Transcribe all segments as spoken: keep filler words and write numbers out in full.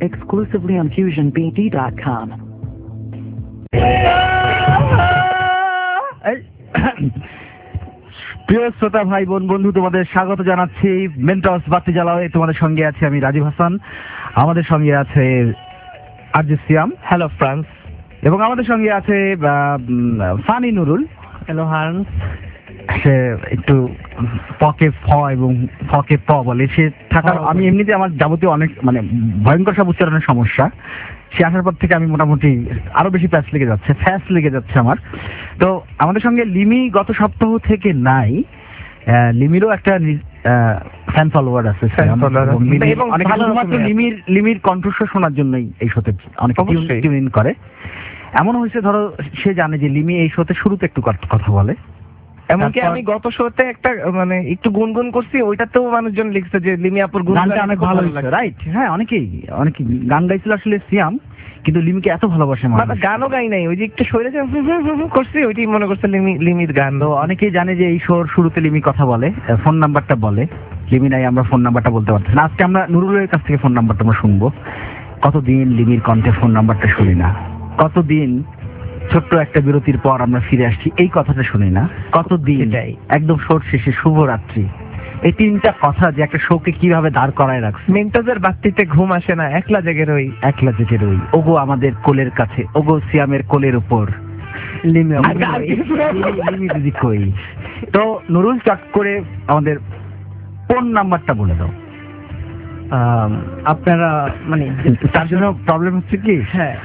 exclusively on fusion b d dot com. প্রিয় শ্রোতা ভাই বোন বন্ধু, তোমাদের স্বাগত জানাচ্ছি মেন্টস বাতি জ্বালাও। তোমাদের সঙ্গে আছে আমি রাজীব হাসান, আমাদের সঙ্গে আছে আরজে সিয়াম, হ্যালো ফ্রান্স, এবং আমাদের সঙ্গে আছে ফানি নুরুল। হ্যালো হান্স। সে একটু পকে ফ এবং ফকে প বলে সে থাকার, আমি এমনিতে আমার যাবতীয় অনেক মানে ভয়ঙ্কর সব উচ্চারণের সমস্যা। সে আসার পর থেকে আমি মোটামুটি আরো বেশি প্যাচ লেগে যাচ্ছে, ফ্যাস লেগে যাচ্ছে আমার। তো আমাদের সঙ্গে লিমি গত সপ্তাহ থেকে নাই। লিমিরও একটা ফ্যান ফলোয়ার আছে, লিমির লিমির কণ্ঠস্বর শোনার জন্যই এই শোতে অনেক টিউন ইন করে। এমন হয়েছে ধরো সে জানে যে লিমি এই শোতে শুরুতে একটু কথা বলে, এমনকি আমি গত শোতে একটা মানে একটু গুনগুন করছি, ওইটাতেও মানুষজন লিখছে যে লিমি আপুর গানটা অনেক ভালো হয়েছে, রাইট? হ্যাঁ, অনেকেই অনেকেই গান গাইছিল আসলে সিয়াম, কিন্তু লিমিকে এত ভালোবাসে মানুষ। গানও গাই নাই, ওই যে একটু সরে করছি, ওইটাই মনে করছে লিমি লিমির গান। তো অনেকেই জানে যে এই শোর শুরুতে লিমি কথা বলে, ফোন নাম্বারটা বলে। লিমি নাই, আমরা ফোন নাম্বারটা বলতে পারছি না। আজকে আমরা নুরুলের কাছ থেকে ফোন নাম্বারটা আমরা শুনবো। কতদিন লিমির কণ্ঠে ফোন নাম্বারটা শুনি না, কতদিন ছোট্ট একটা বিরতির পর আমরা ফিরে আসছি এই কথাটা শুনি না, কতদিন একদম শোর শেষে শুভরাত্রি, এই তিনটা কথা যে একটা শোকে কিভাবে দাঁড় করায় রাখছে। মেন্টসের বাতিতে ঘুম আসে না, একলা জেগে রই, একলা জেগে রই, ওগো আমাদের কোলের কাছে, ওগো সিয়ামের কোলের উপর লিমি দিদি কই। তো নুরুল, চট করে আমাদের ফোন নাম্বারটা বলে দাও। আপনারা মানে তার জন্য প্রবলেম হচ্ছে কি, হ্যাঁ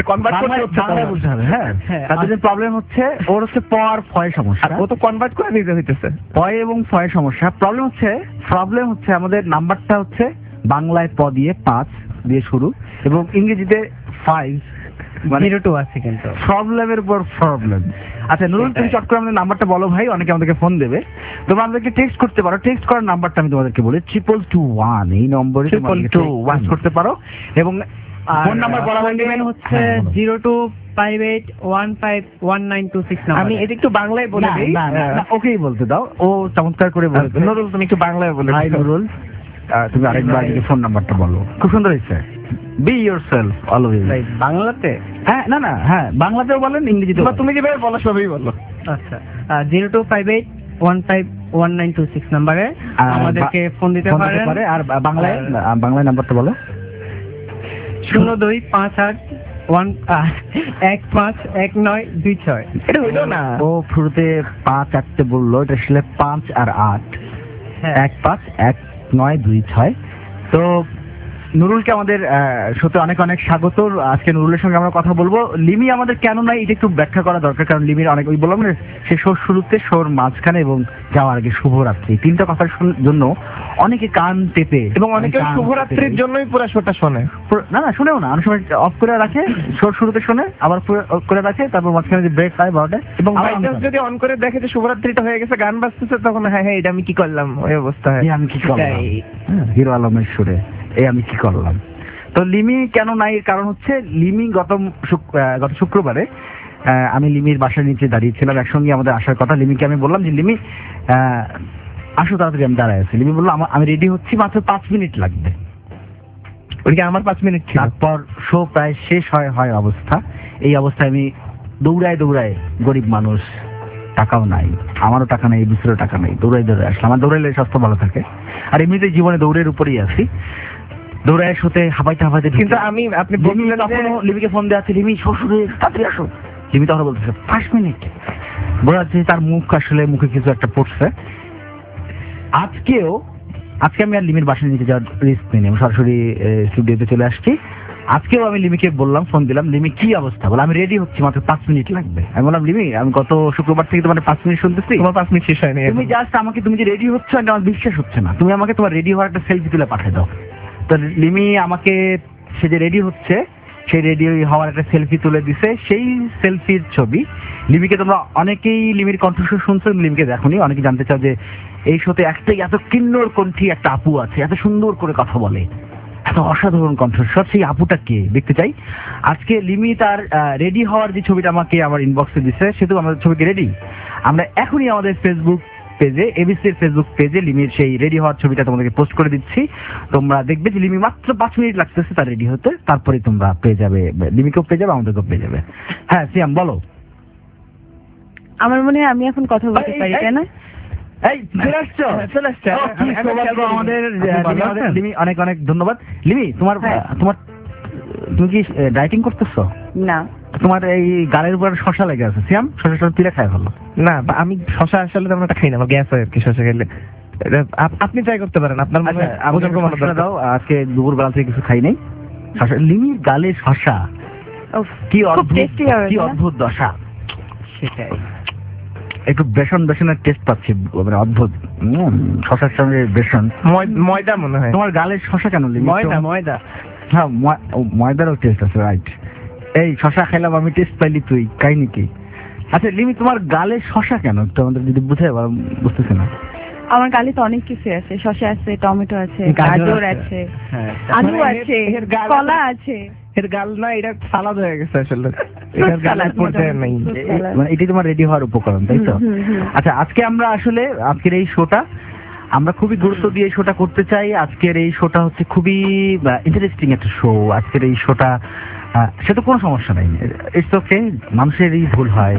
প্রবলেম হচ্ছে ওর হচ্ছে প আর ফয় সমস্যা, ও তো কনভার্ট করে নিতে হইতেছে। পয় এবং ফয় সমস্যা। প্রবলেম হচ্ছে প্রবলেম হচ্ছে আমাদের নাম্বারটা হচ্ছে বাংলায় প দিয়ে পাঁচ দিয়ে শুরু এবং ইংরেজিতে ফাইভ জিরো টু আছে, কিন্তু প্রবলেমের উপর প্রবলেম। আচ্ছা নুরুল, তুমি চট করে আমাদের নাম্বারটা বলো ভাই, অনেকে আমাদেরকে ফোন দেবে। তোমরা আমাদেরকে টেক্সট করতে পারো, টেক্সট করার নাম্বারটা আমি তোমাদেরকে বলি ট্রিপল টু ওয়ান, এই নম্বরে ট্রিপল টু ওয়ান করতে পারো। এবং ফোন নাম্বার বলা হচ্ছে zero two five eight one five one nine two six. আমি এটা একটু বাংলায় বলে দিই। ওকেই বলতে দাও, ও চমৎকার করে বলবে। নুরুল, তুমি একটু বাংলায় বলে। হাই নুরুল, তুমি আরেকবার ফোন নাম্বারটা বলো। খুব সুন্দর হয়েছে। Be yourself always. বাংলাতে? হ্যাঁ, না না, হ্যাঁ বাংলাতেও বলেন, ইংরেজিতেও। তুমি যেভাবে বলো সবই বলো। আচ্ছা, zero two five eight one five one nine two six নাম্বারে আমাদেরকে ফোন দিতে পারে। আর বাংলায় বাংলায় নাম্বারটা বলো শূন্য দুই পাঁচ আট ওয়ান এক পাঁচ এক নয় দুই ছয়। এটা হইলো না, ও শুরুতে পাঁচ আটতে বললো, এটা আসলে পাঁচ আর আট, এক পাঁচ এক নয় দুই ছয়। তো নুরুলকে আমাদের শোতে অনেক অনেক স্বাগত। আজকে নুরুলের সঙ্গে আমরা কথা বলবো। লিমি আমাদের কেন নাই এটা একটু ব্যাখ্যা করা দরকার, কারণ লিমির অনেক, ওই বললাম না, সে শোর শুরুতে, শোর মাঝখানে এবং যাওয়ার আগে শুভরাত্রি, তিনটা কথার জন্য অনেকে কান টেপে, এবং অনেকে শুভরাত্রির জন্যই পুরো শোটা শোনে। না না, শোনেও না, অনেক সময় অফ করে রাখে, শোর শুরুতে শোনে, আবার অফ করে রাখে, তারপর মাঝখানে যে ব্রেক হয় বারোটা, এবং যদি অন করে দেখে যে শুভরাত্রিটা হয়ে গেছে, গান বাজতেছে, তখন হ্যাঁ হ্যাঁ এটা আমি কি করলাম, ওই অবস্থা হয়। আমি কি করলাম, হিরো আলমের সুরে এই আমি কি করলাম। তো লিমি কেন নাই, কারণ হচ্ছে লিমি গত গত শুক্রবারে আমি লিমির বাসার নিচে দাঁড়িয়েছিলাম, একসঙ্গে আমাদের আসার কথা। লিমিকে আমি বললাম যে লিমি আসো তাড়াতাড়ি, আমি দাঁড়ায় আছি। লিমি বললো আমি রেডি হচ্ছি, মাত্র পাঁচ মিনিট লাগবে। ওইদিকে আমার পাঁচ মিনিট ছিল। তারপর শো প্রায় শেষ হয় হয় অবস্থা, এই অবস্থায় আমি দৌড়ায় দৌড়ায়, গরিব মানুষ, টাকাও নাই, আমারও টাকা নেই, বিশেরও টাকা নেই, দৌড়াই দৌড়াই আসলাম। আমার দৌড়াইলে স্বাস্থ্য ভালো থাকে, আর এমনিতে জীবনে দৌড়ের উপরেই আছি, দৌড়ায় শোতে হাঁপাইতে হাঁপাইতে। কিন্তু আমি আপনি লিমিকে ফোন দেওয়া আছে, লিমি শ্বশুরে তাড়াতাড়ি আসো। লিমি তখন বলতেছে পাঁচ মিনিট, বোঝা যাচ্ছে তার মুখ আসলে মুখে কিছু একটা পড়ছে। আজকেও আজকে আমি আর লিমির বাসায় নিচে যাওয়ার রিস্ক নিই, আমি সরাসরি স্টুডিওতে চলে আসছি। আজকেও আমি লিমিকে বললাম, ফোন দিলাম, লিমি কি অবস্থা, বলে আমি রেডি হচ্ছি, মাত্র পাঁচ মিনিট লাগবে। আমি বললাম লিমি, আমি গত শুক্রবার থেকে তোমার পাঁচ মিনিট শুনতেছি, তোমার পাঁচ মিনিট শেষ হয়নি, তুমি জাস্ট আমাকে, তুমি যে রেডি হচ্ছ আমার বিশ্বাস হচ্ছে না, তুমি আমাকে তোমার রেডি হওয়ার একটা সেলফি তুলে পাঠিয়ে দাও। তো লিমি আমাকে, সে যে রেডি হচ্ছে, সেই রেডি হওয়ার একটা সেলফি তুলে দিছে, সেই সেলফির ছবি। লিমিকে তোমরা অনেকেই লিমির কণ্ঠস্বর শুনছো, লিমিকে দেখোনি, অনেকে জানতে চাও যে এই শোতে একটাই এত কিন্নর কণ্ঠী একটা আপু আছে, এত সুন্দর করে কথা বলে, এত অসাধারণ কণ্ঠস্বর, সেই আপুটা কে দেখতে চাই। আজকে লিমি তার রেডি হওয়ার যে ছবিটা আমাকে আমার ইনবক্সে দিচ্ছে, সেহেতু আমাদের ছবিকে রেডি, আমরা এখনই আমাদের ফেসবুক পেজে, এবিসির ফেসবুক পেজে লিমির সেই রেডি হওয়ার ছবিটা তোমাদেরকে পোস্ট করে দিচ্ছি। তোমরা দেখবে যে লিমি মাত্র পাঁচ মিনিট লাগতেছে তার রেডি হতে, তারপরে তোমরা পেয়ে যাবে, লিমিকেও পেয়ে যাবে, আমাদেরকেও পেয়ে যাবে। হ্যাঁ সিয়াম বলো। আমার মনে হয় আমি এখন কথা বলতে পারি, তাই না? এই চলে আসছো, চলে আসছো। আমাদের লিমি অনেক অনেক ধন্যবাদ। লিমি তোমার তোমার তুমি কি ডায়েটিং করতেছো? না, তোমার এই গালের উপর শশা লেগে আছে। সিয়াম শশা শশা তুলে খায় ভালো না, আমি শশা আসলে তেমন একটা খাই না, আমার গ্যাস হয় আর কি শশা খেলে। আপনি ট্রাই করতে পারেন, আপনার ওজন কমানো দরকার। দাও, আজকে দুপুর বেলা থেকে কিছু খাই নাই। শশা, লিমির গালে শশা, কি অদ্ভুত, কি অদ্ভুত দশা। সেটাই, একটু বেসন বেসনের টেস্ট পাচ্ছি, মানে অদ্ভুত। শশার সঙ্গে বেসন, ময়দা মনে হয়। তোমার গালের শশা কেন লিমি? ময়দা, ময়দা। হ্যাঁ ময়দারও টেস্ট আছে, রাইট। এই শশা খাইলাম আমি, টেস্ট পাইলি তুই, কাহিনী কি? আচ্ছা লিমি তোমার গালে শশা কেন একটু আমাদের যদি বুঝে, বুঝতেছে না। আমার গালে তো অনেক কিছু আছে, শশা আছে, টমেটো আছে, গাজর আছে, আলু আছে, কলা আছে। এর গাল না, এটা সালাদ হয়ে গেছে আসলে, এটার গালের পর্যায়ে নাই, মানে এটাই তোমার রেডি হওয়ার উপকরণ, তাই তো? আচ্ছা আজকে আমরা আসলে আজকের এই শোটা আমরা খুবই গুরুত্ব দিয়ে শোটা করতে চাই। আজকের এই শোটা হচ্ছে খুবই ইন্টারেস্টিং একটা শো। আজকের এই শোটা সে তো কোনো সমস্যা নাই, ইটস ওকে, মানুষেরই ভুল হয়।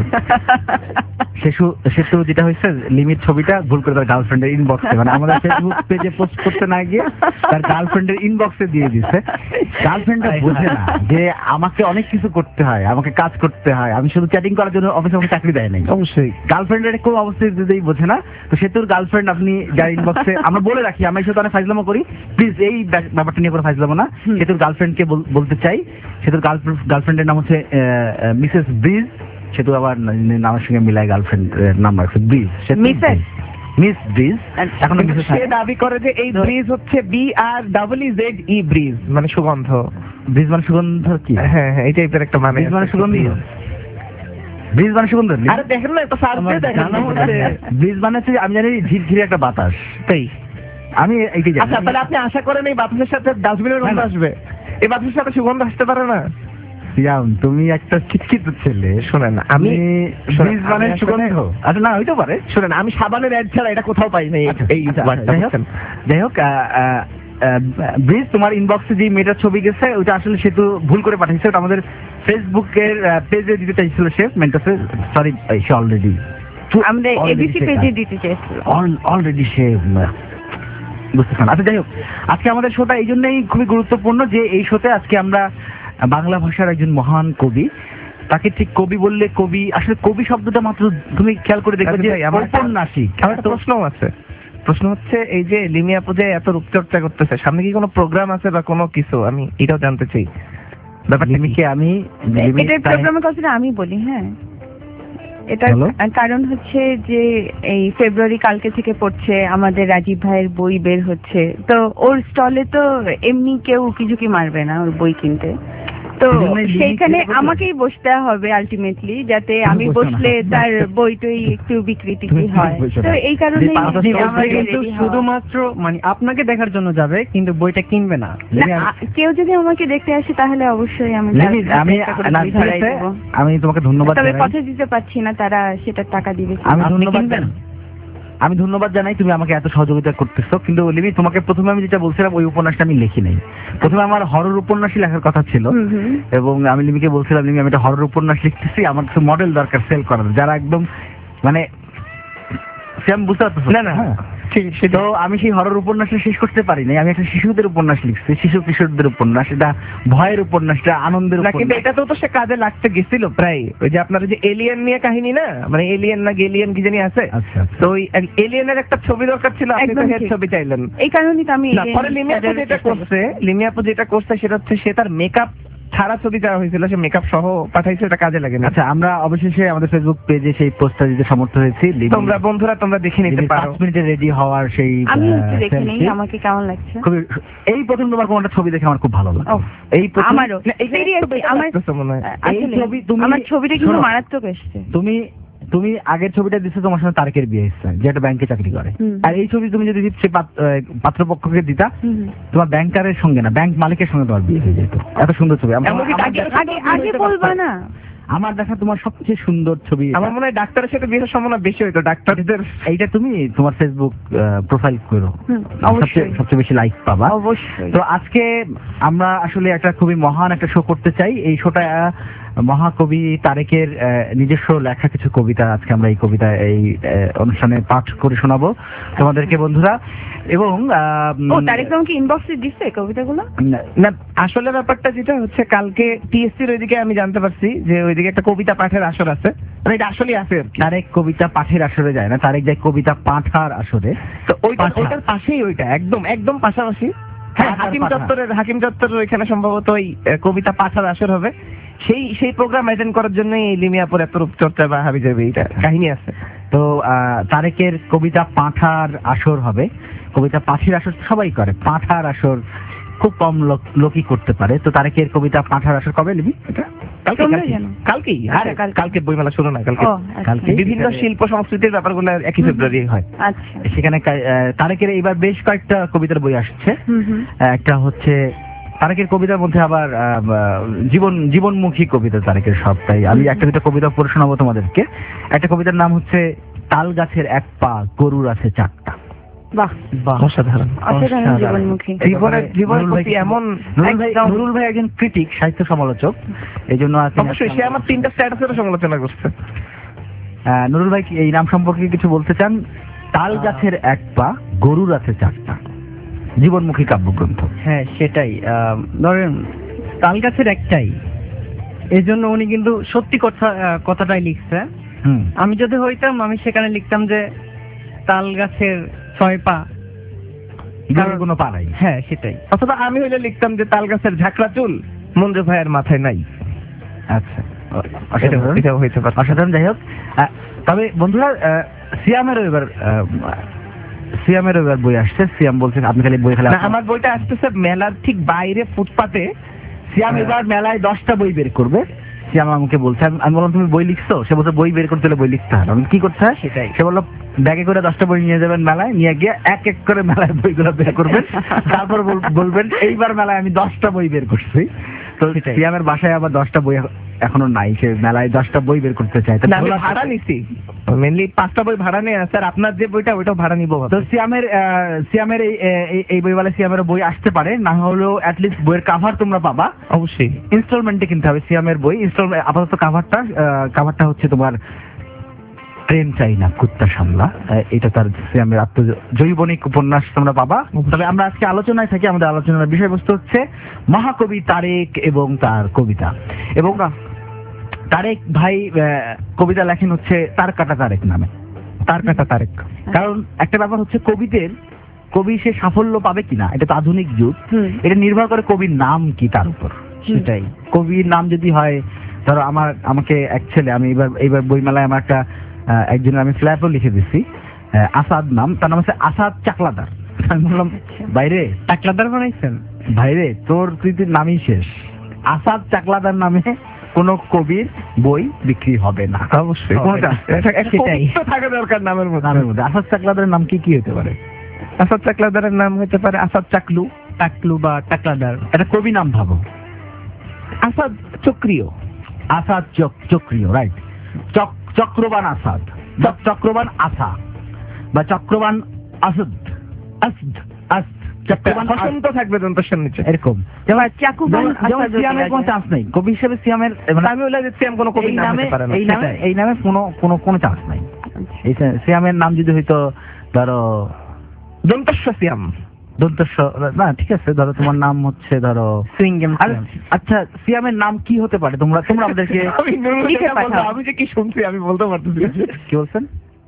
সে তো যেটা হয়েছে, লিমিট ছবিটা ভুল করে তার গার্লফ্রেন্ডের ইনবক্সে, মানে আমাদের ফেসবুক পেজে পোস্ট করতে না গিয়ে তার গার্লফ্রেন্ডের ইনবক্সে দিয়ে দিচ্ছে। গার্লফ্রেন্ডটা বোঝে না যে আমাকে অনেক কিছু করতে হয়, আমাকে কাজ করতে হয়, আমি শুধু চ্যাটিং করার জন্য অফিসে আমাকে চাকরি দেয় নাই। অবশ্যই গার্লফ্রেন্ডের কোনো অবস্থায় যদি বোঝে না, তো সে তোর গার্লফ্রেন্ড, আপনি যার ইনবক্সে, আমরা বলে রাখি, আমি সাথে অনেক ফাইজলামো করি, প্লিজ এই ব্যাপারটা নিয়ে কোনো ফাইজলামো না। সে তোর গার্লফ্রেন্ডকে বলতে চাই, সে তোর গার্লফ্রেন্ডের নাম হচ্ছে মিসেস ব্রিজ, সে তো আবার নামের সঙ্গে মিলায় গার্লফ্রেন্ড নাম রাখছে ব্রিজ, মিসেস মিস ব্রিজ। এখন সে দাবি করে যে এই ব্রিজ হচ্ছে B R double E Z E breeze, মানে সুগন্ধ। ব্রিজ মানে সুগন্ধ কি? হ্যাঁ হ্যাঁ, এই টাইপের একটা মানে। ব্রিজ মানে সুগন্ধি, ব্রিজ মানে সুগন্ধ। আরে দেখেন না, এটা সার্চ দিয়ে দেখেন। ব্রিজ মানে হচ্ছে, আমি জানি ঝিরঝিরে একটা বাতাস, তাই আমি এইটাই জানি। আচ্ছা তাহলে আপনি আশা করেন এই বাতাসের সাথে ডাস্টবিনের গন্ধ আসবে? এই বাতাসের সাথে সুগন্ধ আসতে পারে না? তুমি একটা শিক্ষিত ছেলে, শোনেন আমি ব্রিজ মানে সুগন্ধ। আচ্ছা না হইতে পারে, শোনেন আমি সাবানের অ্যাড ছাড়া এটা কোথাও পাই নাই। এই যাই হোক, ব্রিজ তোমার ইনবক্সে যে মেয়েটার ছবি গেছে ওটা আসলে সে তো ভুল করে পাঠিয়েছে, ওটা আমাদের ফেসবুকের পেজে দিতে চাইছিল সে, মেন্টাসে সরি সে অলরেডি আমরা এবিসি পেজে দিতে চাইছিল, অলরেডি সে বুঝতে পারেন। আচ্ছা যাই হোক, আজকে আমাদের শোটা এই জন্যই খুবই গুরুত্বপূর্ণ যে এই শোতে আজকে আমরা বাংলা ভাষার একজন মহান কবি, তাকে ঠিক কবি বললে, কবি আসলে কবি শব্দটা মাত্র তুমি খেয়াল করে দেখবে যে ঔপন্যাসিক। আমার একটা প্রশ্ন আছে, প্রশ্ন হচ্ছে এই যে লিমি আপু যে এত রূপচর্চা করতেছে, সামনে কি কোনো প্রোগ্রাম আছে বা কোনো কিছু, আমি এটাও জানতে চাই ব্যাপারটা। লিমিকে আমি এটার প্রোগ্রামের কথাটা আমি বলি। হ্যাঁ, এটা কারণ হচ্ছে যে এই ফেব্রুয়ারি কালকে থেকে পড়ছে, আমাদের রাজীব ভাইয়ের বই বের হচ্ছে, তো ওর স্টলে তো এমনি কেউ উকিঝুঁকি মারবে না ওর বই কিনতে, তো সেইখানে আমাকেই বসতে হবে আলটিমেটলি, যাতে আমি বসলে তার বইটাই একটু বিকৃতি হয়। তো এই কারণে শুধুমাত্র মানে আপনাকে দেখার জন্য যাবে, কিন্তু বইটা কিনবে না। কেউ যদি আমাকে দেখতে আসে তাহলে অবশ্যই আমি আমি তোমাকে ধন্যবাদ, তবে কথা দিতে পারছি না তারা সেটার টাকা দিবে। আমি ধন্যবাদ আমি ধন্যবাদ জানাই, তুমি আমাকে এত সহযোগিতা করতেছো। কিন্তু লিমি, তোমাকে প্রথমে আমি যেটা বলছিলাম ওই উপন্যাসটা আমি লিখি নাই। প্রথমে আমার হরর উপন্যাসই লেখার কথা ছিল, এবং আমি লিমিকে বলছিলাম লিমি আমি একটা হরর উপন্যাস লিখতেছি, আমার কিছু মডেল দরকার সেল করার, যারা একদম মানে সেম বুঝতে পারতেছো না। তো আমি সেই হরর উপন্যাসটা শেষ করতে পারি নাই, আমি একটা শিশুদের উপন্যাস লিখছি, শিশু কিশোরদের উপন্যাস, এটা ভয়ের উপন্যাস, এটা আনন্দের উপন্যাস। কিন্তু এটা তো সে কাজে লাগতে গেছিল প্রায়, ওই যে আপনার যে এলিয়েন নিয়ে কাহিনী না, মানে এলিয়েন না গেলিয়েন কি জানি আছে, তো ওই এলিয়েনের একটা ছবি দরকার ছিল, আপনি তো এর ছবি চাইলেন। এই কারণেই তো আমি পরে লিমিয়াপু যেটা করছে, লিমিয়াপু যেটা করছে সেটা হচ্ছে সে তার মেকআপ ছাড়া ছবি দেওয়া হয়েছিল, সে মেকআপ সহ পাঠাইছে, এটা কাজে লাগে না। আচ্ছা, আমরা অবশেষে আমাদের ফেসবুক পেজে সেই পোস্টটা দিতে সমর্থ হয়েছি। তোমরা বন্ধুরা তোমরা দেখে নিতে পারো, পাঁচ মিনিটে রেডি হওয়ার সেই, আমি হচ্ছে দেখে নেই আমাকে কেমন লাগছে। খুবই এই প্রথম তোমার কোনটা ছবি দেখে আমার খুব ভালো লাগে। এই আমারও সিরিয়াসলি আমার আমার ছবিটা কিন্তু মারাত্মক এসেছে। তুমি তুমি আগের ছবিটা দিচ্ছ তোমার সঙ্গে তারেকের বিয়ে হচ্ছে, যে একটা ব্যাংকে চাকরি করে, আর এই ছবি তুমি যদি সে পাত্রপক্ষকে দিতা, তোমার ব্যাংকারের সঙ্গে না ব্যাংক মালিকের সঙ্গে তোমার বিয়ে হয়ে যেত। এত সুন্দর ছবি। আগে বলবা না, আমার দেখা তোমার সবচেয়ে সুন্দর ছবি। আমার মনে হয় ডাক্তারের সাথে বিয়ের সম্ভাবনা বেশি হইতো, ডাক্তারদের। এইটা তুমি তোমার ফেসবুক প্রোফাইল করো, সবচেয়ে সবচেয়ে বেশি লাইক পাবা অবশ্যই। তো আজকে আমরা আসলে একটা খুবই মহান একটা শো করতে চাই। এই শোটা মহাকবি তারেকের নিজস্ব লেখা কিছু কবিতা আজকে আমরা এই কবিতা এই অনুষ্ঠানে পাঠ করে শোনাবো তোমাদেরকে বন্ধুরা। এবং ও তারেক আমাকে ইনবক্সে দিছে কবিতাগুলো। না, আসলে ব্যাপারটা যেটা হচ্ছে, কালকে টিএসসির ওইদিকে আমি জানতে পারছি যে ওইদিকে একটা কবিতা পাঠের আসর আছে, মানে এটা আসলে আছে। তারেক কবিতা পাঠের আসরে যায় না, তারেক যায় কবিতা পাঠার আসরে। তো ওইটা ওইটার পাশেই, ওইটা একদম একদম পাশাপাশি। হ্যাঁ, হাকিম চত্বরের হাকিম চত্বরের ওইখানে সম্ভবত ওই কবিতা পাঠার আসর হবে। সেই সেই প্রোগ্রাম অ্যাটেন্ড করার জন্যই এই লিমিয়াপুর এত রূপচর্চা বা হাবি যাবে এটা কাহিনী আছে। তো তারেকের কবিতা পাঠার আসর হবে। কবিতা পাঠির আসর সবাই করে, পাঠার আসর খুব কম লোক লোকই করতে পারে। তো তারেকের কবিতা পাঠার আসর কবে নিবি? কালকেই। আরে কালকে বইমেলা শুরু না, কালকে কালকে বিভিন্ন শিল্প সংস্কৃতির ব্যাপারগুলো একই ফেব্রুয়ারি হয়। আচ্ছা, সেখানে তারেকের এইবার বেশ কয়েকটা কবিতার বই আসছে। একটা হচ্ছে তারেকের কবিতার মধ্যে আবার জীবন জীবনমুখী কবিতা তারেকের সবটাই। আমি একটা দুটো কবিতা পড়ে শোনাবো তোমাদেরকে। একটা কবিতার নাম হচ্ছে তাল গাছের এক পা গরুর আছে চারটা। বাহ বাহ, অসাধারণ অসাধারণ জীবনমুখী। জীবনের জীবনের প্রতি এমন। নুরুল ভাই একজন ক্রিটিক, সাহিত্য সমালোচক, এই জন্য অবশ্যই সে আমার তিনটা স্ট্যাটাসের সমালোচনা করছে। নুরুল ভাই এই নাম সম্পর্কে কিছু বলতে চান? তাল গাছের এক পা গরুর আছে চারটা, জীবনমুখী কাব্যগ্রন্থ। হ্যাঁ সেটাই, ধরেন তাল গাছের একটাই, এই জন্য উনি কিন্তু সত্যি কথা কথাটাই লিখছে। আমি যদি হইতাম আমি সেখানে লিখতাম যে তাল গাছের ছয় পা, গরুর কোনো পা নাই। হ্যাঁ সেটাই। অথবা আমি হইলে লিখতাম যে তাল গাছের ঝাঁকড়া চুল মঞ্জু ভাইয়ের মাথায় নাই। আচ্ছা, এটাও হইতে পারে, অসাধারণ। যাই হোক, তবে বন্ধুরা সিয়ামেরও এবার সিয়ামের এবার বই আসছে। সিয়াম বলছে আপনি খালি বই খেলা। আমার বইটা আসতেছে মেলার ঠিক বাইরে ফুটপাতে। সিয়াম এবার মেলায় দশটা বই বের করবে। সিয়াম আমাকে বলছে, আমি বললাম তুমি বই লিখছো? সে বলছে বই বের করতে হলে বই লিখতে হয়। আমি কি করতে হয় সেটাই। সে বললো ব্যাগে করে দশটা বই নিয়ে যাবেন মেলায়, নিয়ে গিয়ে এক এক করে মেলায় বইগুলো বের করবেন, তারপর বলবেন এইবার মেলায় আমি দশটা বই বের করছি। তো সিয়ামের বাসায় আবার দশটা বই এখনো নাই, সে মেলায় দশটা বই বের করতে চাই। ভাড়া নিছি, মেনলি পাঁচটা বই ভাড়া নিয়ে আছে, আর আপনার যে বইটা ওইটাও ভাড়া নিবো। তো সিয়ামের সিয়ামের এই বইওয়ালা সিয়ামের বই আসতে পারে, না হলেও অ্যাটলিস্ট বইয়ের কাভার তোমরা পাবা। অবশ্যই ইনস্টলমেন্টে কিনতে হবে সিয়ামের বই। ইনস্টলমেন্ট আপাতত কাভারটা কাভারটা হচ্ছে তোমার ট্রেন চাই না কুত্তা সামলা, এটা তার সিয়ামের আত্মজৈবনিক উপন্যাস তোমরা পাবা। তবে আমরা আজকে আলোচনায় থাকি, আমাদের আলোচনার বিষয়বস্তু হচ্ছে মহাকবি তারেক এবং তার কবিতা। এবং তারেক ভাই কবিতা লেখেন হচ্ছে তার কাটা তারেক নামে। তার কাটা তারেক, কারণ একটা ব্যাপার হচ্ছে কবিদের কবি সে সাফল্য পাবে কিনা, এটা তো আধুনিক যুগ, এটা নির্ভর করে কবির নাম কি তার উপর। সেটাই, কবির নাম যদি হয়, ধরো আমার আমাকে এক ছেলে, আমি এবার এইবার বইমেলায় আমার একটা একজনের আমি ফ্ল্যাপও লিখে দিচ্ছি, আসাদ নাম, তার নাম হচ্ছে আসাদ চাকলাদার। আমি বললাম বাইরে চাকলাদার বানাইছেন? ভাইরে তোর তুই তুই নামই শেষ, আসাদ চাকলাদার নামে কোন কবির বই বিক্রি হবে না। অবশ্যই থাকা দরকার নামের মধ্যে। নামের মধ্যে আসাদ চাকলাদারের নাম কি কি হতে পারে? আসাদ চাকলাদারের নাম হতে পারে আসাদ চাকলু, টাকলু বা টাকলাদার। এটা কবি নাম ভাবো। আসাদ চক্রীয়, আসাদ চক্রীয়, রাইট। চক্রবান আসাদ, চক্রবান আসা বা চক্রবান আসদ, আসদ আসদ বসন্ত থাকবে দন্তস্বর নিচে, এরকম। সিয়ামের কোনো চান্স নেই কবি হিসেবে। সিয়ামের আমি বলে যে সিয়াম কোনো কবি নাম হতে পারে না, এই নামে এই নামে কোনো কোনো কোনো চান্স নাই। সিয়ামের নাম যদি হইতো ধরো দন্তস্ব সিয়াম, দন্তস্ব না, ঠিক আছে, ধরো তোমার নাম হচ্ছে ধরো সুইংগাম। আচ্ছা সিয়ামের নাম কি হতে পারে? তোমরা তোমরা আমাদেরকে আমি যে কি শুনছি আমি বলতে পারতেছি। কি বলছেন?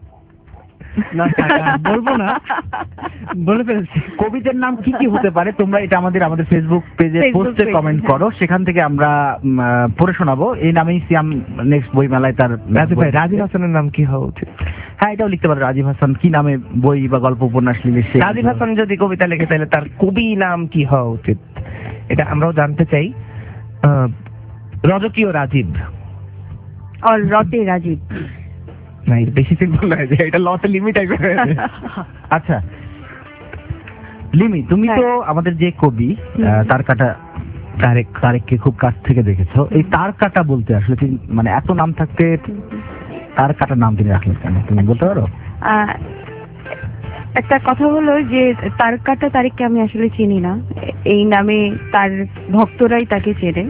বলবো না, বলে ফেলছি। কবিদের নাম কি কি হতে পারে তোমরা এটা আমাদের আমাদের ফেসবুক পেজে পোস্টে কমেন্ট করো, সেখান থেকে আমরা পড়ে শোনাবো। এই নামেই সিয়াম নেক্সট বই মেলায় তার রাজীব ভাই, রাজীব হাসানের নাম কি হওয়া উচিত? হ্যাঁ এটাও লিখতে পারে, রাজীব হাসান কি নামে বই বা গল্প উপন্যাস লিখে। রাজীব হাসান যদি কবিতা লিখে তাহলে তার কবি নাম কি হওয়া উচিত এটা আমরাও জানতে চাই। রজকীয় রাজীব, আর রতে রাজীব না, বেশি সিম্পল নয় যে এটা লতে লিমিট আছে। আচ্ছা লিমি, তুমি তো আমাদের যে কবি তার কাটা তারেক তারেককে খুব কাছ থেকে দেখেছো, এই তার কাটা বলতে আসলে কি মানে এত নাম থাকতে তার কাটা নাম তিনি রাখলেন কেন, তুমি বলতে পারো? আহ, একটা কথা হলো যে তারকাটা তারিখকে আমি আসলে চিনি না, এই নামে তার ভক্তরাই তাকে চেনে।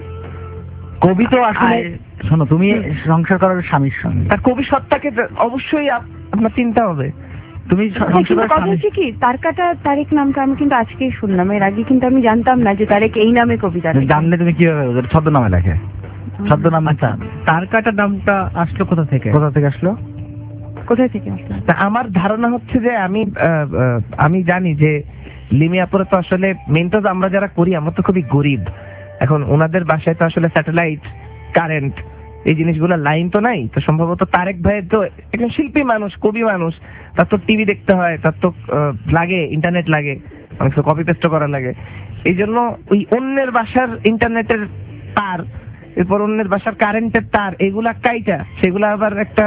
কবি তো আসলে আর- শোনো, তুমি সংসার করার স্বামীর সঙ্গে, তার কবি সত্তাকে তো অবশ্যই আপ- আপনার চিন্তা হবে। তুমি আচ্ছা, সংসার কিন্তু করার কথা স্বামী, হচ্ছে কি, তারকাটা তারেক নামটা আমি কিন্তু আজকেই শুনলাম, এর আগে কিন্তু আমি জানতাম না যে তারেক এই নামে কবিতা লেখে। জানলে তুমি কিভাবে ওদের ছদ্মনামে লেখে? ছদ্মনাম আচ্ছা, তার কাটা নামটা আসলো কোথা থেকে? কোথা থেকে আসলো? কোথায় থেকে আসলো? তা আমার ধারণা হচ্ছে যে আমি আহ, আহ, আমি জানি যে লিমি আপুরা তো আসলে মেন তো আমরা যারা করি আমরা তো খুবই গরিব। এখন ওনাদের বাসায় তো আসলে স্যাটেলাইট, কারেন্ট, এই জিনিসগুলো লাইন তো নাই, তো সম্ভবত তারেক ভাইয়ের তো একজন শিল্পী মানুষ, কবি মানুষ, তার তো টিভি দেখতে হয়, তার তো আহ, লাগে, ইন্টারনেট লাগে, অনেক কপি পেস্ট করা লাগে। এই জন্য ওই অন্যের বাসার ইন্টারনেটের তার, এরপর অন্যের বাসার কারেন্টের তার, এগুলা কাইটা সেগুলা আবার একটা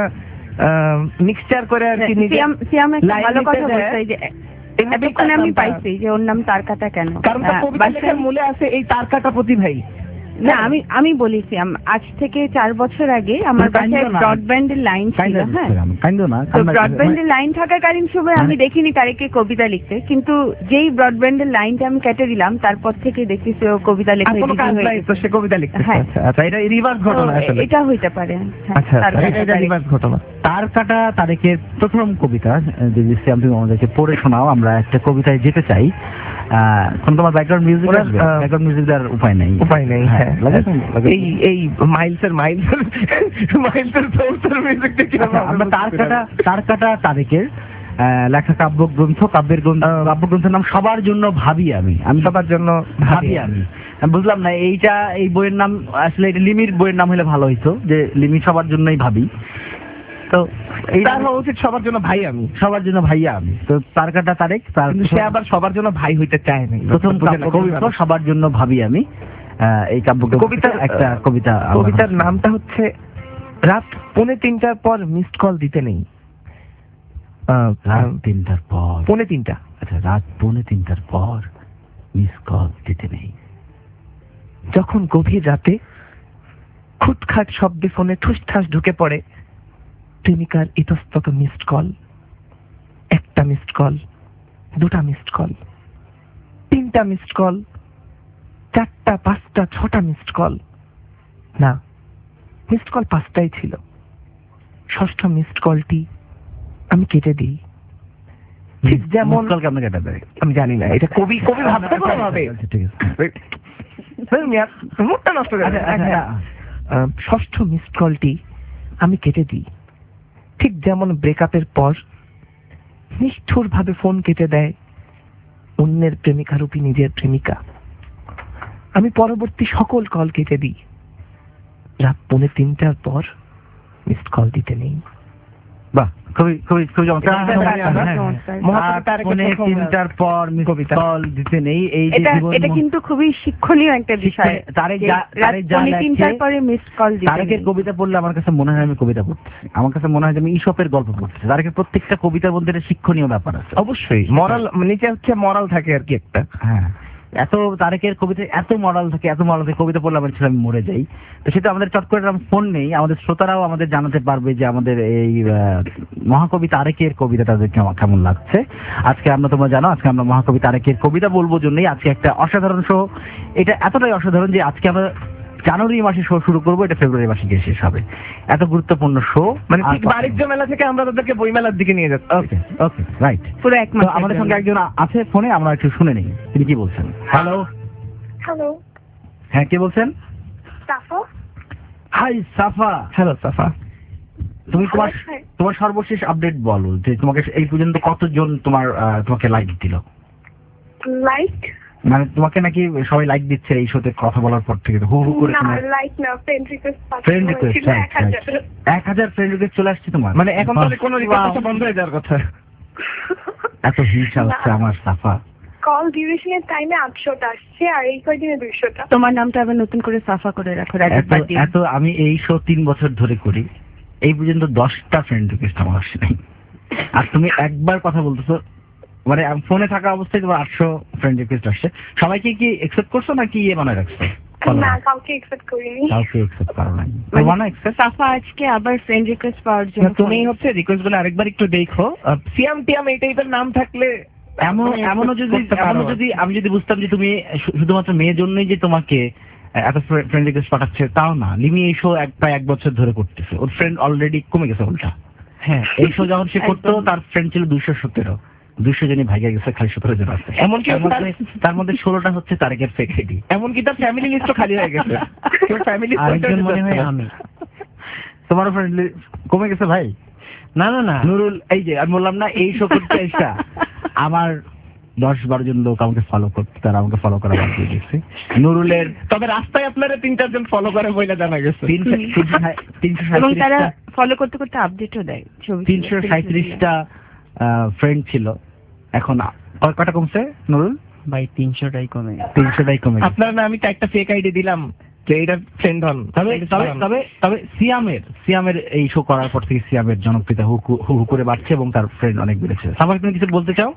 মিক্সচার করে আর কি নিজে সিয়াম সিয়াম একটা লাইন ভালো দিতে কথা দেয়। বলছে, এই যে এভাবেই এতক্ষণে তার আমি নামটা- পাইছি যে ওর নাম তারকাটা কেন। কারণ তার আহ, কবিতা বাসায়- লেখার মূলে আছে এই তার কাটা প্রতিভাই। না, আমি আমি বলি সিয়াম, আজ থেকে চার বছর আগে আমার তুমি কাইন্দ বাসায় না। ব্রডব্যান্ডের লাইন ছিল, কাইন্দ হ্যাঁ। না, কাইন্দ না, তো ব্রডব্যান্ডের লাইন থাকাকালীন সময় আমি দেখিনি তারেককে কবিতা লিখতে, কিন্তু যেই ব্রডব্যান্ডের লাইনটা আমি কেটে দিলাম তারপর থেকে দেখতেছি ও কবিতা আর লেখা কোনো কাজ নাই তো সে কবিতা লিখতেছে। হ্যাঁ। আচ্ছা আচ্ছা, এটা রিভার্স ঘটনা আসলে। এটা হইতে পারে। হ্যাঁ, আচ্ছা তার আচ্ছা, কাটা এটা তারেক। রিভার্স ঘটনা। তার কাটা তারেকের প্রথম কবিতা যদি সিয়াম তুমি আমাদেরকে পড়ে শোনাও, আমরা একটা কবিতায় যেতে চাই। আহ, কোন তোমার ব্যাকগ্রাউন্ড মিউজিক ওনার, আসবে? আহ, ব্যাকগ্রাউন্ড মিউজিক দেওয়ার উপায় নেই। উপায় নেই, হ্যাঁ। লাগাই তুমি, লাগাই। এই এই মাইলসের মাইলসের মাইলসের সোর্সের মিউজিক দেখি আচ্ছা, আমরা তার কাটা তার কাটা তারেকের আহ, লেখা কাব্যগ্রন্থ, কাব্যের গ্রন্থ, আহ, কাব্যগ্রন্থের নাম সবার জন্য ভাবি আমি। আমি সবার জন্য ভাবি আমি। আমি বুঝলাম না এইটা, এই বইয়ের নাম আসলে এটা লিমির বইয়ের নাম হলে ভালো হইতো, যে লিমি সবার জন্যই ভাবি। তো এই তার হওয়া উচিত সবার জন্য ভাই আমি, সবার জন্য ভাইয়া আমি। তো তার কাটা তারেক, তার কিন্তু সে আবার সবার জন্য ভাই হইতে চায় না। প্রথম কবিতা সবার জন্য ভাবি আমি। আহ, এই কাব্য কবিতার একটা কবিতা, কবিতার নামটা হচ্ছে রাত পৌনে তিনটার পর মিসড কল দিতে নেই। আহ, রাত তিনটার পর, পৌনে তিনটা আচ্ছা রাত পৌনে তিনটার পর মিস কল দিতে নেই। যখন গভীর রাতে খুটখাট শব্দে ফোনে ঠুসঠাস ঢুকে পড়ে প্রেমিকার ইতস্তত মিসড কল, একটা মিসড কল, দুটা মিসড কল, তিনটা মিসড কল, চারটা, পাঁচটা, ছটা মিসড কল, না মিসড কল পাঁচটাই ছিল। ষষ্ঠ মিসড কলটি আমি কেটে দিই, ঠিক যেমন কল কেমন কেটে দেয় আমি জানি না, এটা কবি কবি ভাবতে কোনো ভাবে আচ্ছা, ঠিক আছে। মুখটা নষ্ট করে আচ্ছা, আচ্ছা, আহ, ষষ্ঠ মিসড কলটি আমি কেটে দিই, ঠিক যেমন ব্রেকআপের পর নিষ্ঠুর ভাবে ফোন কেটে দেয় অন্যের প্রেমিকারূপী নিজের প্রেমিকা। আমি পরবর্তী সকল কল কেটে দিই। রাত পৌনে তিনটার পর মিসড কল দিতে নেই। বাহ, খুবই খুবই খুবই চমৎকার। এটা জানি আমরা। হ্যাঁ, চমৎকার। মহাকবি রাত তারেকের পৌনে প্রথম তিনটার পর মিস কবিতা। কল দিতে নেই, এই যে এটা জীবন এটা মো- কিন্তু খুবই শিক্ষণীয় একটা বিষয়। শিক্ষণীয়- তারেক যে যা- রাত তারেক যা পৌনে লেখে, তিনটার পরে মিসড কল দিতে তারেকের নেই। কবিতা পড়লে আমার কাছে মনে হয় আমি কবিতা পড়তেছি, আমার কাছে মনে হয় যে আমি ঈশপের গল্প পড়তেছি। তারেকের প্রত্যেকটা কবিতার মধ্যে একটা শিক্ষণীয় ব্যাপার আছে। অবশ্যই মরাল, নিচে হচ্ছে মরাল থাকে আর কি একটা। হ্যাঁ, এত তারেকের কবিতা এত মরাল থাকে, এত মরাল থাকে, কবিতা পড়লে আমার ছিল আমি মরে যাই। তো সেটা আমাদের চট করে ফোন নেই, আমাদের শ্রোতারাও আমাদের জানাতে পারবে যে আমাদের এই আহ, মহাকবি তারেকের কবিতা তাদের কেমন কেমন লাগছে। আজকে আমরা, তোমরা জানো, আজকে আমরা মহাকবি তারেকের কবিতা বলবো জন্যই আজকে একটা অসাধারণ শো। এটা এতটাই অসাধারণ যে আজকে আমরা জানুয়ারি মাসে শো শুরু করবো, এটা ফেব্রুয়ারি মাসে গিয়ে শেষ হবে। এত গুরুত্বপূর্ণ শো, মানে ঠিক বাণিজ্য মেলা থেকে আমরা তাদেরকে বইমেলার দিকে নিয়ে যাচ্ছি। Okay okay right. পুরো এক মাস আমাদের সঙ্গে একজন আছে ফোনে, আমরা একটু শুনে নিই তিনি কি বলছেন। হ্যালো, হ্যালো, হ্যাঁ কে বলছেন? সাফা। Hi Safa, hello Safa. তুমি তোমার হ্যাঁ। তোমার সর্বশেষ আপডেট বলো যে তোমাকে এই পর্যন্ত কতজন তোমার আহ, তোমাকে লাইক দিল? লাইক? মানে তোমাকে নাকি সবাই লাইক দিচ্ছে এই শোতে কথা বলার পর থেকে, হু হু করে না, তোমার লাইক না, ফ্রেন্ড রিকোয়েস্ট ফ্রেন্ড রিকোয়েস্ট। এক হাজার ফ্রেন্ড রিকোয়েস্ট চলে আসছে তোমার, মানে এখন তাহলে কোনো রিকোয়েস্ট বন্ধ হয়ে যাওয়ার কথা। এত হিংসা হচ্ছে আমার সাফা। কল ডিউরেশনের টাইমে আটশোটা আসছে আর এই কয়দিনে দুইশোটা। তোমার নামটা আবার নতুন করে সাফা করে রাখো, রাজীব এত বাদ দিয়ে। এত আমি এই শো তিন বছর ধরে করি, এই পর্যন্ত দশটা ফ্রেন্ড রিকোয়েস্ট আমার আসে নাই। আর তুমি একবার কথা বলতেছো, মানে ফোনে থাকা অবস্থায় তোমার আটশো ফ্রেন্ড রিকোয়েস্ট আসছে। সবাইকে কি একসেপ্ট করছো নাকি ইয়ে বানায় রাখছো? না কাউকে এক্সপেক্ট করিনি। কাউকে এক্সেপ্ট করো নাই, মানে করবা না accept? সাফা আজকে আবার ফ্রেন্ড রিকোয়েস্ট পাওয়ার জন্য তুমি হচ্ছে রিকোয়েস্ট গুলো আরেকবার একটু দেখো। আহ, সিয়াম টিয়াম এই টাইপের নাম থাকলে এমন মানে এমনও যদি করতে পারো। এমনও যদি আমি যদি বুঝতাম যে তুমি শু- শুধুমাত্র মেয়ের জন্যই যে তোমাকে আহ, এত ফ্রেন্ড রিকোয়েস্ট পাঠাচ্ছে তাও না। লিমি এই শো এক প্রায় এক বছর ধরে করতেছে, ওর ফ্রেন্ড অলরেডি কমে গেছে উল্টা। হ্যাঁ এই শো যখন সে করতো তার ফ্রেন্ড ছিল দুইশো সতেরো, দুইশো জনই ভাইয়া গেছে, খালি সতেরো জন আছে। এমনকি তার মধ্যে- তার মধ্যে ষোলোটা হচ্ছে তারেকের ফেক আইডি। এমনকি তার ফ্যামিলি লিস্টও খালি হয়ে গেছে। কেউ ফ্যামিলি আরেকজন মনে হয় আমি। তোমারও ফ্রেন্ড কমে গেছে ভাই? না না না, নুরুল, এই যে আমি বললাম না এই শো করতে এসা আমার দশ বারো জন লোক আমাকে ফলো করতে, তারা আমাকে ফলো করা বাদ দিয়ে দিচ্ছে। নুরুলের তবে রাস্তায় আপনারা তিন চারজন ফলো করে বইলে জানা গেছে। তিনশো তিনশো সাঁই- তিনশো এবং তারা সাঁইত্রিশটা ফলো করতে করতে আপডেটও দেয় ছবি। তিনশো সাঁইত্রিশটা ফ্রেন্ড ছিল, এখন আ- কয়- কয়টা কমছে নুরুল? ভাই তিনশোটাই কমে। তিনশোটাই কমে গেছে। আপনার না আমি তো একটা ফেক আইডি দিলাম যে এটা ফ্রেন্ড হন। তবে তবে তবে তবে সিয়ামের সিয়ামের এই শো করার পর থেকে সিয়ামের জনপ্রিয়তা হু হু- হু হু করে বাড়ছে এবং তার ফ্রেন্ড অনেক বেড়েছে। সামার তুমি কিছু বলতে চাও?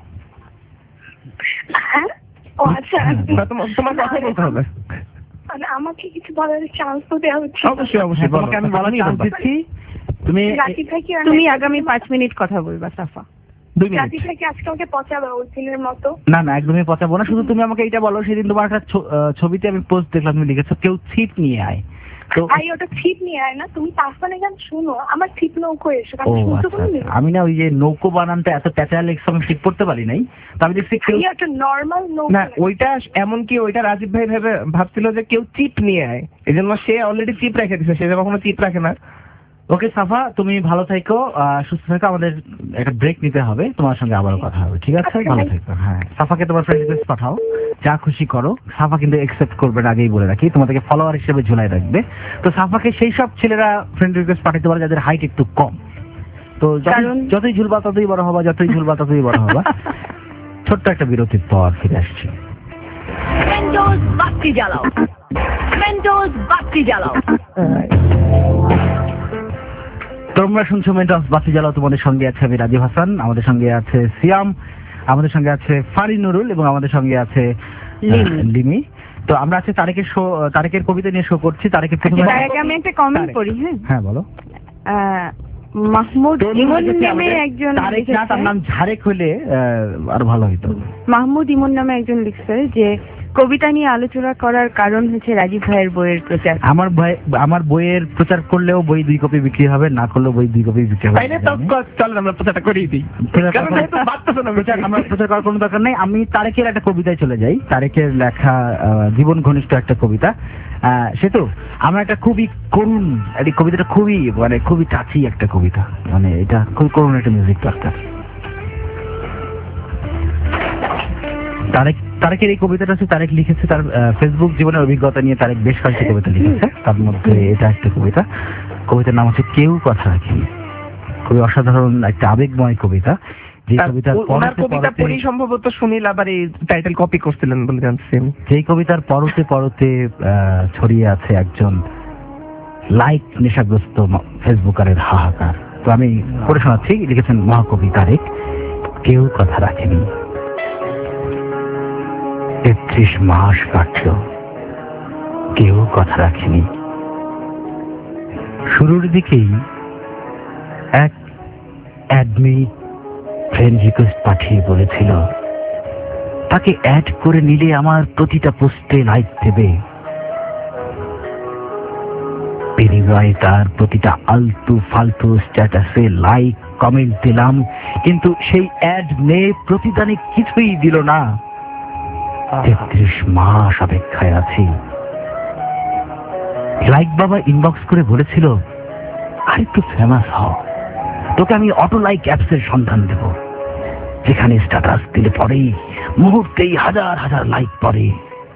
হ্যাঁ ও আচ্ছা না, তোমার তোমার কথা বলতে হবে। মানে আমাকে কিছু বলার চান্স তো দেওয়া হচ্ছে না। অবশ্যই অবশ্যই হ্যাঁ, তোমাকে আমি বলার চান্স দিচ্ছি। তুমি রাকিব ভাই কি তুমি আগামী পাঁচ মিনিট কথা বলবা সাফা। দুই মিনিট। রাকিব ভাই কি আজকে আমাকে পচাবে ওই দিনের মতো? না না একদমই পচাবো না, শুধু তুমি আমাকে এইটা বলো, সেদিন তোমার একটা ছ- আহ, ছবিতে আমি পোস্ট দেখলাম, তুমি লিখেছো কেউ ছিপ নিয়ে আয়। তো ভাই ওটা ছিপ নিয়ে আয় না, তুমি তারপরে গান শুনো, আমার ছিপ নৌকো এসো, ও আমি শুনতে আচ্ছা পারিনি। আচ্ছা। আমি না ওই যে নৌকো বানানটা এত প্যাচালের সঙ্গে ঠিক করতে পারি নাই, তো আমি দেখছি কেউ ভাই ওটা নর্মাল নৌকো না ওইটা এমনকি ওইটা রাজীব ভাই ভেবে ভাবছিল যে কেউ চিপ নিয়ে আয়, এই জন্য সে অলরেডি চিপ রেখে দিছে, সে যে কখনো চিপ রাখে না। ওকে সাফা, তুমি ভালো থেকো, আহ, সুস্থ থেকো, আমাদের একটা ব্রেক নিতে হবে, তোমার সঙ্গে আবারও কথা হবে, ঠিক আছে? ভালো থেকো। হ্যাঁ, সাফাকে তোমার ফ্রেন্ড রিকোয়েস্ট পাঠাও, যা খুশি করো। সাফা কিন্তু একসেপ্ট করবে না, আগেই বলে রাখি, তোমাদেরকে ফলোয়ার হিসেবে ঝুলাই রাখবে। তো সাফাকে সেই সব ছেলেরা ফ্রেন্ড রিকোয়েস্ট পাঠাতে পারে যাদের হাইট একটু কম। তো যতই- কারণ- যতই ঝুলবা ততই বড় হবা, যতই ঝুলবা ততই বড় হবা। ছোট্ট একটা বিরতির পর ফিরে আসছি। মেন্টোস বাতি জ্বালাও, মেন্টোস বাতি জ্বালাও। তোমরা শুনছো মেন্টাস বাতি জ্বালাও, তোমাদের সঙ্গে আছে আমি রাজীব হাসান, আমাদের সঙ্গে আছে সিয়াম, আমাদের সঙ্গে আছে ফারি নুরুল এবং আমাদের সঙ্গে আছে আহ, লিমি। লিমি। তো আমরা আছে তারেকের শো, তারেকের কবিতা নিয়ে শো করছি। তারেকের প্রথমে তার আগে আমি একটা কমেন্ট পড়ি। হ্যাঁ, হ্যাঁ বলো। আহ, মাহমুদ ইমন নামে একজন তারেক না, তার লিখেছে- নাম ঝারেক হলে আহ, আরো ভালো হইতো। মাহমুদ ইমন নামে একজন লিখছে যে কবিতা নিয়ে আলোচনা করার কারণ হচ্ছে রাজীব ভাইয়ের বইয়ের প্রচার। আমার ভাই, আমার বইয়ের প্রচার করলেও বই দুই কপি বিক্রি হবে, না করলেও বই দুই কপি বিক্রি হবে। তাইলে তো চলেন আমরা প্রচারটা করিয়ে দিই, প্রচার কারণ করার- যেহেতু বাড়তেছে না প্রচার আমরা প্রচার করার কোনো দরকার নেই। আমি তারেকের একটা কবিতায় চলে যাই, তারেকের লেখা আহ, জীবন ঘনিষ্ঠ একটা কবিতা। আহ, সে তো আমার একটা খুবই করুণ, এই কবিতাটা খুবই মানে খুবই টাচি একটা কবিতা, মানে এটা খুবই করুণ একটা মিউজিক দরকার। তারেক তারেকের এই কবিতাটা হচ্ছে তারেক লিখেছে তার আহ, ফেসবুক জীবনের অভিজ্ঞতা নিয়ে। তারেক বেশ কয়েকটি কবিতা লিখেছে, তার মধ্যে এটা একটা কবিতা। কবিতার নাম হচ্ছে কেউ কথা রাখেনি। খুবই অসাধারণ একটা আবেগময় কবিতা, যে কবিতার ওনার পরতে কবিতা পরতে পড়ি সম্ভবত সুনীল আবার এই টাইটেল কপি করছিলেন বলে জানছি আমি। যেই কবিতার পরতে পরতে আহ, ছড়িয়ে আছে একজন লাইক নেশাগ্রস্ত ম- ফেসবুকারের হাহাকার। তো আমি পড়ে শোনাচ্ছি, লিখেছেন মহাকবি তারেক। কেউ কথা রাখেনি। তেত্রিশ মাস কাটল, কেউ কথা রাখেনি। শুরুর দিকেই এক অ্যাডমিট ফ্রেন্ড রিকোয়েস্ট পাঠিয়ে বলেছিল তাকে অ্যাড করে নিলে আমার প্রতিটা পোস্টে লাইক দেবে। বিনিময়ে তার প্রতিটা আলতু ফালতু স্ট্যাটাসে লাইক কমেন্ট দিলাম, কিন্তু সেই অ্যাড মেয়ে প্রতিদানে কিছুই দিল না। তেত্রিশ মাস অপেক্ষায় আছি। লাইক বাবা ইনবক্স করে বলেছিল আর একটু ফেমাস হও, তোকে আমি অটো লাইক অ্যাপসের সন্ধান দেব, যেখানে স্ট্যাটাস দিলে পরেই মুহূর্তেই হাজার হাজার লাইক পড়ে।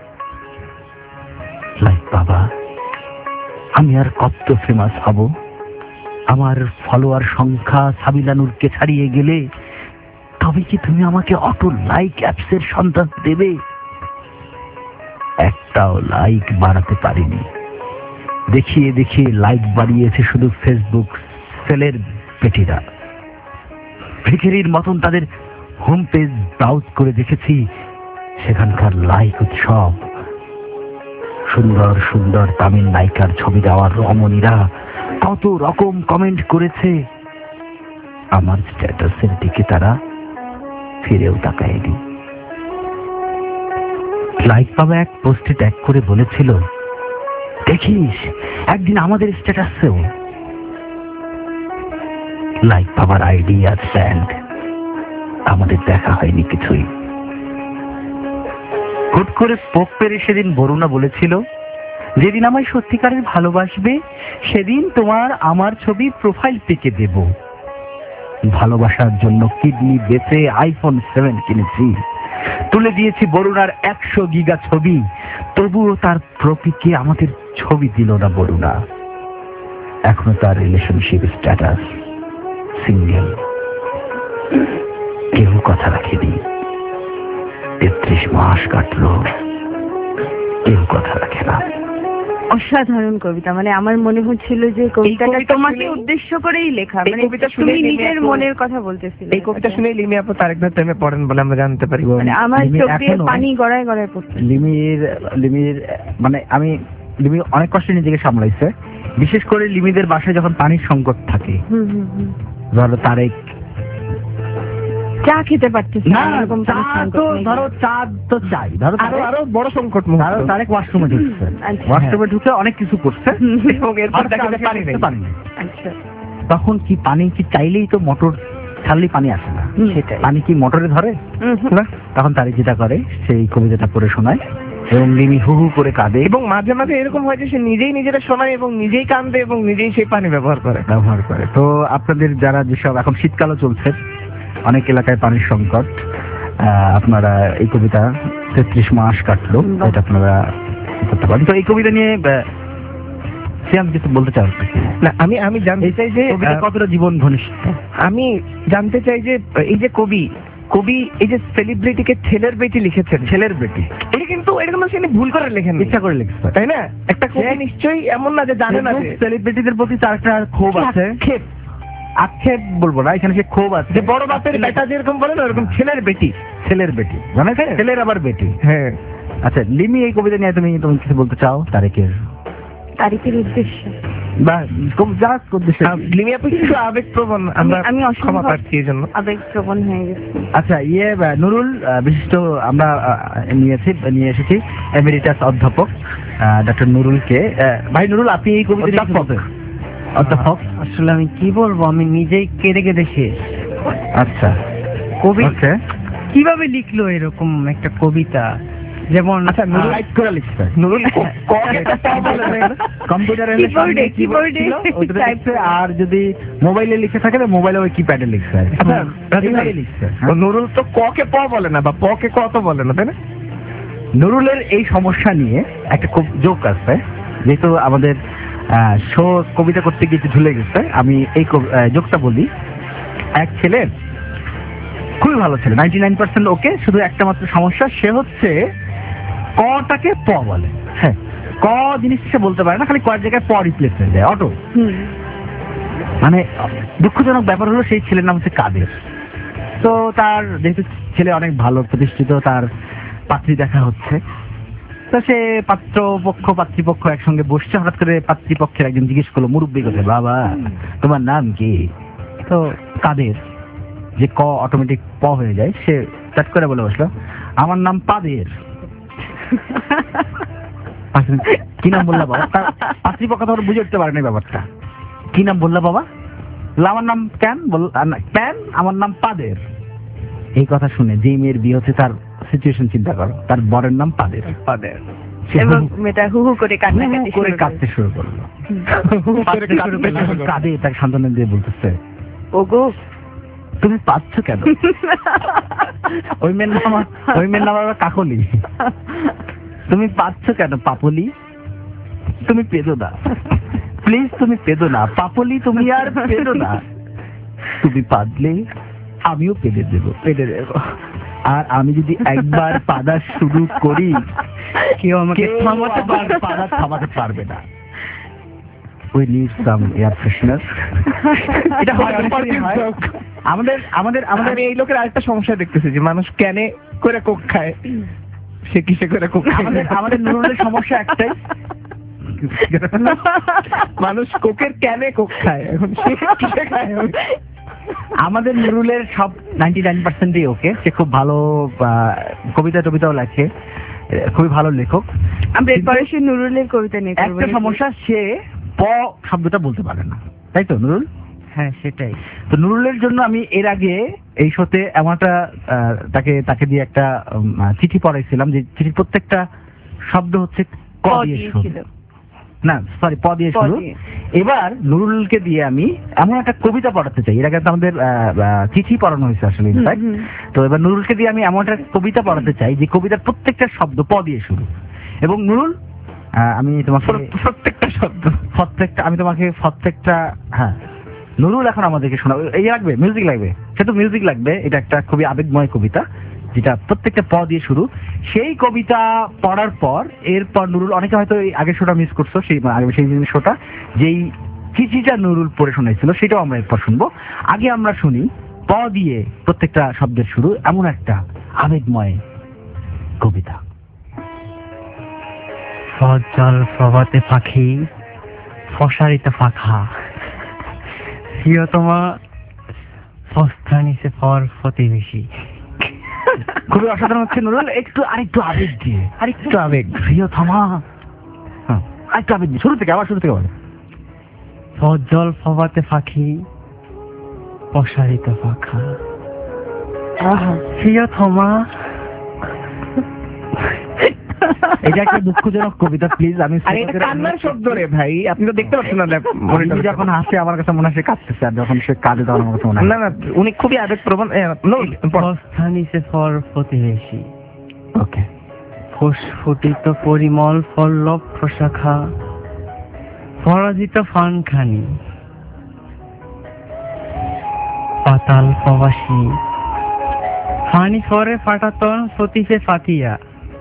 লাইক বাবা, আমি আর কত ফেমাস হব? আমার ফলোয়ার সংখ্যা সাবিলানুরকে ছাড়িয়ে গেলে তবে কি তুমি আমাকে অটো লাইক অ্যাপসের সন্ধান দেবে? একটাও লাইক বাড়াতে পারিনি। দেখিয়ে দেখিয়ে লাইক বাড়িয়েছে শুধু ফেসবুক সেলের পেটিরা। ভিখিরির মতন তাদের হোম পেজ ব্রাউজ করে দেখেছি, সেখানকার লাইক উৎসব। সুন্দর সুন্দর তামিল নায়িকার ছবি দেওয়ার রমণীরা কত রকম কমেন্ট করেছে, আমার স্ট্যাটাসের দিকে তারা ফিরেও তাকায়নি। লাইক বাবা এক পোস্টে ট্যাগ করে বলেছিল, দেখিস একদিন আমাদের স্ট্যাটাসেও। লাইক বাবার আইডি আর স্ট্যান্ড, আমাদের দেখা হয়নি কিছুই। হুট করে পোক পেরে সেদিন বরুণা বলেছিল, যেদিন আমায় সত্যিকারের ভালোবাসবে সেদিন তোমার আমার ছবি প্রোফাইল পিকে দেব। ভালোবাসার জন্য কিডনি বেচে আইফোন সেভেন কিনেছি, তুলে দিয়েছি বরুণার একশো গিগা ছবি, তবুও তার প্রপিকে আমাদের ছবি দিল না বরুণা। এখনো তার রিলেশনশিপ স্ট্যাটাস সিঙ্গেল, কেউ কথা রাখেনি। তেত্রিশ মাস কাটলো, কেউ কথা রাখে না। অসাধারণ কবিতা, মানে আমার মনে হচ্ছিল যে কবিতাটা কবিতা তোমাকে শুনে- উদ্দেশ্য করেই লেখা, এই মানে কবিতা তুমি শুনেই লিমি নিজের আপু- মনের কথা বলতেছিলে। এই কবিতা শুনে লিমি আপু তারেক ভাই প্রেমে পড়েন বলে আমরা জানতে পারি। মানে আমার লিমি চোখ দিয়ে এখনো- পানি গড়ায় গড়ায় পড়ছে। লিমির লিমির মানে আমি লিমি অনেক কষ্ট নিজেকে সামলাইছে, বিশেষ করে লিমিদের বাসায় যখন পানির সংকট থাকে, হুম হুম হুম। ধরো তারেক চা খেতে পারতেছে না, এরকম চা কোনো সংকট তো নেই। ধরো চা তো চাই, ধরো আরো তারেক- আরো বড় সংকট ধরো মুহূর্ত। তারেক ওয়াশরুমে ঢুকছে, আচ্ছা। ওয়াশরুমে ঢুকে অনেক কিছু করছে, এবং এরপর দেখা যায় পানি নেই। পানি নেই। আচ্ছা। তখন কি পানি কি চাইলেই তো মোটর ছাড়লেই পানি আসে না, সেটাই। পানি কি মোটরে ধরে হুম হুম। না? তখন তারিক যেটা করে সেই কবিতাটা পড়ে শোনায় এবং লিমি হু হু করে কাঁদে এবং মাঝে মাঝে এরকম হয় যে সে নিজেই নিজেরা শোনায় এবং নিজেই কান্দে এবং নিজেই সেই পানি ব্যবহার করে। ব্যবহার করে। তো আপনাদের যারা যেসব এখন শীতকালও চলছে, অনেক এলাকায় পানির সংকট, আহ, আপনারা এই কবিতা তেত্রিশ মাস কাটলো, বাহ। এটা আপনারা করতে পারেন। তো এই কবিতা নিয়ে আহ, সিয়াম কিছু বলতে চাও? না, আমি আমি জানতে চাই যে কবিতা আহ, কতটা জীবন ঘনিষ্ঠ? আমি জানতে চাই যে এই যে কবি কবি এই যে সেলিব্রিটিকে ছেলের বেটি লিখেছেন, ছেলের বেটি এটা কিন্তু এটা কিন্তু তিনি ভুল করে লেখেন, ইচ্ছা করে লিখছে, তাই না? একটা কবি নিশ্চয়ই এমন না যে জানে না যে সেলিব্রিটিদের প্রতি তার একটা ক্ষোভ আছে, আক্ষেপ, আক্ষেপ বলবো না, এখানে সে ক্ষোভ আছে যে বড় বাপের বেটা যেরকম বলে না ওরকম ছেলের বেটি। ছেলের বেটি, জানা যায় ছেলের আবার বেটি। হ্যাঁ, আচ্ছা লিমি, এই কবিতা নিয়ে তুমি তুমি কিছু বলতে চাও তারেকের তারিখের উদ্দেশ্যে বা খুব যা উদ্দেশ্যে? লিমি আপু কিছু আবেগ প্রবণ, আমরা আমি- আমি অসম্ভব- ক্ষমা প্রার্থী এই জন্য। আবেগপ্রবণ হয়ে গেছে। আচ্ছা ইয়ে আহ, নুরুল, আহ, বিশিষ্ট আমরা আহ, নিয়েছি নিয়ে এসেছি এমেরিটাস অধ্যাপক ডক্টর নুরুলকে। আহ, ভাই নুরুল, আপনি এই কবিতা নিয়ে কিছু অধ্যাপক। বলতে- অধ্যাপক, আসলে আমি কি বলবো, আমি নিজেই কেঁদে কেঁদে শেষ। আচ্ছা কবি ওকে, কিভাবে লিখলো এরকম একটা কবিতা? যেমন আচ্ছা, নুরুল রাইট করে লিখছে নুরুল ক- ক- একটা ক বলে না? কম্পিউটারে কিবোর্ডে কিবোর্ডে টাইপ আর যদি মোবাইলে লিখে থাকে তো মোবাইলে ওই কিপ্যাডে লিখছে আর কি। আচ্ছা, রাজীব ভাই, এইভাবে লিখছে, ও হ্যাঁ। নুরুল তো ক কে প বলে না বা প কে ক তো বলে না, তাই না? নুরুলের এই সমস্যা নিয়ে একটা খুব জোক আছে, যেহেতু আমাদের শো কবিতা করতে গিয়ে একটু ঝুলে গেছে, আমি এই জোকটা বলি। এক ছেলে খুবই ভালো ছেলে, নাইনটি নাইন পার্সেন্ট ওকে, শুধু একটা মাত্র সমস্যা, সে হচ্ছে কটাকে প বলে। হ্যাঁ, ক জিনিস সে বলতে পারে না, খালি কয়ের জায়গায় প রিপ্লেস হয়ে যায় অটো। হুম। মানে দুঃখজনক ব্যাপার হলো সেই ছেলের নাম হচ্ছে কাদের। তো তার যেহেতু ছেলে অনেক ভালো প্রতিষ্ঠিত, তার পাত্রী দেখা হচ্ছে, তো সে পাত্রপক্ষ পাত্রীপক্ষ একসঙ্গে বসছে, হঠাৎ করে পাত্রীপক্ষের একজন জিজ্ঞেস করলো মুরব্বী কথা, বাবা তোমার নাম কি? তো কাদের, যে ক অটোমেটিক প হয়ে যায়, সে চট করে বলে বসলো, আমার নাম পাদের। কি নাম বললা বাবা? তার পাত্রীপক্ষ তো বুঝে উঠতে পারে না ব্যাপারটা, কি নাম বললা বাবা? বললো, আমার নাম প্যান। বল প্যান, আমার নাম পাদের। এই কথা শুনে যে মেয়ের বিয়ে হচ্ছে তার সিচুয়েশন চিন্তা করো, তার বরের নাম পাদের। পাদের। সে এবং হু হু মেয়েটা হু হু করে কান্নাকাটি করে শুরু করে। কাঁদতে শুরু করলো, করে কাঁদতে শুরু করলো। কাঁদে, তাকে সান্ত্বনা দিয়ে বলতেছে, ওগো তুমি পাচ্ছ কেন? ওই মেয়ের নাম ওই মেয়ের নাম আবার কাকলি। তুমি পাচ্ছ কেন পাপলি? তুমি পেদো না প্লিজ, তুমি পেদো না পাপলি, তুমি আর পেদো না। তুমি পাদলে আমিও পেদে দেবো, পেদে দেবো। আর আমি যদি একবার পাদা শুরু করি, কেউ আমাকে কেউ থামাতে আবার পাদা থামাতে পারবে না। We need some air freshener. এটা হয়, অনেক সময় হয়। আমাদের আমাদের আমাদের আমি এই লোকের আরেকটা সমস্যা দেখতেছি যে মানুষ ক্যানে করে কোক খায়, সে কিসে করে কোক খায়? আমাদের আমাদের নুরুলের সমস্যা একটাই, মানুষ কোকের ক্যানে কোক খায়, এখন সে কিসে খায়? আমাদের নুরুলের সব নাইনটি নাইন পার্সেন্টই ওকে, সে খুব ভালো আহ, কবিতা টবিতাও লেখে, খুবই ভালো লেখক। আমরা এরপরে সে নুরুলের কবিতা নিয়ে করবো একটা নাকি? সমস্যা, সে প শব্দটা বলতে পারে না, তাই তো নুরুল? হ্যাঁ সেটাই। তো নুরুলের জন্য আমি এর আগে এই শোতে এমন একটা আহ, তাকে তাকে দিয়ে একটা উম, চিঠি পড়াইছিলাম, যে চিঠির প্রত্যেকটা শব্দ হচ্ছে ক ক দিয়ে দিয়েছিল। শুরু। না সরি, প দিয়ে প শুরু। দিয়ে। এবার নুরুলকে দিয়ে আমি এমন একটা কবিতা পড়াতে চাই। এর আগে তো আমাদের আহ, আহ, চিঠি পড়ানো হয়েছে আসলে হুম, ইনফ্যাক্ট। হুম। তো এবার নুরুলকে দিয়ে আমি এমন একটা কবিতা পড়াতে চাই যে কবিতার প্রত্যেকটা শব্দ প দিয়ে শুরু। এবং নুরুল, আহ, আমি তোমাকে প্রত্যেকটা শব্দ প্রত্যেকটা আমি তোমাকে প্রত্যেকটা হ্যাঁ নুরুল এখন আমাদেরকে শোনা, এই লাগবে মিউজিক লাগবে, সে তো মিউজিক লাগবে। এটা একটা খুবই আবেগময় কবিতা যেটা প্রত্যেকটা প দিয়ে শুরু। সেই কবিতা পড়ার পর এরপর নুরুল, অনেকে হয়তো এই আগের শোটা মিস করছো, সেই আগে সেই শোটা যেই চিঠিটা নুরুল পড়ে শোনাইছিল সেটাও আমরা এরপর শুনবো। আগে আমরা শুনি প দিয়ে প্রত্যেকটা শব্দের শুরু এমন একটা আবেগময় কবিতা। সজ্জল প্রভাতে পাখি প্রসারিত পাখা, প্রিয়তমা ফস্তা নিচে পর প্রতিবেশী। খুবই অসাধারণ হচ্ছে নুরুল, একটু আরেকটু আবেগ দিয়ে, আরেকটু আবেগ, প্রিয়তমা, হ্যাঁ আরেকটু আবেগ দিয়ে, শুরু থেকে আবার শুরু থেকে বলে। সজ্জল প্রভাতে পাখি প্রসারিত পাখা, প্রিয়তমা। এটা একটা দুঃখজনক কবিতা, প্লিজ। আমি আর এটা কান্নার শব্দ রে ভাই, আপনি তো দেখতে পাচ্ছেন না উনি যখন হাসে আমার কাছে মনে হয় সে কাঁদতেছে, আর যখন সে কাঁদে তখন আমার কাছে মনে হয় না না, উনি খুবই আবেগপ্রবণ। ফস্তা নিচে পর প্রতিবেশী, ওকে। ফুসফুটিত পরিমল পল্লব প্রশাখা, পরাজিত ফানখানি, পাতাল প্রবাসী, ফানি ফরে ফাটাতন প্রতিপে পাতিয়া,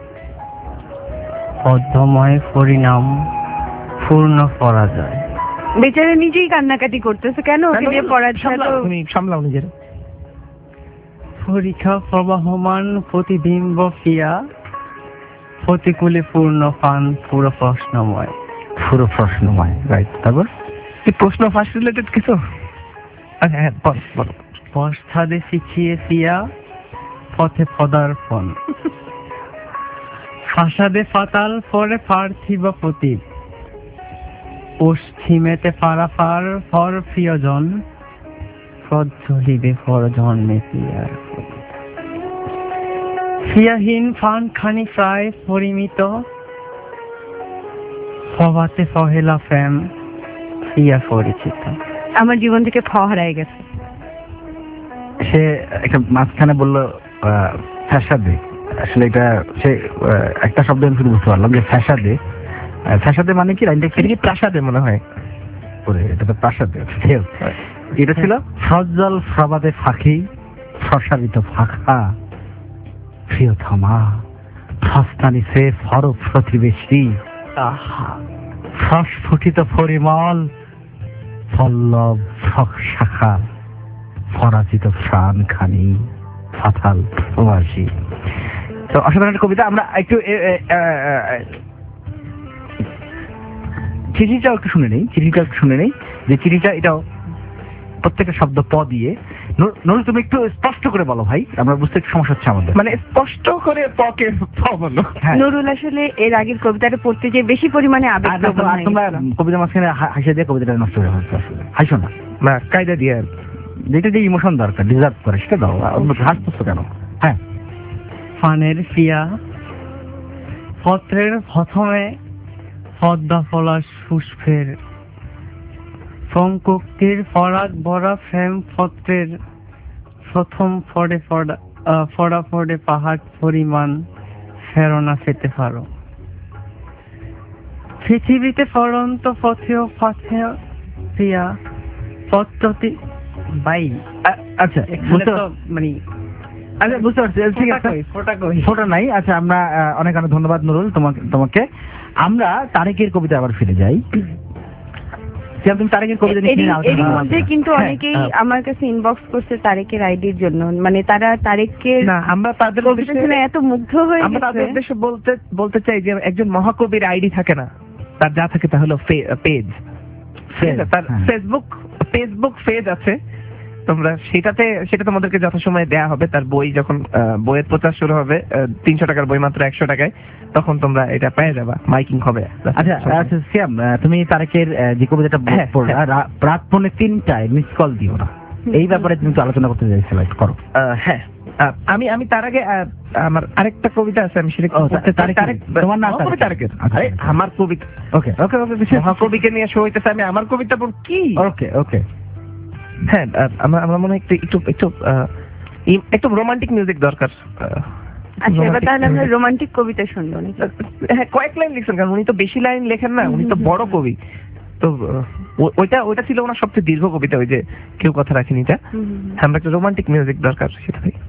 পদ্মময় পরিণাম পূর্ণ পরাজয়। বেচারা নিজেই কান্নাকাটি করতেছে কেন? ওকে নিয়ে পড়ার ছাড়া তো তুমি সামলাও নিজের। পরীক্ষা প্রবাহমান প্রতিবিম্ব ফিয়া, প্রতিকূলে পূর্ণ পান পুরো প্রশ্নময়। পুরো প্রশ্নময়, রাইট। তারপর কি প্রশ্ন ফার্স্ট রিলেটেড কিছু? আচ্ছা হ্যাঁ বলো বলো। পশ্চাদে শিখিয়ে ফিয়া পথে পদার্পণ, ফাসাদে ফাতাল পরে পার্থিব প্রতীপ, পশ্চিমেতে পারাপার ফর প্রিয়জন, প্রজ্বলিবে ফর জন্মে প্রিয়ার ফিয়াহীন ফান খানি প্রায় পরিমিত, প্রভাতে পহেলা প্রেম প্রিয়া পরিচিত। আমার জীবন থেকে ফ হারায় গেছে। সে একটা মাঝখানে বললো ফ্যাসাদে, আসলে এটা সে আহ, একটা শব্দ আমি শুধু বুঝতে পারলাম যে ফ্যাসাদে। আহ, ফ্যাসাদে মানে কি? লাইনটা এটা কি প্রাসাদে মনে হয়? করে এটা তো প্রাসাদে। এটা ছিল সজ্জল প্রভাতে ফাঁকি প্রসারিত ফাঁকা, প্রিয়তমা ফস্তানি সে ফর প্রতিবেশী, প্রস্ফুটিত পরিমল পল্লব শাখা, পরাজিত প্রাণ খানি ফাতাল প্রবাসী। তো অসাধারণ একটা কবিতা। আমরা একটু চিঠিটাও একটু শুনে নেই, চিঠিটা একটু শুনে নেই যে চিঠিটা এটাও প্রত্যেকটা শব্দ প দিয়ে। নুরুল তুমি একটু স্পষ্ট করে বলো ভাই, আমরা বুঝতে একটু সমস্যা হচ্ছে আমাদের। মানে স্পষ্ট করে পকে প বলো। হ্যাঁ। নুরুল আসলে এর আগের কবিতাটা পড়তে যে বেশি পরিমাণে আবেগ আর তোমরা- আর তোমরা কবিতা মাঝখানে হা- হাসিয়ে দিয়ে কবিতাটা নষ্ট হয়ে যাচ্ছে আসলে। হাসো না, না কায়দা দিয়ে আর যেটা যে ইমোশন দরকার, ডিজার্ভ করে সেটা দাও। হাসতেছো কেন? হ্যাঁ, ফানের ফিয়া পত্রের প্রথমে পদ্মা পলাশ পুষ্পের, সংকুক্তির ফরাক বড়া ফ্রেম পত্রের, প্রথম ফড়ে ফড়া আহ, ফড়া ফড়ে পাহাড় পরিমাণ ফেরনা পেতে পারো, পৃথিবীতে ফরন্ত পথেও পথে প্রিয়া পদ্ধতি বাই। আ- আচ্ছা এখানে বুঝতে তো মানে আচ্ছা বুঝতে পারছি, ঠিক আছে। ফোটা কই ফোটা নাই। আচ্ছা আমরা আহ, অনেক অনেক ধন্যবাদ নুরুল তোমাকে তোমাকে আমরা তারেকের কবিতা আবার ফিরে যাই। সিয়াম তুমি তারেকের কবিতা নিয়ে এরই নিয়ে আলোচনা এরই করো। মধ্যে কিন্তু হ্যাঁ, অনেকেই আহ, আমার কাছে ইনবক্স করছে তারেকের আইডির জন্য, মানে তারা তারেকের না আমরা তাদের কবিতা উদ্দেশ্যে- শুনে এত মুগ্ধ হয়ে আমরা তাদের গেছে। উদ্দেশ্যে বলতে বলতে চাই যে একজন মহাকবির আইডি থাকে না, তার যা থাকে তা হলো পেজ। তার হ্যাঁ। ফেসবুক ফেসবুক পেজ আছে, তোমরা সেটাতে সেটা তোমাদেরকে যথাসময়ে দেয়া হবে। তার বই যখন আহ, বইয়ের প্রচার শুরু হবে, তিনশো টাকার বই মাত্র একশো টাকায়, তখন তোমরা এটা পেয়ে যাবা, মাইকিং হবে। আচ্ছা আচ্ছা সিয়াম, আহ, তুমি তারেকের আহ, যে কবিতাটা হ্যাঁ, পড়লা, হ্যাঁ। রা- রাত পৌনে তিনটায় মিস কল দিও না, এই ব্যাপারে তুমি তো আলোচনা করতে চাইছিলে, করো। আহ, হ্যাঁ আহ, আমি আমি তার আগে আহ, আমার আরেকটা কবিতা আছে, আমি সেটা ও, পড়তে- তারেক- তারেক- তোমার নাম মহাকবি তারেক? তারেকের। আচ্ছা, আরে, আচ্ছা। আমার কবিতা, ওকে ওকে ওকে মহাকবিকে নিয়ে শো হইতেছে, আমি আমার কবিতা পড়ব কি? ওকে ওকে হ্যাঁ, আহ, আমার আমার মনে হয় একটু একটু একটু আহ, ই- একটু রোমান্টিক মিউজিক দরকার। আহ, আচ্ছা, এবার romantic তাহলে আমরা music। রোমান্টিক কবিতা শুনবো নাকি? হ্যাঁ, কয়েক লাইন লিখছেন, কারণ উনি তো বেশি লাইন লেখেন না, উনি তো বড় কবি। তো আহ, ও- ওইটা ওইটা ছিল ওনার সবচেয়ে দীর্ঘ কবিতা, ওই যে কেউ কথা রাখেনি এটা। হুম, হুম, হুম। হ্যাঁ, আমরা একটা রোমান্টিক মিউজিক দরকার, সেটা ভাই।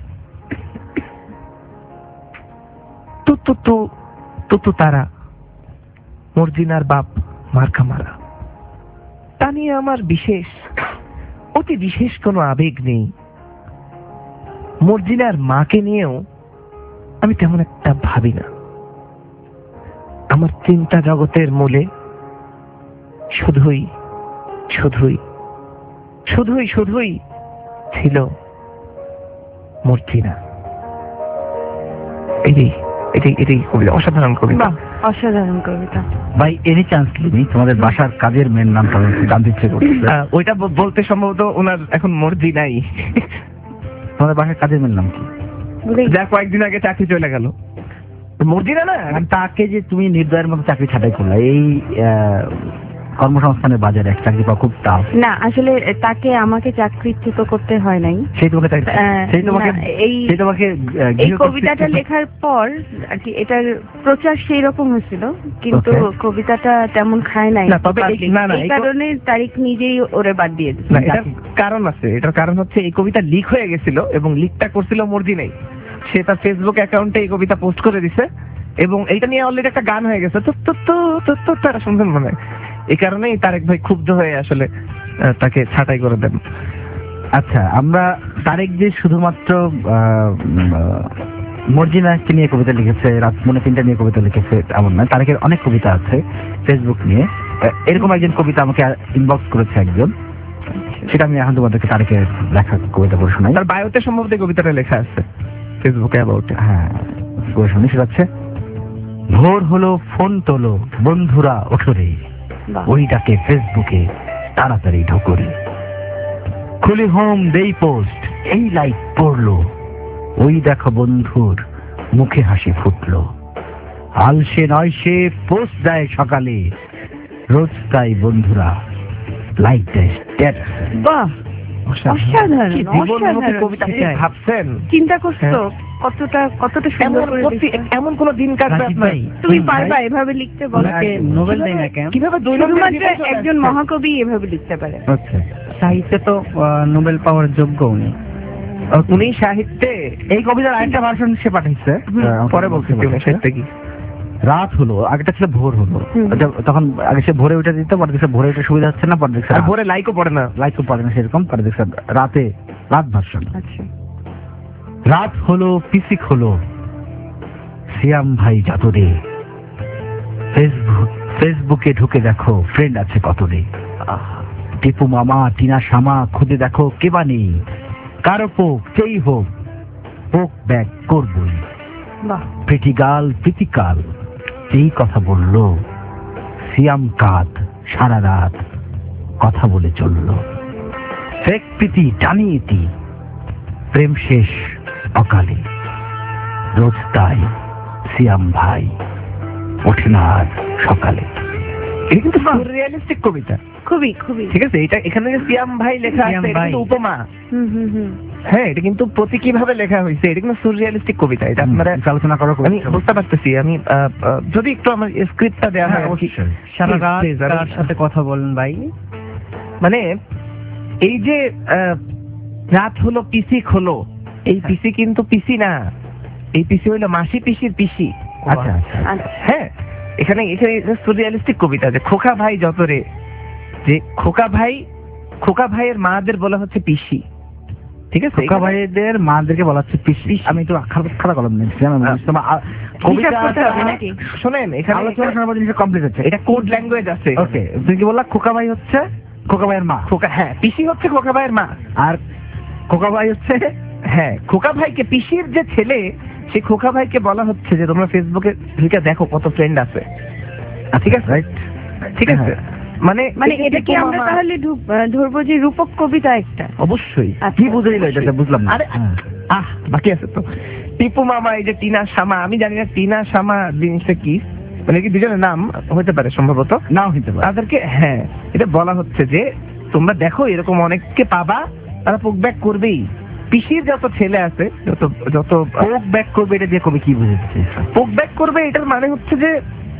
তু তু তু তু তু তারা, মর্জিনার বাপ মার্কা মারা, তা নিয়ে আমার বিশেষ অতি বিশেষ কোনো আবেগ নেই। মর্জিনার মাকে নিয়েও আমি তেমন একটা ভাবি না। আমার চিন্তা জগতের মূলে শুধুই শুধুই শুধুই শুধুই ছিল মর্জিনা। এটাই এটাই এটাই কবিতা, অসাধারণ কবিতা। বাহ, অসাধারণ কবিতা। ভাই এনি চান্স লিমি তোমাদের বাসার কাজের মেয়ের নামটা আমি একটু জানতে ইচ্ছে করছে। আহ, ওইটা ব- বলতে সম্ভবত ওনার এখন মর্জি নাই। তোমাদের বাসার কাজের মেয়ের নাম কি? বলেই যা কয়েকদিন আগে চাকরি চলে গেল। মর্জিনা না, আর তাকে যে তুমি নির্দয়ের মতো চাকরি ছাঁটাই করলা, এই আহ, কর্মসংস্থানের বাজারে এক চাকরি পাওয়া খুব টাফ। না, আসলে তাকে আমাকে চাকরিচ্যুত করতে হয় নাই। সেই তোমাকে চাকরি- আহ, সেই তোমাকে না, এই- সেই তোমাকে আহ, এই গৃহকর্তৃত্ব- কবিতাটা লেখার পর আর কি এটার প্রচার সেই রকম হয়েছিল, কিন্তু Okay. কবিতাটা তেমন খায় নাই না, তবে এই- public। না, না, এই এই ক- কারণে তারিক নিজেই ওরে বাদ দিয়ে দিচ্ছে। না, এটার কারণ আছে। এটার কারণ হচ্ছে এই কবিতা লিক হয়ে গেছিল এবং লিকটা করছিল মর্জি নেই। সে তার ফেসবুক অ্যাকাউন্টে এই কবিতা পোস্ট করে দিছে এবং এইটা নিয়ে অলরেডি একটা গান হয়ে গেছে। তো তো তো তো তো তারা শুনছেন মনে হয়। এই কারণেই তারেক ভাই ক্ষুব্ধ হয়ে আসলে আহ, তাকে ছাঁটাই করে দেন। আচ্ছা, আমরা তারেক যে শুধুমাত্র আহ, উম, আহ, মর্জিনাকে নিয়ে কবিতা লিখেছে, রাত মনে তিনটা নিয়ে কবিতা লিখেছে এমন নয়, তারেকের অনেক কবিতা আছে ফেসবুক নিয়ে। আহ, এরকম একজন কবিতা আমাকে ইনবক্স করেছে একজন, সেটা আমি এখন তোমাদেরকে তারেকের লেখা কবিতা পড়ে শোনাই। তার বায়োতে সম্ভবত এই কবিতাটা লেখা আছে ফেসবুকে অ্যাবাউটে। হ্যাঁ, পড়ে শোনাই। সেটা হচ্ছে, ভোর হলো ফোন তোলো বন্ধুরা ওঠরে, বাহ। ওই ডাকে ফেসবুকে তাড়াতাড়ি ঢোকরে, খুলি হোম দেই পোস্ট এই লাইক পড়লো, ওই দেখো বন্ধুর মুখে হাসি ফুটলো, আলসে নয় সে পোস্ট দেয় সকালে, রোজ তাই বন্ধুরা লাইক দেয় স্ট্যাটাসে। বাহ, অসাধারণ, কি জীবনমুখী অসাধারণ। কবিতা, আপনি ভাবছেন চিন্তা করছো কতটা কতটা সুন্দর এমন করে প্রতি- লিখছো? এমন কোন দিন কাটবে রাজীব আপনার? ভাই, তুমি ভাই, পারবা এভাবে লিখতে? বলো ওনাকে নোবেল দেয় না কেন? কিভাবে দৈনন্দিন শুধুমাত্র জীবনে চলে একজন আসছে? মহাকবি এভাবে লিখতে পারে। আচ্ছা, সাহিত্যে তো আহ, নোবেল পাওয়ার যোগ্য উনি। উনি সাহিত্যে এই কবিতার আরেকটা ভার্সন সে পাঠাইছে, আহ, পরে বলছি উনি সাহিত্যে কি। রাত হলো, আগেটা ছিল ভোর হলো। হুম। য- তখন আগে সে ভোরে উঠে দিত, পরে দেখছে ভোরে উঠে সুবিধা হচ্ছে না, পরে দেখছে আর ভোরে লাইকও পড়ে না। লাইকও পড়ে না সেরকম, পরে দেখছে রাতে রাত ভার্সন। আচ্ছা, রাত হলো পিসিক হলো, সিয়াম ভাই যাতরে, ফেসবুক ফেসবুকে ঢুকে দেখো ফ্রেন্ড আছে কত রে, টিপু মামা টিনা শামা খুঁজে দেখো কেবা নেই, কারো পোক যেই হোক পোক ব্যাক করবই, বাহ, প্রিটি গার্ল প্রীতিকাল যেই কথা বললো, সিয়াম কাঁদ সারা রাত কথা বলে চললো, ফেক প্রীতি জানিয়েতি প্রেম শেষ অকালে, রোজ তাই সিয়াম ভাই ওঠে না আর সকালে। এটা কিন্তু রিয়েলিস্টিক কবিতা, খুবই খুবই। ঠিক আছে? এটা এখানে যে সিয়াম ভাই লেখা সিয়াম আছে, এটা ভাই। কিন্তু উপমা। হুম হুম হুম। হ্যাঁ, এটা কিন্তু প্রতীকী ভাবে লেখা হয়েছে। এটা কিন্তু সুরিয়ালিস্টিক কবিতা। এটা আপনারা হুম, আলোচনা করো। আমি বুঝতে পারতেছি। আমি আহ, আহ, যদি একটু আমার স্ক্রিপ্টটা দেওয়া হয় আর কি। সারা Please, রাত please, আমি- তার সাথে কথা বলেন ভাই। মানে এই যে আহ, রাত হলো পিসি হলো, এই পিসি কিন্তু পিসি না, এই পিসি হলো মাসি পিসির পিসি। আচ্ছা আচ্ছা আচ্ছা, হ্যাঁ, এখানে এখানে সুরিয়ালিস্টিক কবিতা যে খোকা ভাই যতরে, যে খোকা ভাই খোকা ভাইয়ের মাদের বলা হচ্ছে পিসি, ঠিক আছে? খোকা ভাইদের মাদেরকে বলা হচ্ছে পিসি। আমি একটু খাতা খাতা কলম নিয়েছিলাম, শোনেন এখানে আলোচনা শোনার জিনিস কমপ্লিট হচ্ছে, এটা কোড ল্যাঙ্গুয়েজ আছে। ওকে, তুমি কি বললা? খোকা ভাই হচ্ছে খোকা ভাইয়ের মা। খোকা, হ্যাঁ, পিসি হচ্ছে খোকা ভাইয়ের মা, আর খোকা ভাই হচ্ছে, হ্যাঁ, খোকা ভাইকে, পিসির যে ছেলে সেই খোকা ভাইকে বলা হচ্ছে যে তোমরা ফেসবুকে ঢুকে দেখো কত ফ্রেন্ড আছে, ঠিক আছে? রাইট, ঠিক আছে। মানে মানে এটা কি আমরা তাহলে ধরবো যে রূপক কবিতা একটা? অবশ্যই। কি বুঝে দিল এটা বুঝলাম না। আরে আহ বাকি আছে তো। টিপু মামা, এই যে টিনা শামা, আমি জানি না টিনা শামা জিনিসটা কি, মানে কি দুজনের নাম হতে পারে, সম্ভবত নাও হতে পারে। তাদেরকে, হ্যাঁ, এটা বলা হচ্ছে যে তোমরা দেখো এরকম অনেককে পাবা, তারা পোক ব্যাক করবেই। পিসির যত ছেলে আছে, যত যত পোক ব্যাক করবে, এটা দিয়ে কবি কি বুঝেছে? পোক ব্যাক করবে এটার মানে হচ্ছে যে,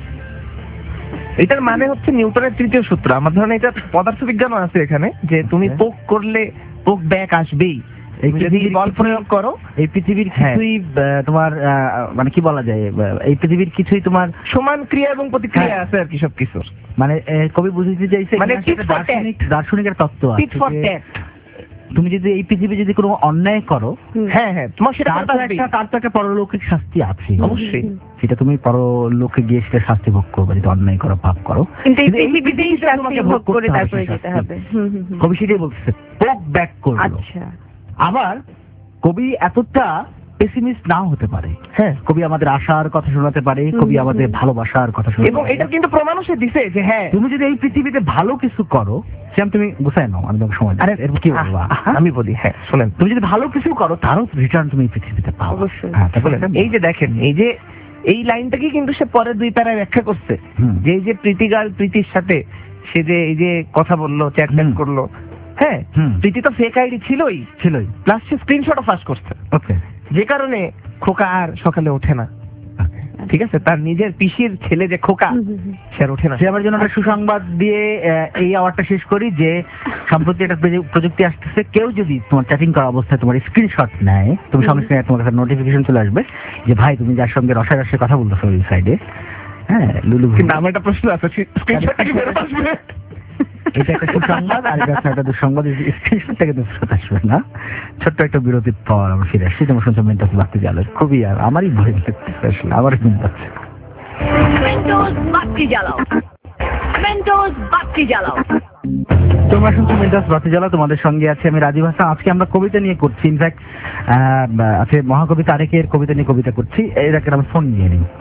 এটার মানে হচ্ছে নিউটনের তৃতীয় সূত্র। আমার ধরনের এটা পদার্থবিজ্ঞানও আছে এখানে, যে তুমি পোক করলে পোক ব্যাক আসবেই। এই পৃথিবীর বল প্রয়োগ করো, এই পৃথিবীর কিছুই তোমার মানে কি বলা যায়, এই পৃথিবীর কিছুই তোমার সমান ক্রিয়া এবং প্রতিক্রিয়া আছে আর কি সবকিছুর। মানে কবি বুঝিয়ে চাইছে মানে দার্শনিক দার্শনিকের তত্ত্ব আছে। Tit for tat. তুমি যদি এই পৃথিবী যদি কোনো অন্যায় করো, হ্যাঁ হ্যাঁ, তোমার সেটা তার তো একটা পরলৌকিক শাস্তি আছে অবশ্যই। সেটা তুমি পরলোকে গিয়ে সেটা শাস্তি ভোগ করবে যদি অন্যায় করো, পাপ করো। কিন্তু এই পৃথিবীতেই শাস্তি ভোগ করে তারপরে যেতে হবে। কবি সেটাই বলছে, পোক ব্যাক করবে। আচ্ছা, আবার কবি এতটা পেসিমিস্ট নাও হতে পারে। হ্যাঁ, কবি আমাদের আশার কথা শোনাতে পারে, কবি আমাদের ভালোবাসার কথা শোনাতে পারে। এবং এটা কিন্তু প্রমাণও সে দিছে যে হ্যাঁ, তুমি যদি এই পৃথিবীতে ভালো কিছু করো, সেম তুমি গুছাই নাও, আমি তোমাকে সময় দিই। আরে এর কি বলবা? আমি বলি, হ্যাঁ শুনেন, তুমি যদি ভালো কিছু করো তারও রিটার্ন তুমি এই পৃথিবীতে পাও। অবশ্যই। হ্যাঁ, তারপরে এই যে দেখেন, এই যে এই লাইনটাকে কিন্তু সে পরে দুই প্যারায় ব্যাখ্যা করছে, যে এই যে প্রীতি গার্ল প্রীতির সাথে সে যে এই যে কথা বললো, চ্যাট চ্যাট করলো, হ্যাঁ, প্রীতি তো ফেক আইডি ছিলই ছিলই প্লাস সে স্ক্রিনশটও ফাঁস করছে। ওকে, যে কারণে খোকা আর সকালে ওঠে না, ঠিক আছে? তার নিজের পিসির ছেলে যে খোকা, সে আর ওঠে না। সে আমার জন্য একটা সুসংবাদ দিয়ে এই আওয়ারটা শেষ করি যে সম্প্রতি একটা প্রযুক্তি আসতেছে, কেউ যদি তোমার চ্যাটিং করা অবস্থায় তোমার স্ক্রিনশট নেয়, তুমি সঙ্গে সঙ্গে তোমার কাছে নোটিফিকেশন চলে আসবে যে ভাই তুমি যার সঙ্গে রসায় রসায় কথা বলতেছো ওই সাইডে, হ্যাঁ লুলু। কিন্তু আমার একটা প্রশ্ন আছে, স্ক্রিনশটটা কি ফেরত আসবে? এটা একটা সুসংবাদ, আর এটা একটা দুঃসংবাদ, স্ক্রিনশট থেকে ফেরত আসবে না। ছোট্ট একটা বিরতির পর আমরা ফিরে আসছি। তোমার শুনছো মেন্টাস বাড়তে গেলে খুবই, আর আমারই ভয় লাগতেছে আসলে, আমারই চিন্তা হচ্ছে। মেন্টোস বাতি জ্বালাও, মেন্টোস বাতি জ্বালাও। তোমরা শুনছো মেন্টাস বাতি জ্বালাও, তোমাদের সঙ্গে আছে আমি রাজীব হাসান। আজকে আমরা কবিতা নিয়ে করছি, ইনফ্যাক্ট আছে মহাকবি তারেকের কবিতা নিয়ে কবিতা করছি। এর একটা আমি ফোন নিয়ে নিই।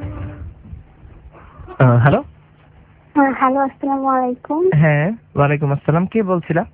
হ্যালো, হ্যালো, আসসালামু আলাইকুম। হ্যাঁ, ওয়ালাইকুম আসসালাম। কে বলছিলাম?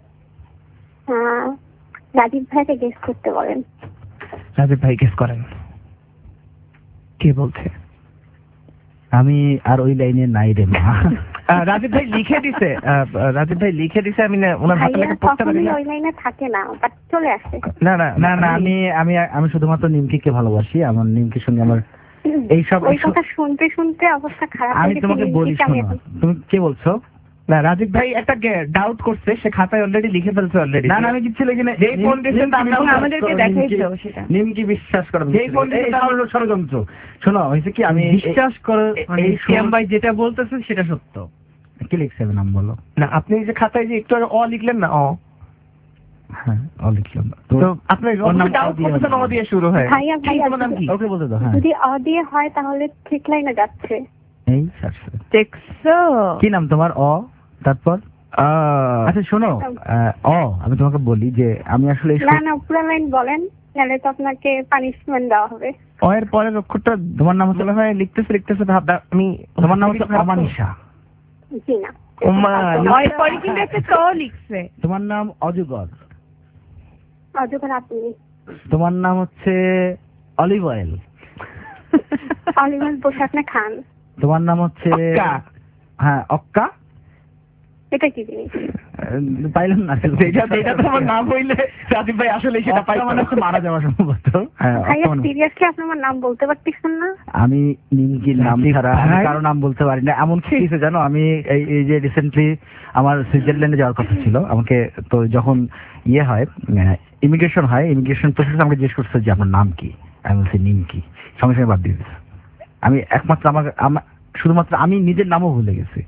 রাজীব ভাইকে গেস করতে বলেন। রাজীব ভাই গেস করেন, কে বলছে? আমি আর ওই লাইনে নাই রে মা। রাজীব ভাই লিখে দিছে, রাজীব ভাই লিখে দিছে, আমি না ওনার হাতে লেখা পড়তে পারি না। ওই লাইনে থাকে না, বাট চলে আসে। না না না না, আমি আমি আমি শুধুমাত্র নিমকিকে ভালোবাসি। আমার নিমকির সঙ্গে আমার এইসব ওই কথা শুনতে শুনতে অবস্থা খারাপ। আমি তোমাকে বলি, শোনো, তুমি কে বলছো? না, রাজীব ভাই একটা ডাউট করছে, সে খাতায় অলরেডি লিখে ফেলছে অলরেডি। না না, আমি কিছু লিখি না। এই ফোন দিয়েছেন আমাদেরকে দেখাইছো সেটা। নিমকি বিশ্বাস করো, এই ফোন দিয়েছেন ষড়যন্ত্র। শোনো, হয়েছে কি, আমি বিশ্বাস করো, এই শ্যাম ভাই যেটা বলতেছে সেটা সত্য। কি লিখছে নাম বলো? না, আপনি যে খাতায় যে একটু অ লিখলেন না, অ, হ্যাঁ অ লিখলাম। তো আপনার ডাউট করতেছেন অ দিয়ে শুরু হয়। ভাইয়া ভাইয়া, নাম কি? ওকে বলতে দাও। হ্যাঁ, যদি অ দিয়ে হয় তাহলে ঠিক লাইনে যাচ্ছে। এই সারছে। দেখছো কি নাম তোমার? অ, তারপর আচ্ছা শোনো, অ আমি তোমাকে বলি যে আমি আসলে না না, পুরো লাইন বলেন, নাহলে তো আপনাকে পানিশমেন্ট দেওয়া হবে। অ এর পরের অক্ষরটা তোমার নাম হচ্ছে, হয় লিখতেছে লিখতেছে ভাবনা, আমি তোমার নাম হচ্ছে অমানিশা। জি না, ওমা, ওই পরে কিন্তু একটা তো লিখছে। তোমার নাম অজগর। অজগর আপনি। তোমার নাম হচ্ছে অলিভ অয়েল। অলিভ অয়েল বসে আপনি খান। তোমার নাম হচ্ছে, হ্যাঁ অক্কা। এটা কি জিনিস? পাইলাম না, এটা তো আমার নাম হইলে রাজীব ভাই আসলে সেটা পাই, মানে মারা যাওয়া সম্ভবত। ভাইয়া সিরিয়াসলি আপনি আমার নাম বলতে পারতেছেন না? আমি নিমকির নাম ছাড়া কারো নাম বলতে পারি না। এমন কি হয়েছে জানো, আমি এই যে রিসেন্টলি আমার সুইজারল্যান্ডে যাওয়ার কথা ছিল, আমাকে তো যখন ইয়ে হয় ইমিগ্রেশন হয়, ইমিগ্রেশন প্রসেস আমাকে জিজ্ঞেস করছে যে আপনার নাম কি, আমি বলছি নিমকি, সঙ্গে সঙ্গে বাদ দিয়ে দিয়েছে। আমি একমাত্র আমার শুধুমাত্র আমি নিজের নামও ভুলে গেছি।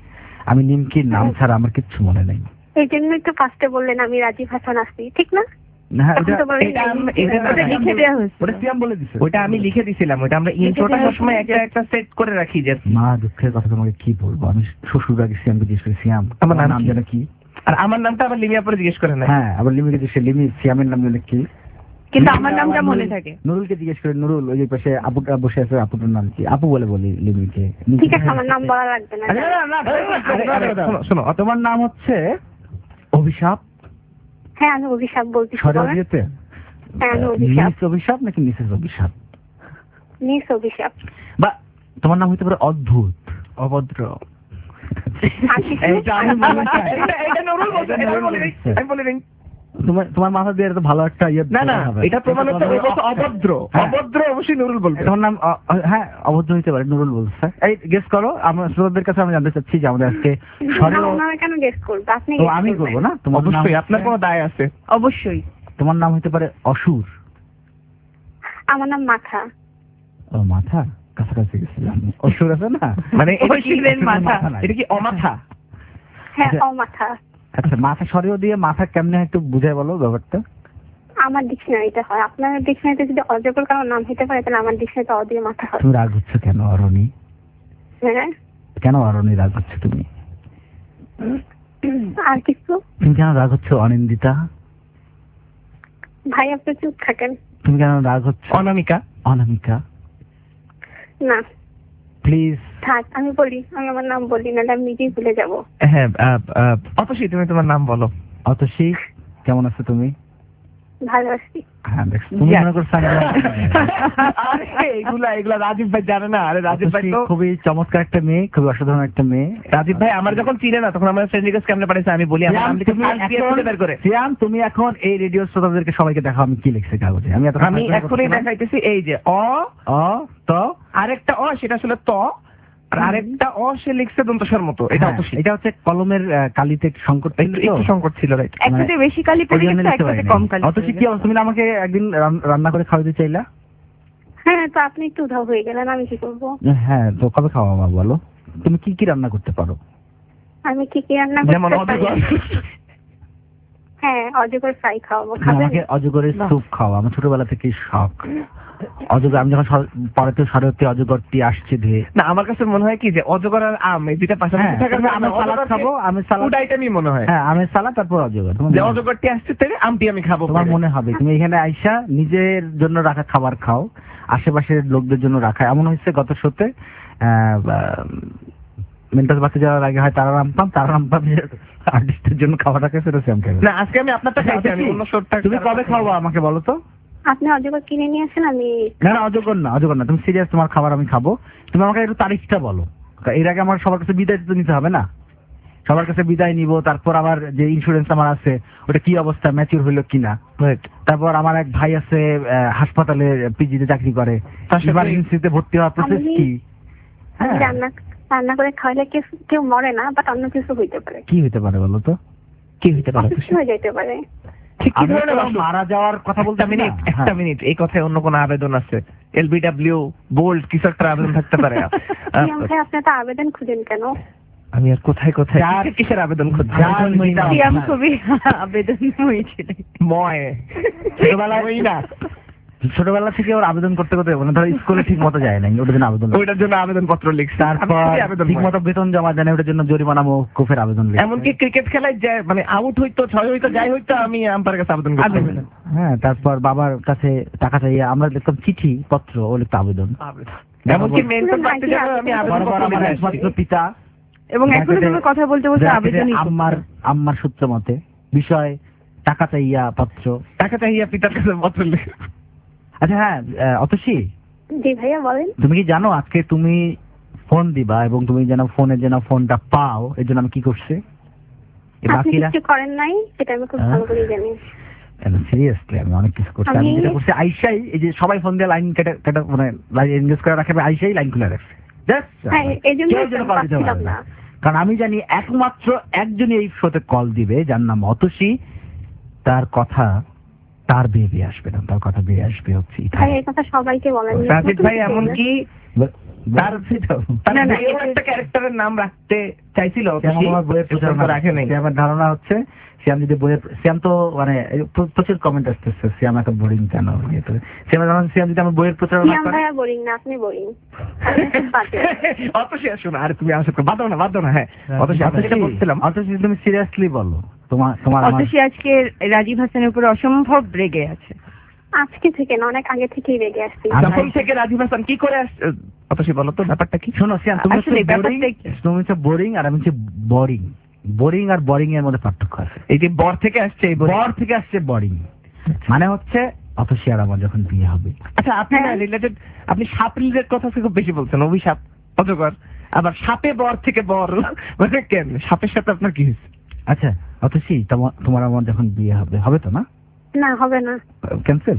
আমি নিমকির নাম ছাড়া আমার কিচ্ছু মনে নেই। এই জন্যই তো ফার্স্টে বললেন আমি রাজীব হাসান আসছি, ঠিক না? হ্যাঁ, তখন তো বললেন এটা আম- এটা না, ওটা লিখে দেওয়া হয়েছে। ওটা সিয়াম বলে দিছে। ওটা আমি লিখে দিছিলাম, ওটা আমরা ইন্ট্রোটা সবসময় একটা একটা সেট করে রাখি যে মা দুঃখের কথা তোমাকে কি বলবো, আমি শ্বশুর আগে সিয়ামকে জিজ্ঞেস করি সিয়াম আমার নাম নাম কি? যেন কি? আর আমার নামটা আবার লিমিয়া পরে জিজ্ঞেস করে না। হ্যাঁ, আবার লিমিকে জিজ্ঞেস করি, লিমি সিয়ামের নাম যেন কি? কিন্তু আমার নামটা মনে থাকে। নুরুলকে জিজ্ঞেস করে, নুরুল ওই যে পাশে আপুটা বসে আছে, আপুটার নাম কি? আপু বলে বলি লিমিকে। ঠিক আছে, আমার নাম বলা লাগবে না। আরে না, না, না, আরে, আরে, শোনো, শোনো, তোমার নাম হচ্ছে অভিশাপ হ্যাঁ, আমি অভিশাপ বলছি। সরিয়ে হ্যাঁ, আমি অভিশাপ। মিস অভিশাপ নাকি মিসেস অভিশাপ? মিস অভিশাপ। বা তোমার নাম হতে পারে অদ্ভুত, অভদ্র। আর কিছু? এইটা আমি বলতে চাই। এটা এটা নুরুল বলছে, এটা আমি বলে দিই, আমি বলে দিই। তোমার তোমার মাথা দিয়ে এটা তো ভালো একটা ইয়ে না না, হবে। এটা প্রমাণ হচ্ছে ও বলছে অভদ্র। হ্যাঁ। অভদ্র অবশ্যই নুরুল বলবে। তোমার নাম অ- অ- হ্যাঁ অভদ্র হইতে পারে, নুরুল বলছে। এই গেস করো, আমরা শ্রোতাদের কাছে আমি জানতে চাচ্ছি যে আমাদের আজকে না, সরল। ওনারা কেন গেস করবে? আপনি তো guess আমি করবেন। করবো না? তোমার নাম অবশ্যই আপনার কোনো দায় আছে। অবশ্যই। তোমার নাম হতে পারে অসুর। আমার নাম মাথা। ও মাথা, কাছাকাছি গেছিলাম। অসুর আছে না, মানে এটা কি অসুরের মাথা। নাই। এটা কি অমাথা? হ্যাঁ, আচ্ছা। অমাথা। আচ্ছা, মাথা সরিয়ে দিয়ে মাথা কেমনে একটু বুঝাই বলো ব্যাপারটা। আমার ডিকশনারিতে হয়, আপনার ডিকশনারিতে যদি অজগর কারো নাম হতে পারে তাহলে আমার ডিকশনারিতে অ দিয়ে মাথা হয়। তুমি রাগ হচ্ছে কেন অরণি? হ্যাঁ, কেন অরণি রাগ হচ্ছে তুমি? আর কিছু? তুমি কেন রাগ হচ্ছে অনিন্দিতা? ভাই আপনি চুপ থাকেন। তুমি কেন রাগ হচ্ছে অনামিকা। অনামিকা? না প্লিজ। থাক, আমি বলি, আমি আমার নাম বলি না, আমি নিজেই ভুলে যাবো। হ্যাঁ, অতসী তুমি তোমার নাম বলো। অতসী, কেমন আছো তুমি? ভালো আছি। হ্যাঁ, দেখছো, তুমি Yes. মনে করছো আমি জানি না। আরে এগুলা এগুলা রাজীব ভাই জানে না। আরে রাজীব ভাই অতসী তো খুবই চমৎকার একটা মেয়ে, খুবই অসাধারণ একটা মেয়ে। রাজীব ভাই আমার যখন চিনে না তখন আমার ফ্রেন্ড রিকোয়েস্ট কেমনে পাঠাইছে আমি বলি আমার সিয়াম, নাম লিখে তুমি ফার্স্ট দিয়ে এখন- খুঁজে বের করে। সিয়াম, তুমি এখন এই রেডিও শ্রোতাদেরকে সবাইকে দেখাও আমি কি লিখছি কাগজে। আমি এত আমি এখনই দেখাইতেছি এই যে অ অ তো আরেকটা অ সেটা আসলে ত আর আরেকটা অ সে লিখছে দন্তস্বর মতো। এটা হ্যাঁ, অতসী। এটা হচ্ছে কলমের আহ, কালিতে একটু সংকট ছিল একটু তো। একটু সংকট ছিল, রাইট? একসাথে বেশি কালি পড়ে ওই জন্য গেছে, লিখতে একসাথে পারিনি। কম কালি অতসী পড়ে কি গেছে। অবস্থা? তুমি না আমাকে একদিন রান- রান্না করে খাওয়াতে চাইলা? হ্যাঁ, তো আপনি একটু উধাও হয়ে গেলেন, আমি কি করবো? হ্যাঁ, তো কবে খাওয়াবো বলো? তুমি কি কি রান্না করতে পারো? আমি কি কি রান্না যেমন করতে পারি? অজগর। হ্যাঁ, অজগর ফ্রাই খাওয়াবো, তুমি খাবেন? আমাকে অজগরের স্যুপ খাওয়া, আমার ছোটবেলা থেকে শখ। অজগর, আমি যখন সর- পরেতে সরতে অজগরটি আসছে ধুয়ে। না আমার কাছে মনে হয় কি যে অজগর আর আম এই দুইটা পাশাপাশি হ্যাঁ, থাকার তুমি কারণে আমের সালাদ খাবো, আমের সালাদ। ফুড আইটেমই মনে হয় হ্যাঁ, আমের সালাদ তারপর অজগর। তোমার যে মনে- অজগরটি আসছে তাই আমটি আমি খাবো। তোমার মনে হবে তুমি এখানে আইসা নিজের জন্য রাখা খাবার খাও, আশেপাশের লোকদের জন্য রাখা। এমন হয়েছে গত শোতে মেন্টাল বাসে যাওয়ার আগে হয় তারা রামপাম, তারা রামপাম আর্টিস্টের জন্য খাবার রাখে, সেটা সেম খাবে। না আজকে আমি আপনারটা খাইছি, আমি অন্য শোরটা তুমি কবে খাওয়া আমাকে বলো তো? আপনি অজগর কিনে নিয়ে আসেন, আমি না না, অজগর না, অজগর না, তুমি সিরিয়াস, তোমার খাবার আমি খাবো। তুমি আমাকে একটু তারিখটা বলো, এর আগে আমার সবার কাছে বিদায় তো নিতে হবে না? সবার কাছে বিদায় নিব, তারপর আমার যে ইন্স্যুরেন্স আমার আছে ওটা কি অবস্থা, ম্যাচিউর হইলো কিনা। তারপর আমার এক ভাই আছে আহ, হাসপাতালে পিজিতে চাকরি করে, তার সাথে- ইমার্জেন্সিতে ভর্তি হওয়ার প্রসেস আমি- কি? আমি হ্যাঁ, রান্না রান্না করে খাওয়ালে কেউ কেউ মরে না, বাট অন্য কিছু হইতে পারে, কি হইতে পারে বলো তো? কি হইতে পারে? অসুস্থ হয়ে যেতে পারে। ঠিক কি আমি ধরনের তো অসুখ? মারা যাওয়ার কথা বলতে একটা মিনিট, একটা মিনিট, এই কথায় অন্য কোনো আবেদন আছে? এলবিডব্লিউ বোল্ড কিছু একটা আবেদন থাকতে পারে। আহ, সিয়াম ভাই, আপনি তো আবেদন খুঁজেন কেন? আমি আর কোথায় কোথায় যার- কিসের- কিসের আবেদন খুঁজছি? যার আবেদন মহিলা- হইনা। সিয়াম খুবই আবেদনময়ী ছিলেন। ময় ছোটবেলায় হইনা। ছোটবেলা থেকে ওর আবেদন করতে করতে মানে ধরো স্কুলে ঠিক মতো যায় নাই, ওটার জন্য আবেদন। ওইটার জন্য আবেদন পত্র লিখছি। আমি তারপর খুবই আবেদন ঠিক মতো বেতন জমা দেয় না, ওটার জন্য জরিমানা মওকুফের আবেদন লিখছে। এমনকি ক্রিকেট খেলায় যে মানে আউট হইতো, ছয় হইতো, যাই হইতো, আমি আম্পায়ারের কাছে আবেদন করছি। হ্যাঁ, তারপর বাবার কাছে টাকা চাইয়া আমরা লিখতাম চিঠি পত্র, ও লিখতো আবেদন। এমনকি মেন্টর পাইতে যাবে আমি আবেদন বরাবর পত্র আমার লিখে একমাত্র আসছি। পিতা এবং এখনো তুমি কথা বলতে বলতে ব্র্যাকেটে আবেদনই আম্মার আম্মার সূত্র মতে বিষয় টাকা চাইয়া পত্র। টাকা চাইয়া পিতার কাছে পত্র লিখে। আচ্ছা হ্যাঁ, আহ, অতসী, জি ভাইয়া বলেন। তুমি কি জানো আজকে তুমি ফোন দিবা এবং তুমি যেন ফোনের যেন ফোনটা পাও, এর জন্য আমি কি করছি? এই আপনি বাকিরা কিছু করেন নাই, সেটা আমি খুব ভালো করে জানি। সিরিয়াসলি আমি অনেক কিছু করছি। আমি আমি- যেটা করছি আইসাই, এই যে সবাই ফোন দিয়ে লাইন কেটে কেটে মানে এনগেজ করে রাখে, আমি আইসাই লাইন খুলে রাখছি। Just, হ্যাঁ, এই জন্য কেউ যেন কল দিতে পাচ্ছিলাম পারে না। না। কারণ আমি জানি একমাত্র একজনই এই শোতে কল দিবে, যার নাম অতসী। তার কথা, তার বিয়ে বিয়ে আসবে না, তার কথা বিয়ে আসবে হচ্ছে ভাই এই কথা সবাইকে বলেন। রাজীব ভাই এমনকি তার তার না, না, বইয়েও এটা- একটা ক্যারেক্টারের নাম রাখতে চাইছিল শ্যাম অতসী, আমার বইয়ের কিন্তু প্রচারণা রাখে নাই। শ্যামের ধারণা হচ্ছে শ্যাম যদি বইয়ের শ্যাম তো মানে এই প্র- প্রচুর কমেন্ট আসতেছে শ্যাম এত বোরিং কেন ইয়ে করে। শ্যামের ধারণা হচ্ছে শ্যাম যদি আমার বইয়ের প্রচারণা সিয়াম করে ভাইয়া বোরিং না, আপনি বোরিং। অতসী আর শোনো, আর তুমি আসো বাদো না বাদো না। হ্যাঁ অতসী আপনি যেটা অতসী, বলছিলাম, অতসী তুমি সিরিয়াসলি বলো তোমার তোমার আমার অতসী আজকে রাজীব হাসানের উপর অসম্ভব রেগে আছে। আজকে থেকে না, অনেক আগে থেকেই রেগে আসছি। আমি- যখন থেকে রাজীব হাসান কি করে আস- অতসী বলো তো ব্যাপারটা কি? শোনো শ্যাম তুমি আসলে হচ্ছে বোরিং, ব্যাপারটা কি? তুমি হচ্ছে বোরিং আর আমি হচ্ছে বোরিং। বোরিং আর বোরিং এর মধ্যে পার্থক্য আছে। এই যে বর থেকে আসছে এই boring। বর থেকে আসছে বোরিং, মানে হচ্ছে অতসী আর আমার যখন বিয়ে হবে। আচ্ছা আপনি না হ্যাঁ। রিলেটেড, আপনি সাপ রিলেটেড কথা থেকে খুব বেশি বলছেন, অভিশাপ, অজগর, আবার সাপে বর থেকে বর, মানে কেন সাপের সাথে আপনার কি হয়েছে? আচ্ছা অতসী তোমার তোমার আমার যখন বিয়ে হবে, হবে তো না? না, হবে না। ক্যান্সেল?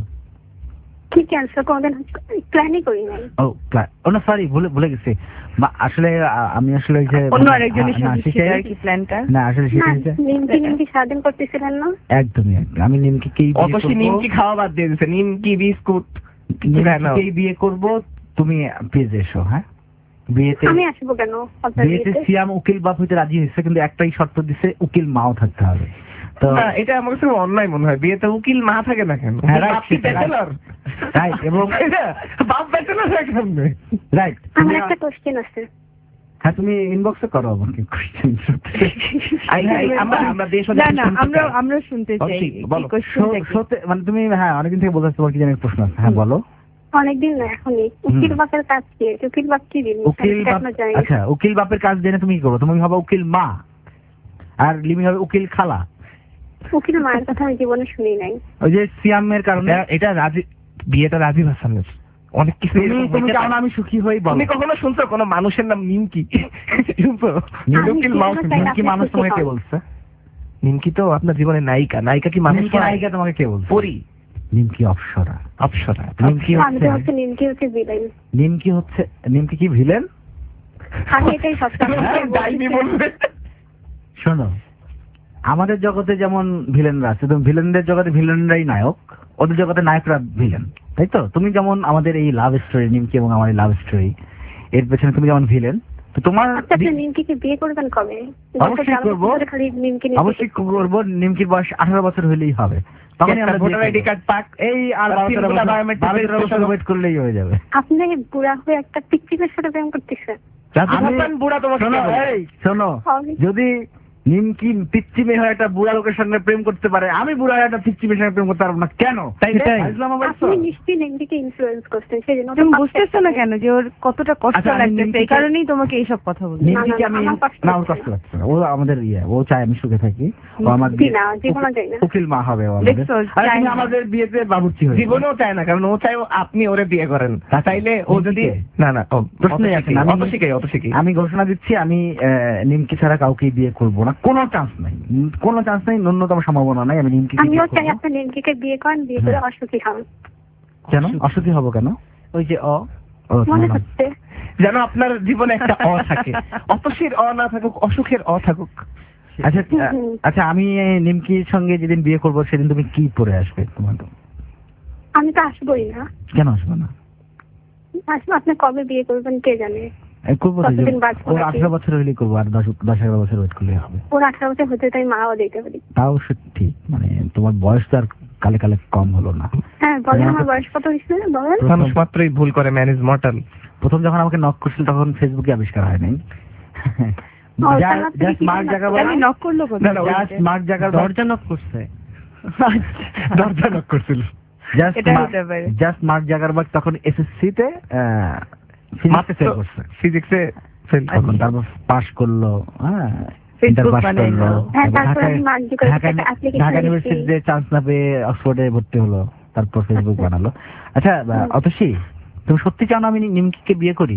কি ক্যান্সার কোনদিন প্ল্যানই করি নাই। ও ক্লা- ও না সরি, ভুলে ভুলে গেছি। বা- আসলে আ- আমি আসলে ওই যে অন্য আরেকজনের না, সাথে সেটাই- ছিল আর কি প্ল্যানটা। না আসলে না, সেটা হচ্ছে নিমকি নিমকি সারাদিন করতেছিলেন না? একদমই একদম। আমি নিমকিকেই বিয়ে অতসী করবো, নিমকি খাওয়া বাদ দিয়ে দিচ্ছে, নিমকি বিস্কুট কিছু খায় না। নিমকিকেই বিয়ে করব, তুমি প্লিজ এসো। হ্যাঁ বিয়েতে, আমি আসবো কেন আপনার বিয়েতে বিয়েতে? সিয়াম উকিল বাপ হইতে রাজি হয়েছে, কিন্তু একটাই শর্ত দিছে, উকিল মাও থাকতে হবে। তো না, এটা আমার কাছে অন্যায় মনে হয়, বিয়েতে উকিল মা থাকে না কেন? হ্যাঁ, right, বাপ কি সেটা right. bachelor? রাইট, এবং এটা, বাপ ব্যাচেলর কেমনে? রাইট। আমার একটা কোশ্চেন আছে। হ্যাঁ তুমি ইনবক্সে করো আমাকে কোশ্চেন। আই- আই- আমরা আমরা দেশ না না আমরা আমরা শুনতে চাই অবশ্যই, কি বলো। কোশ্চেনটা কি? সত্যি মানে তুমি, হ্যাঁ অনেকদিন থেকে বলতে তোমার কি জানি প্রশ্ন আছে। হ্যাঁ বলো। অনেকদিন না, এখনই। উকিল বাপের কাজ কি? উকিল বাপ কি জিনিস? উকিল আমি বাপ, এখনো জানি না। আচ্ছা উকিল বাপের কাজ জেনে তুমি কি করবো? তুমি হবে উকিল মা, আর লিমি হবে উকিল খালা। উকিল মায়ের কথা আমি জীবনে শুনি নাই। ওই যে সিয়ামের কারণে। এটা- এটা রাজীব, বিয়েটা রাজীব হাসানের, অনেক কিছু তুমি এরকম তুমি হইতে চাও না পারে। আমি সুখী হই? বলো। তুমি কখনো শুনছো কোনো মানুষের নাম নিমকি? শুনছো? আমি উকিল জীবনে মাও চাই শুনছো? না। নিমকি মানুষ তোমাকে কে বলছে? নিমকি তো আপনার জীবনের নায়িকা। নায়িকা কি মানুষ নিমকি হয়? নায়িকা তোমাকে কে বলছে? পরি, নিমকি অপ্সরা। অপ্সরা। নিমকি আমি তো হচ্ছে, হচ্ছে নিমকি হচ্ছে বিলাই। নিমকি হচ্ছে, নিমকি কি ভিলেন? আমি এটাই সবসময় ডাইনি বলবে। শোনো, আমাদের জগতে যেমন ভিলেনরা আছে, তো ভিলেনদের জগতে ভিলেনরাই নায়ক, ওদের জগতে নায়করা ভিলেন, তাই তো? তুমি যেমন আমাদের এই লাভ স্টোরি, নিমকি এবং আমার এই লাভ স্টোরি, এর পেছনে তুমি যেমন ভিলেন, তো তোমার আচ্ছা, আপনি নিমকিকে বিয়ে করবেন কবে? অবশ্যই করবো। খালি নিমকি নিমকি অবশ্যই করবো। নিমকির বয়স আঠারো বছর হলেই হবে, তখনই আমরা ভোটার বিয়ে আইডি করবো। কার্ড পাক, এই আর তার বারো তেরো তিনগুলা বছর, biometric বারো তেরো বছর verification ওয়েট করলেই হয়ে যাবে। আপনি বুড়া হয়ে একটা টিকটিকের সাথে প্রেম করতেছেন। রাজীব আমি- হাসান বুড়া তোমাকে শোনো, কে বলে? এই শোনো, আমি- যদি নিমকি পিচ্চি মেয়ে হয়ে একটা বুড়া লোকের সঙ্গে প্রেম করতে পারে, আমি বুড়া হয়ে একটা পিচ্চি মেয়ের সঙ্গে প্রেম করতে পারবো না কেন? তাই না? ফাইজলাম আবার তো। আপনি নিশ্চয়ই নিমকিকে ইনফ্লুয়েন্স করছেন, সেই জন্য তুমি বুঝতেছো না কেন যে ওর কতটা কষ্ট আচ্ছা, আমি লাগতেছে? এই নিমকিকে- কারণেই তোমাকে এইসব কথা বলছি। নিমকিকে না, আমি, না, আমার কষ্ট না ওর হচ্ছে কষ্ট লাগছে না, ও আমাদের ইয়ে, ও চায় আমি সুখে থাকি, ও আমার জি বিয়ে- না, জীবনে চাই না। উকিল মা হবে ও আমাদের। দেখছো, আরে চায় তুমি না। আমাদের বিয়েতে বাবুর্চি হয়ে জীবনেও চায় না, কারণ ও চাই আপনি ওরে বিয়ে করেন। তা চাইলে ও যদি নিমকিকে? না না ও প্রশ্নই আসে না। অত আমি- শিখে অত শিখে আমি ঘোষণা দিচ্ছি, আমি আহ, নিমকি ছাড়া কাউকে বিয়ে করব না, কোনো চান্স নাই, উম, কোনো চান্স নাই, ন্যূনতম সম্ভাবনা নাই আমি নিমকি আমিও চাই আপনি নিমকিকে বিয়ে করেন, বিয়ে করে হ্যাঁ। অসুখী হন। কেন অসুখী হব কেন? ওই যে অ ও, মনে না, না। হচ্ছে যেন আপনার জীবনে একটা অ থাকে, অতসীর অ না থাকুক, অসুখের অ থাকুক। আচ্ছা আহ, হুম। আচ্ছা আমি এই নিমকির সঙ্গে যেদিন বিয়ে করব সেদিন তুমি কি পরে আসবে? তোমার তো আমি তো আসবোই না। কেন আসবে না? আসবো, আপনি কবে বিয়ে করবেন কে জানে। এই করবো তো, কতদিন বাঁচবো ওর নাকি? আঠারো বছর হইলেই করবো, আর দশ দশ এগারো বছর ওয়েট করলে হবে। ওর আঠারো বছর হতে তাই মাও দিতে পারি। তাও সত্যি, মানে তোমার বয়স তো আর কালে কালে কম হলো না। হ্যাঁ বলেন, আমাকে- আমার বয়স কত হয়েছে বলেন। মানুষ মাত্রই ভুল করে, ম্যানেজ মর্টাল। প্রথম যখন আমাকে নক করছিল তখন ফেসবুকে আবিষ্কার হয় নাই। ও, তাহলে আপনি জাস্ট কি মার্ক করলেন? জাগারবার্গ, আমি নক করলো না, কোথায়? না, ওই- জাস্ট মার্ক জাগারবার্গ, দরজা নক করছে। দরজা নক করছিল। জাস্ট এটা হতে পারে। জাস্ট মার্ক জাগারবার্গ তখন এসএসসি তে ফিজিক্সে ফেল করছে, ফিজিক্সে ফেল তখন তারপর পাস করলো, হ্যাঁ Facebook ইন্টার পাস বানাইলো। করলো, হ্যাঁ, তারপর তারপর ঢাকায় আমি মার্ক জাগারবার্গের ঢাকা একটা application ঢাকা লিখছি। ইউনিভার্সিটিতে চান্স না পেয়ে অক্সফোর্ডে ভর্তি হলো, তারপর ফেসবুক বানালো। আচ্ছা অতসী, তুমি সত্যি চাও না আমি নিমকিকে বিয়ে করি?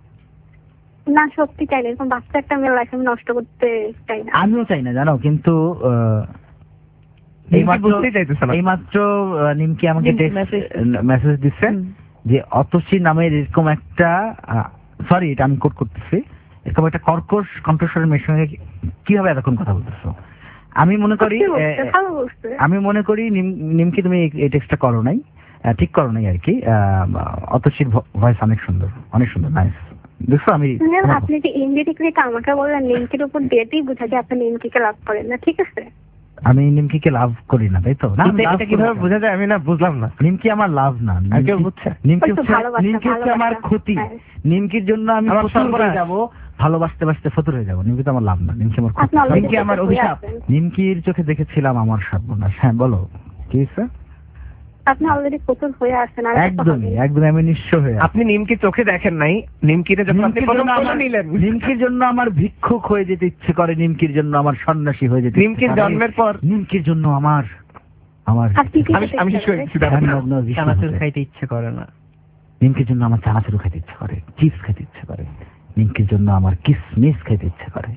না, সত্যি চাই না, এরকম বাচ্চা একটা মেয়ের লাইফ আমি নষ্ট করতে চাই না। আমিও চাই না জানো, কিন্তু আহ, নিমকি এইমাত্র বুঝতেই চাইতেছে না। এইমাত্র আহ, নিমকি আমাকে নিমকি message মেসেজ দিচ্ছে হুম। যে অতসী নামের এরকম একটা, সরি এটা আমি কোট করতেছি, এরকম একটা কর্কশ কণ্ঠস্বরের মেয়ের সঙ্গে কিভাবে এতক্ষণ কথা বলতেছো? আমি মনে করি সত্যি বলছে, আহ, ভালো বলছে। আমি মনে করি নিম- নিমকি তুমি এই- এই টেক্সটটা করো নাই, আহ, ঠিক করো নাই আর কি। আহ, অতসীর ভয়েস অনেক সুন্দর, অনেক সুন্দর, নাইস। দেখছো আমি ম্যাম, আপনি যে ইনডিরেক্টলি আমাকে বললেন লিঙ্কের উপর দিয়েই বোঝা যায় আপনি লিঙ্ককে লাভ করেন না, ঠিক আছে? আমি নিমকিকে লাভ করি না, তাই তো? না, আমি এটা- love এটা করি কিভাবে না। বোঝা যায় আমি না বুঝলাম না। নিমকি আমার লাভ না, আর কেউ নিমকি- বুঝছে? নিমকি ওই তো হচ্ছে ভালোবাসা, নিমকি হচ্ছে আমার ভালোবাসা। ক্ষতি। হ্যাঁ। নিমকির জন্য আমি আমার ফতুর হয়ে সর্বনাশ। যাবো, ভালোবাসতে বাসতে ফতুর হয়ে যাবো। নিমকি তো আমার লাভ না, নিমকি আমার ক্ষতি। আপনি already নিমকি আমার ফতুর হয়ে অভিশাপ। আছেন। নিমকির চোখে দেখেছিলাম আমার সর্বনাশ। হ্যাঁ বলো কি হয়েছে? আপনি অলরেডি ফতুর হয়ে আছেন আর কত একদমই হবে? একদমই আমি নিঃস্ব হয়ে আছি। আপনি নিমকি চোখে দেখেন নাই, নিমকিতে যখন আপনি নিমকির প্রথম জন্য কোলে আমার- নিলেন, নিমকির জন্য আমার ভিক্ষুক হয়ে যেতে ইচ্ছে করে, নিমকির জন্য আমার সন্ন্যাসী হয়ে যেতে ইচ্ছে নিমকির করে। জন্মের পর নিমকির জন্য আমার আমার আর কি কি আমি আমি শেষ করে দিচ্ছি ধ্যান ব্যাপারটা। মগ্ন বিষ্ণু চানাচুর হতে। খাইতে ইচ্ছে করে না। নিমকির জন্য আমার চানাচুর খেতে ইচ্ছে করে, চিপস খেতে ইচ্ছে করে, নিমকির জন্য আমার কিসমিস খেতে ইচ্ছে করে।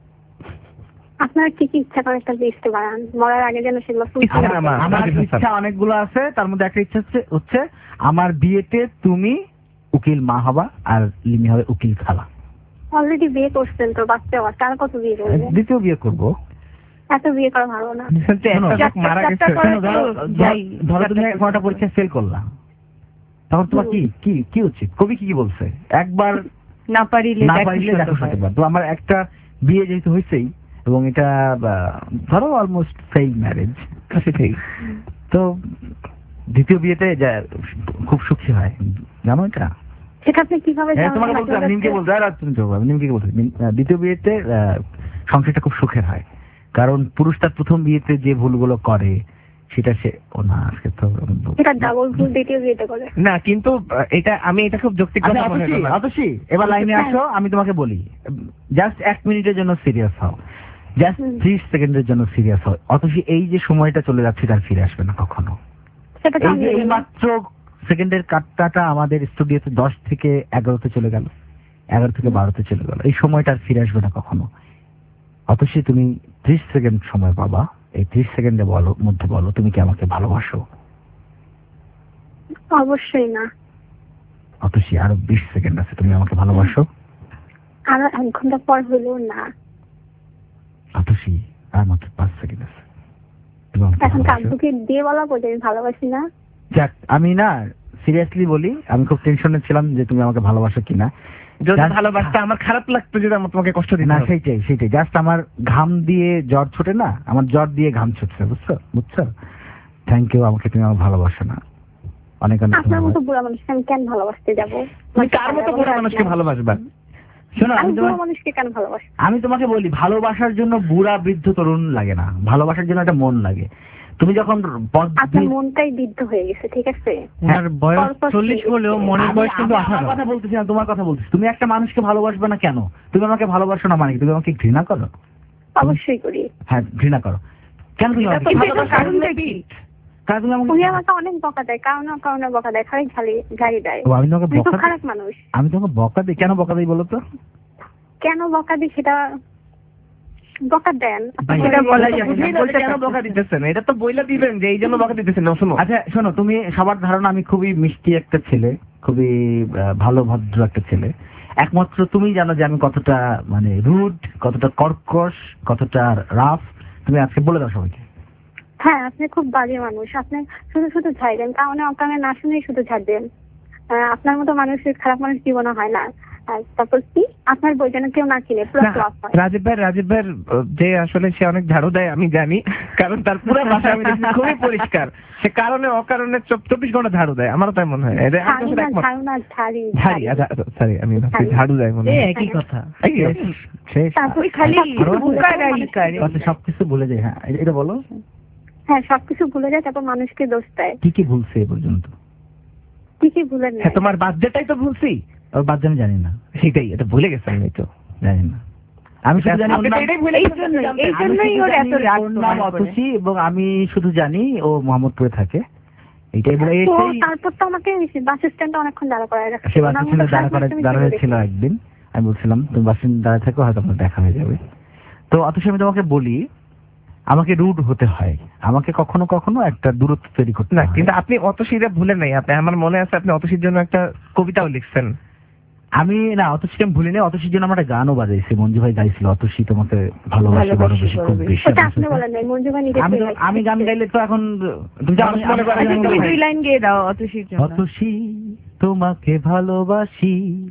আপনার কি কি ইচ্ছা করে একটা লিস্ট বানান, মরার আগে যেন সেগুলো ফুলফিল ইচ্ছা হয়। আমার- আমার আমার ইচ্ছা অনেকগুলো আছে, তার মধ্যে একটা ইচ্ছা হচ্ছে হচ্ছে আমার বিয়েতে তুমি উকিল মা হবা আর লিমি হবে উকিল খালা। অলরেডি বিয়ে করছেন তো, বাচ্চা বাচ্চা আর কত বিয়ে করবেন? দ্বিতীয় বিয়ে করবো। এত বিয়ে করা ভালো না। শুনতে একটা শোনো, লোক মারা যাত্রা গেছে। করে শোনো, ধরো তো ধরো- যাই। ধরো তুমি একটা পরীক্ষা ফেল করলা, তখন তোমার কি কি কি উচিত? কবি কি কি বলছে? একবার না পারিলে না দেখো পারিলে দেখো শতবার। শতবার। তো আমার একটা বিয়ে যেহেতু হয়েছেই এবং এটা বা, ধরো অলমোস্ট ফেইল ম্যারেজ, সেটাই। তো দ্বিতীয় বিয়েতে যা- খুব সুখী হয়, জানো এটা? সেটা আপনি কিভাবে হ্যাঁ, জানেন? তোমাকে বলতে নিমকে বলতে আর তুমি চলো, আমি নিমকে বলতে নিম- আহ, দ্বিতীয় বিয়েতে আহ, সংসারটা খুব সুখের হয়, কারণ পুরুষ তার প্রথম বিয়েতে যে ভুলগুলো করে সেটা সে ও না আজকে তো এটা ডাবল ভুল দ্বিতীয় বিয়েতে করে। না কিন্তু আহ, এটা আমি এটা খুব যৌক্তিক আচ্ছা, কথা মনে অতসী, হলো না। অতসী, এবার লাইনে আসো, আমি তোমাকে বলি, জাস্ট এক মিনিটের জন্য সিরিয়াস হও, জাস্ট হুম। ত্রিশ সেকেন্ডের জন্য সিরিয়াস হও। অতসী, এই যে সময়টা চলে যাচ্ছে তার ফিরে আসবে না কখনো। সেটা তো এই আমি যে এই জানি। মাত্র সেকেন্ডের কাটটাটা আমাদের স্টুডিওতে দশ থেকে এগারোতে চলে গেল, এগারো থেকে বারোতে চলে গেল, এই সময়টা আর ফিরে আসবে না কখনো। অতসী, তুমি ত্রিশ সেকেন্ড সময় পাবা, এই ত্রিশ সেকেন্ডে বলো, মধ্যে বলো তুমি কি আমাকে ভালোবাসো? অবশ্যই না। অতসী, আরো বিশ সেকেন্ড আছে, তুমি আমাকে ভালোবাসো? আরো এক ঘন্টা পর হলেও না। অতসী, আর মাত্র পাঁচ সেকেন্ড আছে, তুমি আমাকে এখন ভালোবাসো? কাব্যকে দিয়ে বলা বলে আমি ভালোবাসি না। যাক, আমি না সিরিয়াসলি বলি, আমি খুব টেনশনে ছিলাম যে তুমি আমাকে ভালোবাসো কিনা। যদি Just- ভালোবাসতে আমার খারাপ লাগতো যদি আমার তোমাকে কষ্ট দিতে না, হতো। সেইটাই সেইটাই জাস্ট আমার ঘাম দিয়ে জ্বর ছোটে না, আমার জ্বর দিয়ে ঘাম ছুটছে, বুঝছো বুঝছো? থ্যাংক ইউ, আমাকে তুমি আমার ভালোবাসো না, অনেক অনেক আপনার মতো ধন্যবাদ। বুড়া মানুষকে আমি কেন ভালোবাসতে যাবো? তুমি কার মতো বুড়া মানুষকে ভালোবাসবা? শোনো, আমি আমি বুড়া তোমার মানুষকে কেন ভালোবাসি? আমি তোমাকে বলি, ভালোবাসার জন্য বুড়া বৃদ্ধ তরুণ লাগে না, ভালোবাসার জন্য একটা মন লাগে। তুমি যখন পথ আপনার দিয়ে- মনটাই বিদ্ধ হয়ে গেছে, ঠিক আছে? ওনার বয়স অল্প চল্লিশ ছিল। হলেও মনের আমি- বয়স কিন্তু আমি আমার আঠারো। কথা বলতেছি না, তোমার কথা বলতেছি। তুমি একটা মানুষকে ভালোবাসবে না কেন? তুমি আমাকে ভালোবাসো না মানে কি? তুমি আমাকে ঘৃণা করো? অবশ্যই করি। হ্যাঁ, ঘৃণা করো। কেন তুমি আমাকে কিন্তু ঘৃণা এটার করো? কারণটা কি? কারণ তুমি আমাকে উনি আমাকে অনেক বকা দেয়, কারণ না কারণে বকা দেয়, খালি খালি গাড়ি দেয়। ও, আমি তোমাকে উনি খুব বকা দিই? খারাপ মানুষ। আমি তোমাকে বকা দিই? কেন বকা দিই বলো তো? কেন বকা দিই সেটা বকা দেন। ভাই, সেটা বলা যাবে না। বুঝেই না যে কেন বকা দিতেছেন, এটা তো বইলা দিবেন যে এই জন্য বকা দিতেছেন। না শোনো, আচ্ছা শোনো, তুমি সবার ধারণা আমি খুবই মিষ্টি একটা ছেলে, খুবই আহ, ভালো ভদ্র একটা ছেলে। একমাত্র তুমি জানো যে আমি কতটা মানে রুড, কতটা কর্কশ, কতটা রাফ। তুমি আজকে বলে দাও সবাইকে। হ্যাঁ, আপনি খুব বাজে মানুষ। আপনি শুধু শুধু ঝাড় দেন, কারণে অকারণে না শুনেই শুধু ঝাড় দেন। আহ, আপনার মতো মানুষের খারাপ মানুষ জীবনে হয় না। আর তারপর কি, আপনার বই যেন কেউ না কিনে, পুরো না, ফ্লপ হয়। রাজীব ভাই রাজীব ভাইয়ের আহ, যে আসলে সে অনেক ঝাড়ু দেয় আমি জানি, কারণ তার পুরো ভাষা আমি দেখছি খুবই পরিষ্কার। সে কারণে অকারণে চব- চব্বিশ ঘন্টা ঝাড়ু দেয়, আমারও তাই মনে হয়। এটা আমি ঝাড়ু আসলে না, একমত। ঝাড়ু না, ঝাড়ি ঝাড়ি, আচ্ছা সরি, আমি ভাবছি ঝাড়ি। ঝাড়ু দেয় মনে এ হয়। একই কথা। এই শেষ, শেষ। তারপর খালি সবকিছু ভুলে বুকা যায়, গাড়ি মানুষকে করে। দোষ আচ্ছা, দেয়। সবকিছু ভুলে যাই। হ্যাঁ, এ- এটা বলো, হ্যাঁ, সবকিছু ভুলে যায়, তারপর মানুষকে দোষ দেয়। কি কি ভুলছে এ পর্যন্ত? কি কি ভুলেন হ্যাঁ, তোমার বার্থডেটাই তো ভুলছি। ওর বাদ জানি জানি না, সেটাই, এটা ভুলে গেছেন আমি তো। জানি না। আমি শুধু জানি আপনি ওর তো নাম- এটাই ভুলে এই গেছেন। জন্যই এই আমি জন্যই শুধু ওর জানি এত রাগ ওর নাম তোমার উপরে। অতসী, এবং আমি শুধু জানি ও মোহাম্মদপুরে থাকে, এইটাই বলে। তো এইটাই তারপর তো আমাকে বাস স্ট্যান্ডে অনেকক্ষণ দাঁড়া করায় রাখছে। সে বাস ওনার মতো স্ট্যান্ডে দাঁড়া খারাপ করে মানুষ আমি দাঁড়া জীবনে হয়েছিল দেখিনি। একদিন। আমি বলছিলাম তুমি বাস স্ট্যান্ডে দাঁড়া থাকো, হয়তো আপনার দেখা হয়ে যাবে। তো অথচ আমি তোমাকে বলি, আমাকে রুড হতে হয়, আমাকে কখনো কখনো একটা দূরত্ব তৈরি করতে না হয়। কিন্তু আপনি অতসীরে ভুলে নাই। আপনি, আমার মনে আছে আপনি অতসীর জন্য একটা কবিতাও লিখছেন। আমি না অতসী আমি ভুলি না, অতসীর জন্য আমরা একটা গানও বাজাইছি, মঞ্জু ভাই গাইছিল, অতসী তোমাকে ভালোবাসি বড় বেশি খুব বেশি। ওটা আপনি বলেন নাই, মঞ্জু ভাই নিজে আমি তো থেকে আমি গান গাইলে তো এখন তুমি জানো, আমি- মনে করে আমি- আচ্ছা, তুমি দুই লাইন গেয়ে দাও অতসীর জন্য। অতসী তোমাকে ভালোবাসি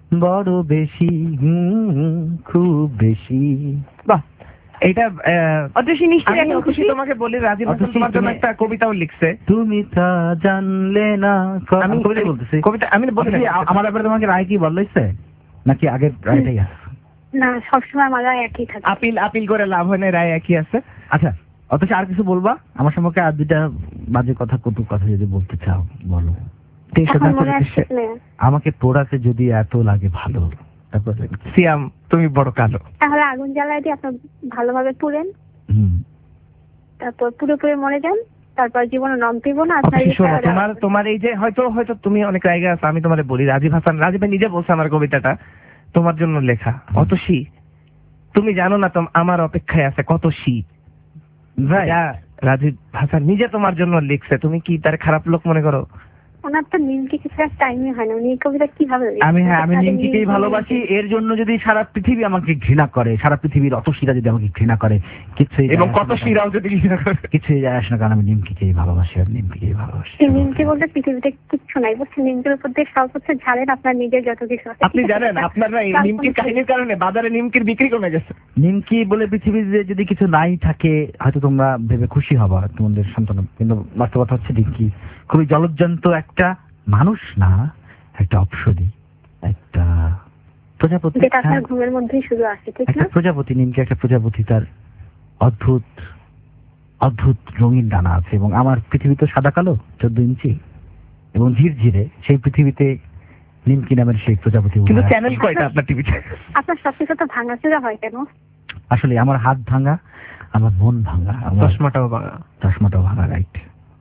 বড় বেশি, হুম, খুব বেশি। বাহ, এটা আহ, অতসী নিশ্চয়ই আমি এখন অতসী খুশি? তোমাকে বলি, রাজীব হাসান অতসী, তোমার জন্য তুমি- একটা কবিতাও লিখছে। তুমি তা জানলে না, ক- আমি আমি কবিতা বলতেছি। কবিতা আমি বলি অতসী, না। আ- আমার ব্যাপারে তোমাকে রায় কি বলছে নাকি আগের রায়টাই আছে? না, সবসময় আমার রায় একই থাকে। আপিল আপিল করে লাভ হয় না, রায় একই আছে। আচ্ছা, অথচ আর কিছু বলবা আমার সম্পর্কে? আর দুইটা বাজে কথা, কটু কথা যদি বলতে চাও বলো। তেইশে এখন মনে দাঁতের আসছে দেশে। না। আমাকে পোড়াতে যদি এত লাগে ভালো, তারপরে সিয়াম তুমি বড় কালো। তাহলে আগুন জ্বালায় দিয়ে আপনার ভালোভাবে পুড়েন, হুম, তারপর পুরোপুরি মরে যান, তারপর জীবনে নাম দিব না আপনার। অতসী শোনো, তোমার তোমার এই যে হয়তো হয়তো তুমি অনেক জায়গায় আছো, আমি তোমারে বলি, রাজীব হাসান রাজীব ভাই নিজে বলছে আমার কবিতাটা তোমার জন্য লেখা। অতসী, তুমি জানো না তোম আমার অপেক্ষায় আছে কত শীত। ভাই, যা রাজীব হাসান নিজে তোমার জন্য লিখছে, তুমি কি তার খারাপ লোক মনে করো? ওনার তো নিমকি কিছু টাইমই হয় না, উনি এই কবিতা কিভাবে লিখবেন? আমি হ্যাঁ আমি তাহলে নিমকিকেই নিমকি- ভালোবাসি। এর জন্য যদি সারা পৃথিবী আমাকে ঘৃণা করে, সারা পৃথিবীর অতসীরা যদি আমাকে ঘৃণা করে, কিছুই যায় এবং আসে কত না। শিরাও যদি ঘৃণা করে। কিছুই যায় আসে না, কারণ আমি নিমকিকেই ভালোবাসি আর নিমকিকেই ভালোবাসি। এই নিমকি বলতে পৃথিবীতে কিচ্ছু নাই, বুঝছেন? নিমকির উপর দিয়ে সব হচ্ছে ঝাড়েন আপনার নিজের যত কিছু আছে। আপনি ঠিক আছে? জানেন আপনার এই কাল্পনিক নিমকির কাহিনীর কারণে বাজারে নিমকির বিক্রি কমে গেছে। নিমকি বলে পৃথিবীতে যদি কিছু নাই থাকে, হয়তো তোমরা ভেবে খুশি হবা তোমাদের সন্তান, কিন্তু বাস্তবতা হচ্ছে নিমকি খুবই জলজ্জন্ত একটা মানুষ না, একটা অপসরী, একটা প্রজাপতি। যেটা আপনার হ্যাঁ, ঘুমের মধ্যেই শুধু আসে, ঠিক একটা না? প্রজাপতি, নিমকি একটা প্রজাপতি, তার অদ্ভুত অদ্ভুত রঙিন ডানা আছে। এবং আমার পৃথিবী তো সাদা কালো চোদ্দ ইঞ্চি এবং ঝিরঝিরে, সেই পৃথিবীতে নিমকি নামের সেই প্রজাপতি উড়ে কিন্তু আসে। চ্যানেল কয়টা আপনার টিভিতে? আপনার সবকিছু তো ভাঙাচোরা হয় কেন? আসলে আমার হাত ভাঙা, আমার মন ভাঙা, আমার চশমাটাও ভাঙা চশমাটাও ভাঙা, রাইট।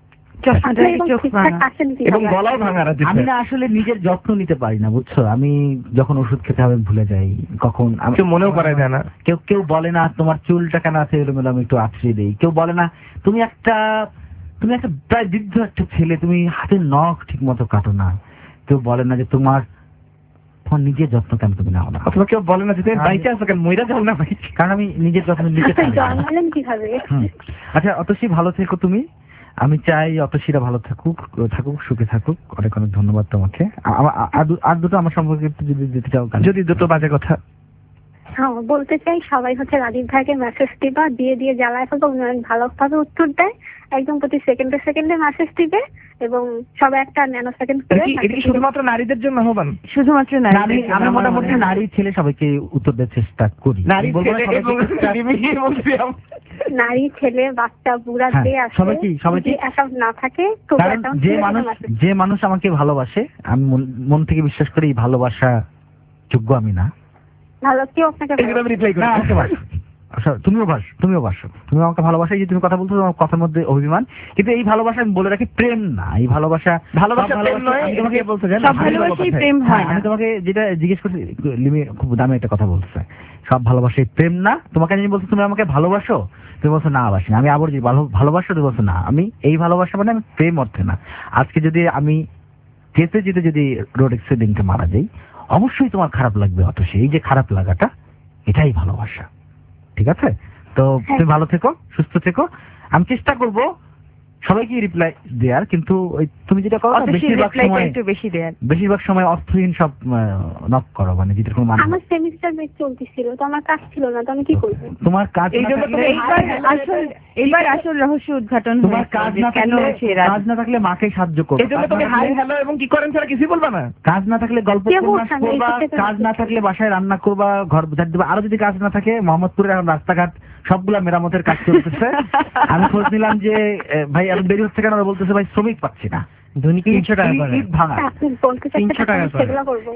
আপনি এরকম ঠিকঠাক আসেন কিভাবে? এবং গলাও ভাঙা রাজীব আমি ভাই। না আসলে নিজের যত্ন নিতে পারি না, বুঝছো? আমি যখন ওষুধ খেতে হবে ভুলে যাই, কখন আমি- কেউ মনেও করাই দেয় না। কেউ কেউ বলে না তোমার চুলটা কেন আছে এলোমেলো, আমি একটু আছড়ে দেই। কেউ বলে না তুমি একটা তুমি একটা প্রায় বৃদ্ধ একটা ছেলে, তুমি হাতের নখ ঠিক মতো কাটো না। কেউ বলে না যে তোমার তোমার নিজের যত্ন কেন তুমি নাও না। অথবা কেউ বলে না যে তুমি বাইচে আছো কেন, মইরা যাও না ভাই। কারণ আমি নিজের যত্ন নিতে আপনি পারি না। জন্মালেন কিভাবে? হুম। আচ্ছা, অতসী ভালো থেকো তুমি। আমি চাই অতসীরা ভালো থাকুক, থাকুক সুখে থাকুক। অনেক অনেক ধন্যবাদ তোমাকে। আ- আ- আর দু- আর দুটো আমার সম্পর্কে একটু যদি দিতে চাও কাজে। যদি দুটো বাজে কথা। হ্যাঁ, বলতে চাই সবাই হচ্ছে রাজীব ভাইকে মেসেজ দিবা, দিয়ে দিয়ে জ্বালায় ফেলবো, উনি অনেক ভালোভাবে উত্তর দেয়, একদম প্রতি সেকেন্ডে সেকেন্ডে মেসেজ দিবে এবং সবাই একটা ন্যানো সেকেন্ড এটা কি এটা কি শুধুমাত্র নারীদের জন্য আহ্বান? শুধুমাত্র না, নারী। আমি আমি মোটামুটি নারী ছেলে সবাইকে উত্তর দেওয়ার চেষ্টা করি। নারী বলবো না ছেলে সবাইকে এবং চেষ্টা- রিমি এবং সিয়াম। নারী, ছেলে, বাচ্চা, বুড়া হ্যাঁ, যে আছে, সবাইকেই সবাইকেই যদি অ্যাকাউন্ট না থাকে তো কারণ অ্যাকাউন্ট যে মানুষ যে মানুষ আমাকে ভালোবাসে, আমি মন- মন থেকে বিশ্বাস করি এই ভালোবাসা যোগ্য আমি না। ভালো কেউ আপনাকে এগুলো আমি রিপ্লাই করি। না, আমাকে বাসো। আচ্ছা, তুমিও বাস তুমিও বাসো তুমি আমাকে ভালোবাসা, এই যে তুমি কথা বলছো তোমার কথার মধ্যে অভিমান, কিন্তু এই ভালোবাসা আমি বলে রাখি প্রেম না। এই ভালোবাসা ভালোবাসা সব প্রেম নয়, আমি এটা তোমাকে কে বলছে জানো? সব ভালোবাসাই প্রেম হ্যাঁ, হয় না। আমি তোমাকে যেটা জিজ্ঞেস করছি, লিমি খুব দামি একটা কথা বলছে, সব ভালোবাসাই প্রেম না। তোমাকে আমি বলছি তুমি আমাকে ভালোবাসো, তুমি বলছো না বাসি না। আমি আবার যে ভালো ভালোবাসো, তুমি বলছো না। আমি এই ভালোবাসা মানে আমি প্রেম অর্থে না। আজকে যদি আমি যেতে যেতে যদি রোড অ্যাক্সিডেন্টে মারা যাই, অবশ্যই তোমার খারাপ লাগবে। অত সেই যে খারাপ লাগাটা, এটাই ভালোবাসা। ঠিক আছে? তো তুমি ভালো থেকো, সুস্থ থেকো। আমি চেষ্টা করব সবাইকে রিপ্লাই দেওয়ার, কিন্তু ওই তুমি যেটা করো না, অতসী বেশিরভাগ রিপ্লাইটা সময় একটু বেশি দেন। বেশিরভাগ সময় অর্থহীন সব নক করো, মানে যেটা কোনো মানে আমার সেমিস্টার ব্রেক চলতেছিল, তো আমার কাজ ছিল না, তো আমি কি করবো? তোমার কাজ এই না জন্য থাকলে- তুমি এইবার আসল এইবার আসল রহস্য উদ্ঘাটন তোমার হয়েছে কাজ যে না কেন থাকলে সে রাজ- কাজ না থাকলে মাকে সাহায্য করো। এই জন্য কাজ তুমি না হাই থাকলে- হ্যালো এবং কি করেন ছাড়া কিছুই বলবা না। কাজ না থাকলে গল্প কে উপন্যাস বলছে আমি এই করবা, ক্ষেত্রে কাজ না থাকলে বাসায় রান্না করবা, ঘর ঝাড় দিবা। আরো যদি কাজ না থাকে, মোহাম্মদপুরের এখন রাস্তাঘাট সবগুলা মেরামতের কাজ চলতেছে। আমি খোঁজ নিলাম যে এ, ভাই এত দেরি হচ্ছে কেন? ওরা বলতেছে ভাই শ্রমিক পাচ্ছি না। দৈনিক তিনশো টাকা করে। ইট ভাঙা। আপনি বলতে চাচ্ছেন তিনশো টাকা আমি করে। সেগুলো করবো?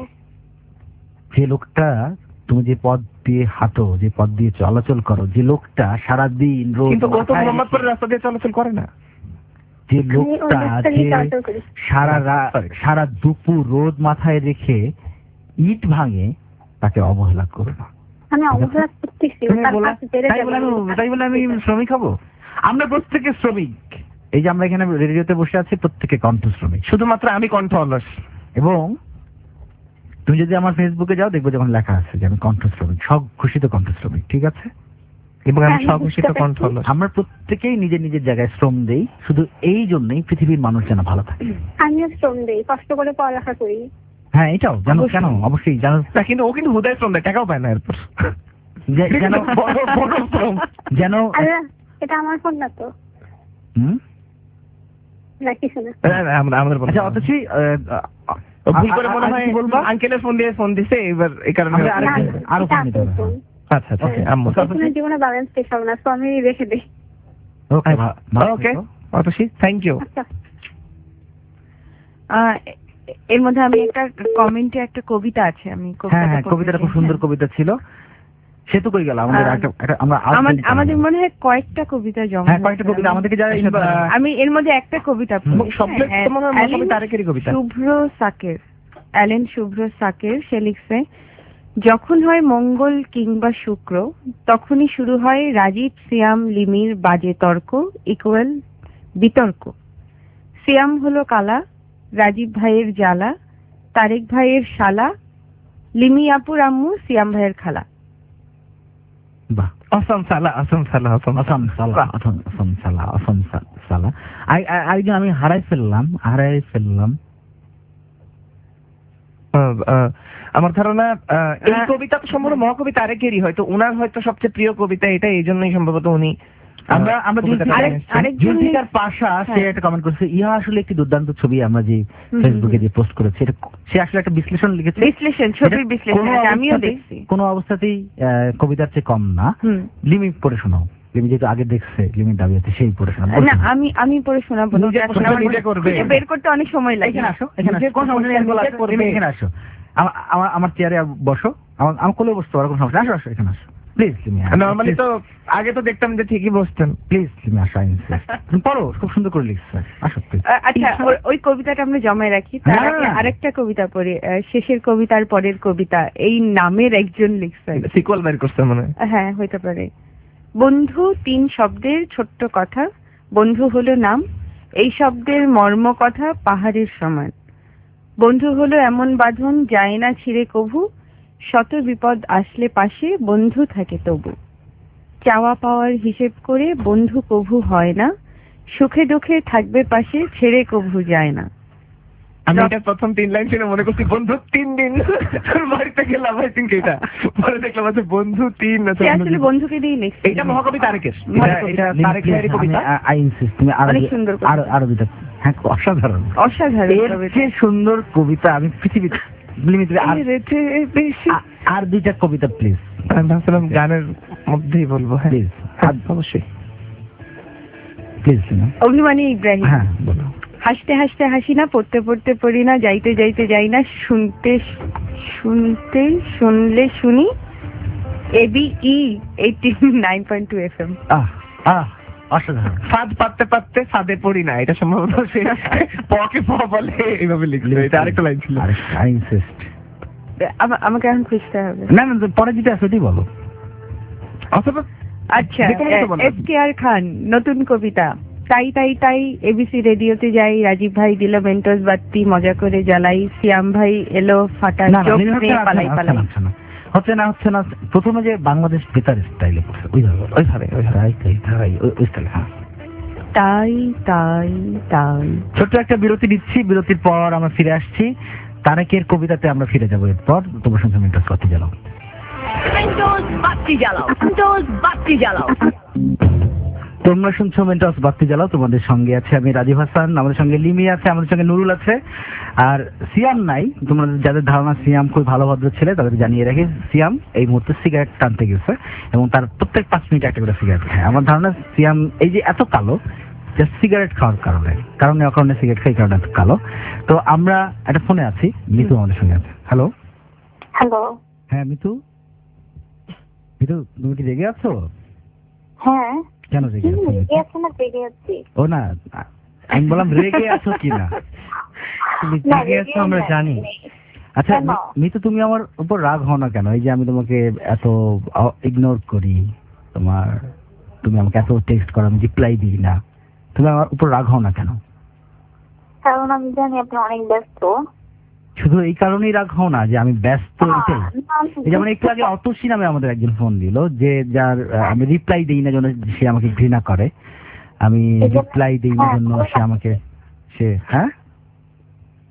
যে লোকটা, তুমি যে পথ দিয়ে হাঁটো, যে পথ দিয়ে চলাচল করো, যে লোকটা সারাদিন রোজ কিন্তু ও তো মাথায় মোহাম্মদপুরের রেখে- রাস্তা দিয়ে চলাচল করে না। যে আমি ওই লোকটা রাস্তা যে দিয়ে চলাচল করি। সারা রা- Sorry. সারা দুপুর রোদ মাথায় রেখে ইট ভাঙে, তাকে অবহেলা করো না। আমি অবহেলা করতেছি, তুমি তার বলা- কাজ বেড়ে তাই যাবে। বলে আমি তাই বলে আমি শ্রমিক হব? আমরা প্রত্যেকে শ্রমিক। এই যে আমরা এখানে রেডিওতে বসে আছি, প্রত্যেকে কণ্ঠ শ্রমিক। শুধুমাত্র আমি কণ্ঠ অলস। এবং তুমি যদি আমার ফেসবুকে যাও, দেখবে যখন লেখা আছে যে আমি কণ্ঠ শ্রমিক, সব ঘোষিত কণ্ঠ শ্রমিক। ঠিক আছে? এবং আমি হ্যাঁ, স্বঘোষিত বুঝতে কণ্ঠ পারছি। অলস। আমরা প্রত্যেকেই নিজের নিজের জায়গায় শ্রম দেই, শুধু এই জন্যই পৃথিবীর মানুষ যেন ভালো থাকে। আমিও শ্রম দেই, কষ্ট করে পড়ালেখা করি। হ্যাঁ এটাও জানো অবশ্যই। কেন অবশ্যই জানো না কিন্তু ও কিন্তু হুদায় শ্রম দেয়, টাকাও পায় না এরপর। যে- যেন বড় বড় শ্রম। যেন আরে এটা আমার ফোন না তো, হুম? না কিছু না। না, না, আমরা- আমাদের বলো। আচ্ছা অথচ ও ভুল করে মনে হয় বলবা আঙ্কেলের ফোন দিয়ে ফোন দিছে, এবার এই কারণে। আমরা না, আরেকজন আরো এটা ফোন নিতে আপুর হবে। ফোন। আচ্ছা আচ্ছা Okay. আম্মু। Okay. এখানে জীবনে ব্যালেন্স শেষ হবে না, তো আমি রেখে দিই। Okay okay Atashi, thank you. আচ্ছা আহ, এর মধ্যে আমি একটা কমেন্টে একটা কবিতা আছে, আমি হ্যাঁ হ্যাঁ পড়তে কবিতাটা খুব চাই। সুন্দর কবিতা ছিল, সে তো কই গেল আমাদের আহ, একটা- একটা- আমরা আরো আমার- বলতে আমাদের পারবো। মনে হয় কয়েকটা কবিতা জমা হ্যাঁ কয়েকটা হয়েছে। কবিতা আমাদেরকে যারা আচ্ছা, আমি এর মধ্যে একটা কবিতা পড়ি। সবচেয়ে হ্যাঁ, তো মনে হয় অ্যালেন মহাকবি তারেকেরই কবিতা। শুভ্র সাকের, অ্যালেন শুভ্র সাকের, সে লিখছে, যখন হয় মঙ্গল কিংবা শুক্র তখনই শুরু হয় রাজীব সিয়াম লিমির বাজে তর্ক ইকুয়াল বিতর্ক। সিয়াম হলো কালা, রাজীব ভাইয়ের জ্বালা, তারেক ভাইয়ের শালা, লিমি আপুর আম্মু সিয়াম ভাইয়ের খালা। বাহ অসম সালা, অসম সালা, অসম অসম সালা অসম অসম সালা অসম সা- সালা আই- আই- আরেকজন আমি হারাই ফেললাম হারাই ফেললাম আহ, আহ, আমার ধারণা আহ, এই আহ, কবিতা তো সম্ভবত মহাকবি তারেকেরই, হয়তো উনার হয়তো সবচেয়ে প্রিয় কবিতা এটা, এই জন্যই সম্ভবত উনি আহ, আমরা আমরা কবিতাটা আরেক- এনেছেন। আরেকজন জুলফিকার পাশা সে হ্যাঁ। একটা কমেন্ট করেছে, ইহা আসলে একটি দুর্দান্ত ছবি, আমরা যে হুম, ফেসবুকে হুম। যে পোস্ট করেছি এটা সে আসলে একটা বিশ্লেষণ লিখেছে। বিশ্লেষণ, ছবির এটা বিশ্লেষণ, কোনো এটা আমিও অবস্থাতেই- দেখছি। কোনো অবস্থাতেই আহ, কবিতার চেয়ে কম না। হুম। লিমি পড়ে শোনাও, লিমি যেহেতু আগে দেখছে লিমির দাবি আছে সেই পড়ে শোনাও। না আমি আমি পড়ে শোনাবো না, নিজে আসলে পড়ে আমার নিজে করবে। খুঁজে বের করতে অনেক সময় লাগে। এখানে আসো এখানে নিজে আসো কোনো সমস্যা নেই, নিজে বলা আছে, করবে। লিমি এখানে আসো, আমা- আমার আমার চেয়ারে বসো, আমার আমার কোলে বসতে পারো, কোনো সমস্যা নেই। আসো আসো এখানে আসো প্লিজ লিমি, নর্মালি তো আগে তো দেখতাম যে ঠিকই বসতেন। প্লিজ লিমি আসো, I insist। তুমি পড়ো, খুব সুন্দর করে লিখছো, আসো প্লিজ। আ- আচ্ছা ওই- ওই কবিতাটা আমরা জমায় রাখি, তার হ্যাঁ। আগে আরেকটা কবিতা পড়ি, আহ, শেষের কবিতার পরের কবিতা, এই নামের একজন লিখছেন। সিকুয়াল বের করছে মনে হয়। হ্যাঁ হইতে পারে। বন্ধু তিন শব্দের ছোট্ট কথা, বন্ধু হলো নাম, এই শব্দের মর্ম কথা পাহাড়ের সমান। বন্ধু হলো এমন বাঁধন যায় না ছিঁড়ে কভু, শত বিপদ আসলে পাশে বন্ধু থাকে তবু। চাওয়া পাওয়ার হিসেব করে বন্ধু কভু হয় না, সুখে দুঃখে থাকবে পাশে ছেড়ে কভু যায় না। আমি এটা প্রথম তিন লাইন শুনে মনে করছি বন্ধু তিন দিন তোর বাড়িতে গেলাম, আই থিঙ্ক এটা পরে দেখলাম আছে বন্ধু তিন না সে আসলে বন্ধুকে দিয়ে লিখছে। এটা মহাকবি তারেকের, এটা- এটা- এটা লিমি, তারেক please, ভাইয়ের কবিতা। আমি- I insist, তুমি আরো অনেক দু- সুন্দর কবিতা। আরো আরো দুটা, হ্যাঁ অসাধারণ, অসাধারণ এর কবিতা। চেয়ে সুন্দর কবিতা আমি পৃথিবীতে লিমি, তুমি আর- এর চেয়ে বেশি। আ- আর দুইটা কবিতা প্লিজ আমি ভাবছিলাম গানের মধ্যেই বলবো। হ্যাঁ প্লিজ হ্যাঁ, অবশ্যই। প্লিজ লিমি। অভিমানী ইব্রাহিম। হ্যাঁ বলো। হাসতে হাসতে হাসি না, পড়তে পড়তে পড়ি না, যাইতে যাইতে যাই না, শুনতে শুনতে শুনলে শুনি, AB E eighty nine point two F M. আহ আহ অসাধারণ। ফাঁদ পাততে পাততে ফাঁদে পড়ি না, এটা সম্ভবত সে পকে প বলে এইভাবে লিখলো। এটা আরেকটা লাইন ছিল। আরেকটা, I insist। আমাকে এখন খুঁজতে হবে। না না পরে যেটা আছে ওটাই বলো। অথবা আচ্ছা, যে কোনো কিছু বলো। এস কে আর খান, নতুন কবিতা। তাই তাই তাই এবিসি রেডিওতে যাই, রাজীব ভাই দিল মেন্টোস বাত্তি, মজা করে জ্বালাই, সিয়াম ভাই এলো ফাটা না না চোখ লিমি, হচ্ছে নিয়ে না, পালাই হচ্ছে পালাই। না, হচ্ছে না, হচ্ছে না হচ্ছে না প্রথমে যে বাংলাদেশ বেতার স্টাইলে করছে ওইভাবে ওইভাবে ওইভাবে তাই তাই তাই ওই- ওই স্টাইলে। হ্যাঁ তাই তাই তাই। ছোট্ট একটা বিরতি দিচ্ছি, বিরতির পর আমরা ফিরে আসছি, তারেকের কবিতাতে আমরা ফিরে যাবো এরপর। তোমরা শুনছো মেন্টোস বাতি জ্বালাও। মেন্টোস বাতি জ্বালাও, মেন্টোস বাতি জ্বালাও। তোমরা শুনছো মেন্টোস বাতি জ্বালাও, তোমাদের সঙ্গে আছে আমি রাজীব হাসান, আমাদের সঙ্গে লিমি আছে, আমাদের সঙ্গে নুরুল আছে, আর সিয়াম নাই। তোমরা যাদের ধারণা সিয়াম খুব ভালো ভদ্র ছেলে তাদের জানিয়ে রাখি, সিয়াম এই মুহূর্তে সিগারেট টানতে গেছে এবং তার প্রত্যেক পাঁচ মিনিট একটা করে সিগারেট খায়। আমার ধারণা সিয়াম এই যে এত কালো জাস্ট সিগারেট খাওয়ার কারণে, কারণে অকারণে সিগারেট খাই কারণে এত কালো। তো আমরা একটা ফোনে আছি, মিতু আমাদের সঙ্গে আছে। Hello hello. হ্যাঁ মিতু, মিতু তুমি কি রেগে আছো? হ্যাঁ কেন রেগে আছো মিতু? রেগে আছি না জেগে আছি? ও না, আমি বললাম রেগে আছো কিনা। তুমি না, রেগে আছো আমরা রেগে জানি। নেই। আচ্ছা কেন? মিতু তুমি আমার উপর রাগ হও না কেন? এই যে আমি তোমাকে এত ইগনোর করি, তোমার তুমি আমাকে এত টেক্সট করো, আমি রিপ্লাই দিই না, তুমি আমার উপর রাগ হও না কেন? কারণ আমি জানি আপনি অনেক ব্যস্ত। শুধু এই কারণেই রাগ হও না যে আমি ব্যস্ত এটাই? না, এই যেমন একটু আগে অতসী নামে আমাদের একজন ফোন দিল, যে যার আহ, আমি রিপ্লাই দিই না জন্য সে আমাকে ঘৃণা করে, আমি রিপ্লাই দিই না জন্য সে আমাকে সে হ্যাঁ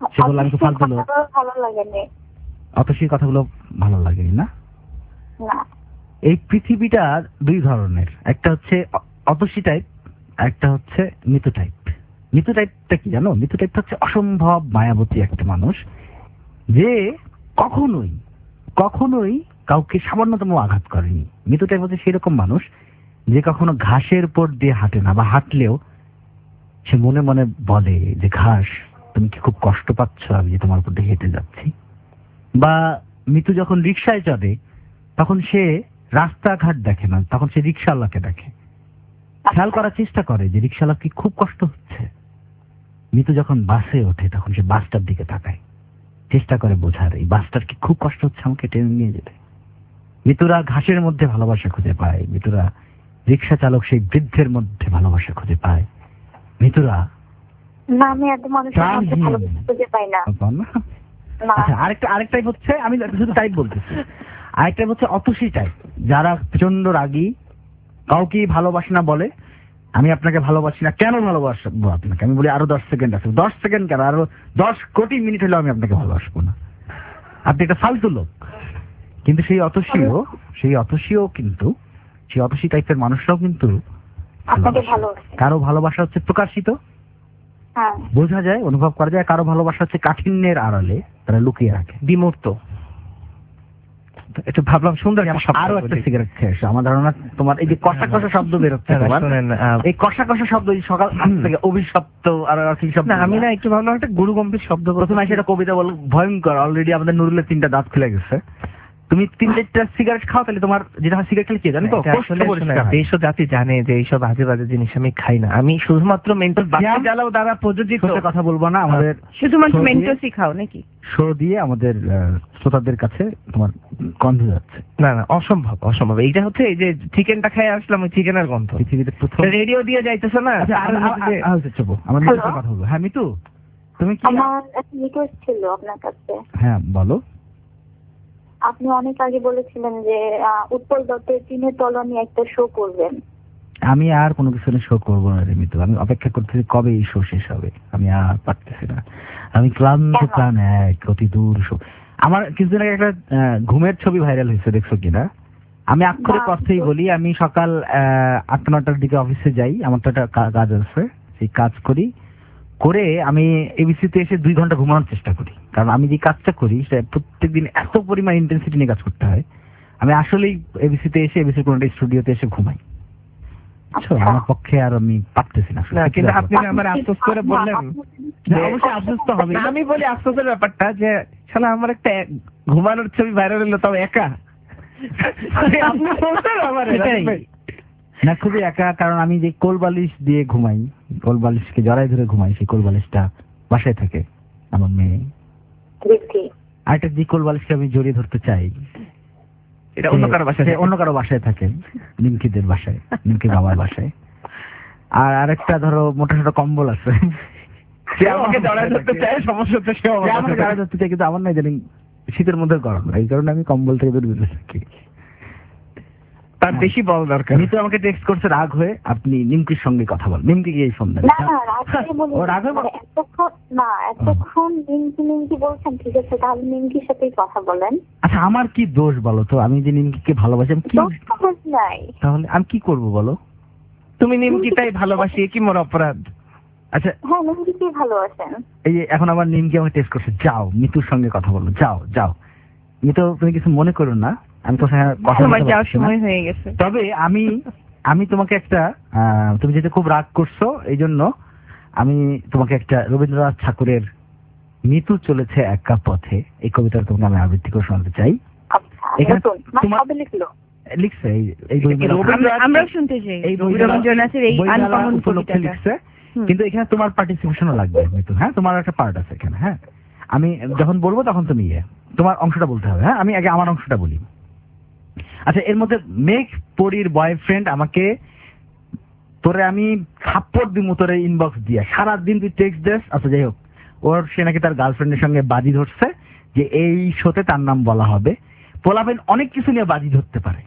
সে বললো আমি তো ফালতু লোক। কথাগুলো ভালো লাগেনি। অতসীর কথাগুলো ভালো লাগেনি না? না। এই পৃথিবীটা দুই ধরনের, একটা হচ্ছে অ- অতসী টাইপ, একটা হচ্ছে মিতু টাইপ। মিতু টাইপটা কি জানো? মিতু টাইপটা হচ্ছে অসম্ভব মায়াবতী একটা মানুষ, যে কখনোই কখনোই কাউকে সামান্যতম আঘাত করেনি। মিতু টাইপ হচ্ছে সেরকম মানুষ যে কখনো ঘাসের উপর দিয়ে হাঁটে না, বা হাঁটলেও সে মনে মনে বলে যে ঘাস তুমি কি খুব কষ্ট পাচ্ছ আমি যে তোমার উপর দিয়ে হেঁটে যাচ্ছি। বা মিতু যখন রিক্সায় চড়ে তখন সে রাস্তাঘাট দেখে না, তখন সে রিক্সাওয়ালাকে দেখে, খেয়াল করার চেষ্টা করে যে রিক্সাওয়ালা কি খুব কষ্ট হচ্ছে। মিতু যখন বাসে ওঠে তখন সে বাসটার দিকে তাকায়, চেষ্টা করে বোঝার এই বাসটার কি খুব কষ্ট হচ্ছে আমাকে টেনে নিয়ে যেতে। মিতুরা ঘাসের মধ্যে ভালোবাসা খুঁজে পায়, মিতুরা রিক্সা চালক সেই বৃদ্ধের মধ্যে ভালোবাসা খুঁজে পায়, মিতুরা না, আমি এত মানুষের মধ্যে ভালোবাসা খুঁজে পাই না। না। আচ্ছা, আরেকটা আরেকটাই হচ্ছে, আমি শুধু টাইপ বলতেছি, আরেকটা হচ্ছে অতসী টাইপ, যারা প্রচন্ড রাগী, কাউকে ভালোবাসে না, বলে আমি আপনাকে ভালোবাসি না। কেন ভালোবাসবো আপনাকে? আমি বলি আরো দশ সেকেন্ড আছে। দশ সেকেন্ড কেন, আরো দশ কোটি মিনিট হলেও আমি আপনাকে ভালোবাসবো না। আপনি একটা ফালতু লোক। কিন্তু সেই অতসীও সেই অতসীও কিন্তু সেই অতসী টাইপের মানুষরাও কিন্তু আপনাকে ভালোবাসে। কারো ভালোবাসা হচ্ছে প্রকাশিত, হ্যাঁ, বোঝা যায়, অনুভব করা যায়। কারো ভালোবাসা হচ্ছে কাঠিন্যের আড়ালে তারা লুকিয়ে রাখে, বিমূর্ত। একটু ভাবলাম সুন্দর একটা শব্দ আরো একটা বলি। সিগারেট খেয়ে এসো। আমার ধারণা তোমার এই যে কষা কষা শব্দ বেরোচ্ছে, হ্যাঁ, তোমার শোনেন, আহ, এই কষা কষা শব্দ এই সকাল আজ থেকে অভিশপ্ত আর আর কি শব্দ না আমি না একটু ভাবলাম একটা গুরু গম্ভীর শব্দ প্রথমে সেটা কবিতা বল, ভয়ঙ্কর। অলরেডি আমাদের নুরুলের তিনটা দাঁত খুলে গেছে। তুমি তিন চারটা সিগারেট খাও, তাহলে তোমার যেটা সিগারেট খেলে কি জানো তো, এটা কোষ্ঠ আসলে পরিষ্কার শোনেন, হয়। দেশ ও জাতি জানে যে এইসব বাজে বাজে জিনিস আমি খাই না। আমি শুধুমাত্র মেন্টাল বাতি জ্যাম? জ্বালাও দ্বারা প্রযোজিত। সত্যি কথা বলবো না, আমাদের শুধুমাত্র শো দিয়ে- মেন্টোসি খাও নাকি? শো দিয়ে আমাদের আহ, শ্রোতাদের কাছে তোমার গন্ধ যাচ্ছে। না না, অসম্ভব অসম্ভব। এইটা হচ্ছে এই যে চিকেনটা খেয়ে আসলাম, ওই চিকেনের গন্ধ পৃথিবীতে প্রথম। রেডিও দিয়ে যাইতেছে না। আচ্ছা, আর- আর- আর- আর হচ্ছে চুপ, আমার মিতুর সাথে কথা বলবো। হ্যাঁ মিতু, তুমি কি? আমার একটা রিকোয়েস্ট ছিল আপনার কাছে। হ্যাঁ বলো। আপনি অনেক আগে বলেছিলেন যে আহ, উৎপল দত্তের টিনের তলা নিয়ে একটা শো করবেন। আমি আর কোনো কিছু শো করবো না রে মিতু, আমি অপেক্ষা করতেছি কবে এই শো শেষ হবে। আমি আর পারতেছি না, আমি ক্লান্ত কেন? প্রাণ এক, অতি দূর শো। আমার কিছুদিন আগে একটা আহ, ঘুমের ছবি ভাইরাল হয়েছে, দেখছো কিনা? আমি আক্ষরিক না। অর্থেই বলি, আমি সকাল আহ, আটটা নটার দিকে অফিসে যাই, আমার তো একটা কা- কাজ আছে, সেই কাজ করি, করে আমি এবিসিতে এসে দুই ঘন্টা ঘুমানোর চেষ্টা করি। কারণ আমি যে কাজটা করি সেটা প্রত্যেকদিন এত পরিমাণ ইন্টেন্সিটি নিয়ে কাজ করতে হয়, আমি আসলেই এবিসিতে এসে এবিসির কোনো একটা স্টুডিওতে এসে ঘুমাই। বুঝছো? আচ্ছা। আমার পক্ষে আর আমি পারতেছি না আসলে। না, কিন্তু আপনি যে আমার আফসোস করে বললেন। না, অবশ্যই আফসোস তো হবে। না, আমি বলি আফসোসের ব্যাপারটা যে শালা আমার একটা এক- ঘুমানোর ছবি ভাইরাল হলো, তাও একা। আপনি বলছেন আমার সেটাই। না, খুবই একা, কারণ আমি যে কোল বালিশ দিয়ে ঘুমাই, কোল বালিশকে জড়াই ধরে ঘুমাই, সেই কোল বালিশটা বাসায় থাকে আমার মেয়ে। দেখছি। আর একটা যে কোল বালিশকে আমি জড়িয়ে ধরতে চাই, এটা অন্য কারো বাসায় সে থাকে। অন্য কারো বাসায় থাকে, নিমকিদের বাসায়, নিমকি বাবার বাসায়। আর আরেকটা ধরো মোটা সোটা কম্বল আছে, সে আমাকে জড়ায় ধরতে চায়, সমস্যা হচ্ছে সে আমার সে আমাকে বাসায় জড়াই ধরতে চায়, কিন্তু আমার নাই জানি শীতের মধ্যে গরম, এই কারণে আমি কম্বল থেকে দূরে দূরে থাকি। তার বেশি বল দরকার। মিতু আমাকে টেক্সট করছে রাগ হয়ে, আপনি নিমকির সঙ্গে কথা বল। নিমকি গিয়ে ফোন দেন। না না, রাগে বলি ও রাগ হয়ে মানে এতক্ষণ না, এতক্ষণ নিমকি নিমকি বলছেন, ঠিক আছে, তাহলে নিমকির সাথেই কথা বলেন। আচ্ছা, আমার কি দোষ বলো তো? আমি যে নিমকিকে ভালোবাসি, আমি কি, দোষ তো দোষ নাই। তাহলে আমি কি করব বলো? তুমি নিমকিটাই ভালোবাসি, এ কি মোর অপরাধ? আচ্ছা, হ্যাঁ, নিমকিকেই ভালোবাসেন। এই যে এখন আমার নিমকি আমাকে টেক্সট করছে, যাও মিতুর সঙ্গে কথা বলো, যাও যাও। মিতু, তুমি কিছু মনে করো না, আমি তো হ্যাঁ কথা তোমার বলতে যাওয়ার পারছি না। সময় হয়ে গেছে। তবে আমি আমি তোমাকে একটা আহ, তুমি যেহেতু খুব রাগ করছো, এই জন্য আমি তোমাকে একটা রবীন্দ্রনাথ ঠাকুরের মিতু চলেছে একা পথে এই কবিতাটা তোমাকে আমি আবৃত্তি করে শোনাতে চাই। আচ্ছা, এখানে নতুন মানে তোমার- কবে লিখলো? লিখছে এই এই বইগুলো। আমরা- আমরাও শুনতে চাই এই রবীন্দ্রনাথের এই বইমেলা আনকমন উপলক্ষে কবিতাটা। লিখছে, হুম। কিন্তু এখানে তোমার পার্টিসিপেশনও লাগবে মিতু। হ্যাঁ, তোমার একটা পার্ট আছে এখানে। হ্যাঁ, আমি যখন বলবো তখন তুমি ইয়ে তোমার অংশটা বলতে হবে। হ্যাঁ, আমি আগে আমার অংশটা বলি। আচ্ছা, এর মধ্যে মেঘ পরীর বয়ফ্রেন্ড আমাকে, তোরে আমি থাপ্পড় দিমু তোরে ইনবক্স দিয়ে, সারাদিন তুই টেক্সট দেস। আচ্ছা যাই হোক, ওর সে নাকি তার গার্লফ্রেন্ডের সঙ্গে বাজি ধরছে যে এই শোতে তার নাম বলা হবে। পোলাপেন অনেক কিছু নিয়ে বাজি ধরতে পারে,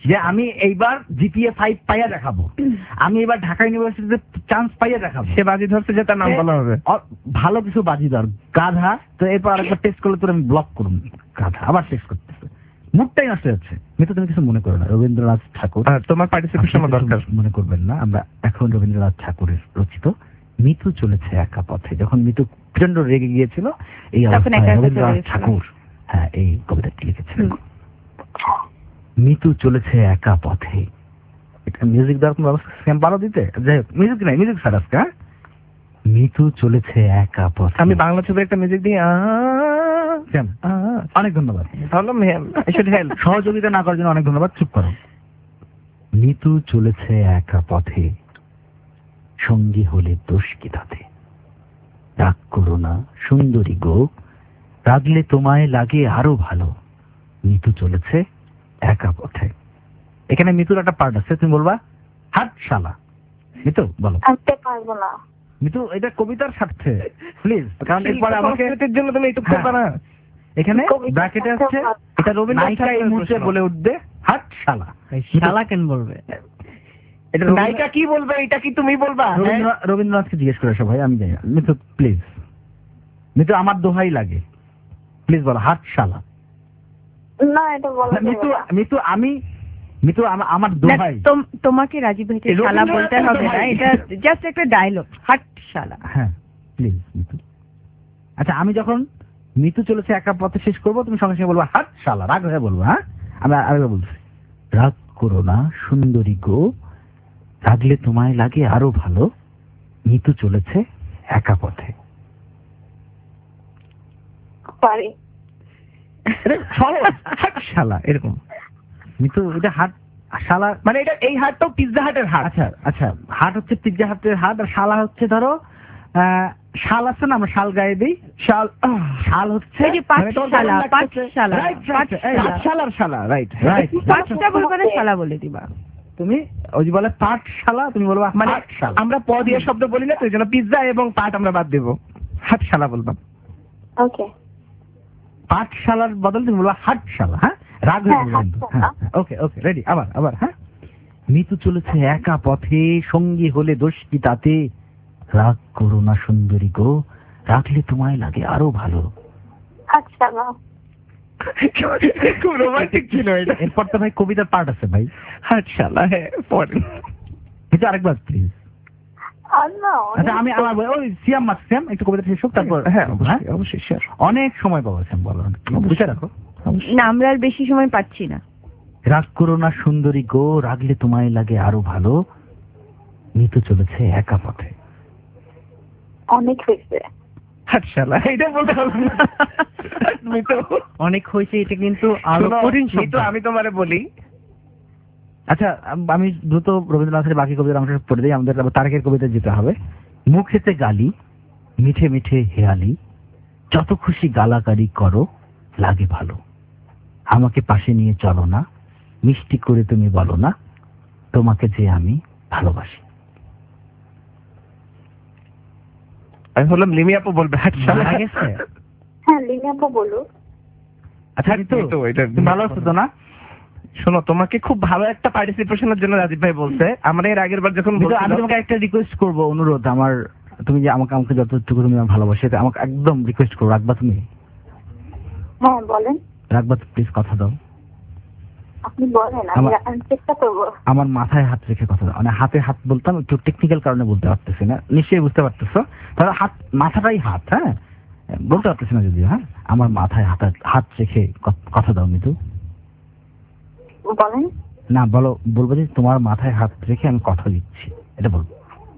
যে আমি এইবার জিপিএ ফাইভ পাইয়া দেখাবো, আমি এবার ঢাকা ইউনিভার্সিটিতে চান্স পাইয়া দেখাবো। সে বাজি ধরছে যে তার নাম বলা হবে। অ- ভালো কিছু বাজিদার গাধা। তো এরপর আরেকবার টেস্ট করলে তোর আমি ব্লক করুন গাধা। আবার টেস্ট করতেছে, মুডটাই নষ্ট হচ্ছে। মিতু তুমি কিছু মনে করো না, রবীন্দ্রনাথ ঠাকুর আর তোমার পার্টিসিপেশন আপনি দরকার। কিছু মনে করবেন না। আমরা এখন রবীন্দ্রনাথ ঠাকুরের রচিত মিতু চলেছে একা পথে, যখন মিতু প্রচন্ড রেগে গিয়েছিল এই তখন অবস্থায় একা একা রবীন্দ্রনাথ চলে গেছিল। ঠাকুর হ্যাঁ এই কবিতাটি লিখেছিলেন। মিতু চলেছে একা পথে। এটা মিউজিক দেওয়ার কোনো ব্যবস্থা সেম পারো দিতে? যাই হোক, মিউজিক নাই, মিউজিক স্যার আজকে। হ্যাঁ, মিতু চলেছে একা পথে। আমি বাংলা ছবির একটা মিউজিক দিই। Sam, অনেক ধন্যবাদ। হেল্প সহযোগিতা না করার জন্য অনেক ধন্যবাদ। চুপ করো। মিতু চলেছে একা পথে, সঙ্গী হলে দোষ কি তাতে? রাগ করো না সুন্দরী গো, রাগলে তোমায় লাগে আরো ভালো। মিতু চলেছে একা পথে। এখানে মিতুর একটা পার্ট আছে, তুমি বলবা হাট শালা। মিতু বলো। আনতে পারবো না। মিতু এটা কবিতার স্বার্থে প্লিজ, কারণ এরপরে আমাকে সংস্কৃতির জন্য তুমি এইটুকু করবে না। এখানে কবিতা ব্র্যাকেটে আছে এটা রবীন্দ্রনাথ নায়িকা এই ঠাকুরের মুহূর্তে প্রশ্ন। বলে উঠবে হাট শালা। শালা কেন বলবে? এটা নায়িকা কি বলবে এটা কি তুমি বলবা? রবীন্দ্রনাথ রবীন্দ্রনাথকে জিজ্ঞেস করে সবাই, আমি জানি না। মিতু প্লিজ, মিতু আমার দোহাই লাগে, প্লিজ বলো হাট শালা। না, এটা বলা যাবে মিতু না। মিতু আমি মিতু আমা- আমার না, দোহাই। তোম- তোমাকে রাজীব ভাইকে এই শালা রবীন্দ্রনাথ বলতে হবে না, ভাই। এটা জাস্ট একটা ডায়লগ। হাট শালা। হ্যাঁ প্লিজ মিতু। আচ্ছা, আমি যখন মিতু চলেছে একা পথে শেষ করবো, তুমি সঙ্গে সঙ্গে বলবো হাট শালা, রাগ হয়ে বলবো। হ্যাঁ, আমি আরেকবার বলছি, রাগ করো না সুন্দরী গো, রাগলে তোমায় লাগে আরো ভালো। মিতু চলেছে একা পথে। পারি। এটা সহজ, হাট শালা এরকম। মিতু এটা হাট শালা মানে এটা এই হাটটাও পিৎজা হাটের হাট। আচ্ছা আচ্ছা, হাট হচ্ছে পিৎজা হাটের হাট, আর শালা হচ্ছে ধরো আহ, শাল আছে না, আমরা শাল গায়ে দিই। শাল আহ, শাল হচ্ছে এই যে পাঠশালা, পাঠশালা, Right, right, এই, পাঠশালা। শালার শালা, রাইট Right. পাঠটা বলবে না, শালা বলে দিবা। তুমি ওই যে বলে পাঠশালা, তুমি বলবা মানে পাঠশালা। আমরা প দিয়ে শব্দ বলি না, তো এই জন্য পিৎজা এবং পাট আমরা বাদ দেবো, হাট শালা বললাম। ওকে। পাঠশালার বদল তুমি বলবা হাটশালা। হ্যাঁ, রাগ হয়ে হ্যাঁ, বলবেন তো। হাটশালা। হ্যাঁ, ওকে ওকে, রেডি, আবার আবার। হ্যাঁ, মিতু চলেছে একা পথে, সঙ্গী হলে দোষ কি তাতে? রাগ করো না সুন্দরী গো, রাখলে তোমায় লাগে আরো ভালো। আচ্ছা না। খুব রোমান্টিক ছিল এটা। এরপর তো ভাই কবিতার পার্ট আছে ভাই, হাট শালা, হ্যাঁ পড়েন। কিন্তু আরেকবার প্লিজ। আর না, আচ্ছা, আমি আমার বই- ওই সিয়াম মাস সিয়াম একটু কবিতা শেষ হোক, তারপর হ্যাঁ হ্যাঁ অবশ্যই অবশ্যই sure। অনেক সময় পাবো সিয়াম, বলো বুঝে রাখো। না, আমরা আর বেশি সময় পাচ্ছি না। রাগ করো না সুন্দরী গো, রাগলে তোমায় লাগে আরো ভালো। মিতু চলেছে একা পথে। অনেক হয়েছে। হাট শালা, এটা বলতে হবে না। মিতু, অনেক হয়েছে, এটা কিন্তু আরো শোনো, কঠিন শব্দ। মিতু, আমি তোমারে বলি, আচ্ছা, আম- আমি দ্রুত রবীন্দ্রনাথের বাকি কবিতার অংশ পড়ে দিই, আমাদের আবার তারেকের কবিতা যেতে হবে। মুখেতে গালি, মিঠে মিঠে হেয়ালি, যত খুশি গালাগালি করো, লাগে ভালো। আমাকে পাশে নিয়ে চলো না, মিষ্টি করে তুমি বলো না, তোমাকে যে আমি ভালোবাসি। আমি বললাম লিমি আপু বলবে হাট শালা। মারা গেছে? হ্যাঁ, লিনাপু বলো। আচ্ছা, মিতু, মিতু, এটা তুমি ভালো আছো তো না? শোনো, তোমাকে খুব ভালো একটা পার্টিসিপেশনের জন্য রাজীব ভাই বলছে। আমরা এর আগের বার যখন মিতু, আমি বলছিলাম- তোমাকে একটা রিকোয়েস্ট করবো, অনুরোধ আমার, তুমি যে আমাকে আমাকে যতটুকু তুমি ভালোবাসি, এটা আমাকে একদম রিকোয়েস্ট করবো, রাখবা তুমি? হ্যাঁ বলেন, রাখবা তো, প্লিজ কথা দাও। আপনি বলেন, আমি আমার- আমি চেষ্টা করবো। আমার মাথায় হাত রেখে কথা দাও। মানে হাতে হাত বলতাম, একটু টেকনিক্যাল কারণে বলতে পারতেছি না, নিশ্চয়ই বুঝতে পারতেছো। তাহলে হাত, মাথাটাই হাত, হ্যাঁ বলতে পারতেছি না যদিও। হ্যাঁ, আমার মাথায় হাত হাত রেখে ক- কথা দাও মিতু। বলেন। না বলো, বলবো যে তোমার মাথায় হাত রেখে আমি কথা দিচ্ছি, এটা বলবো।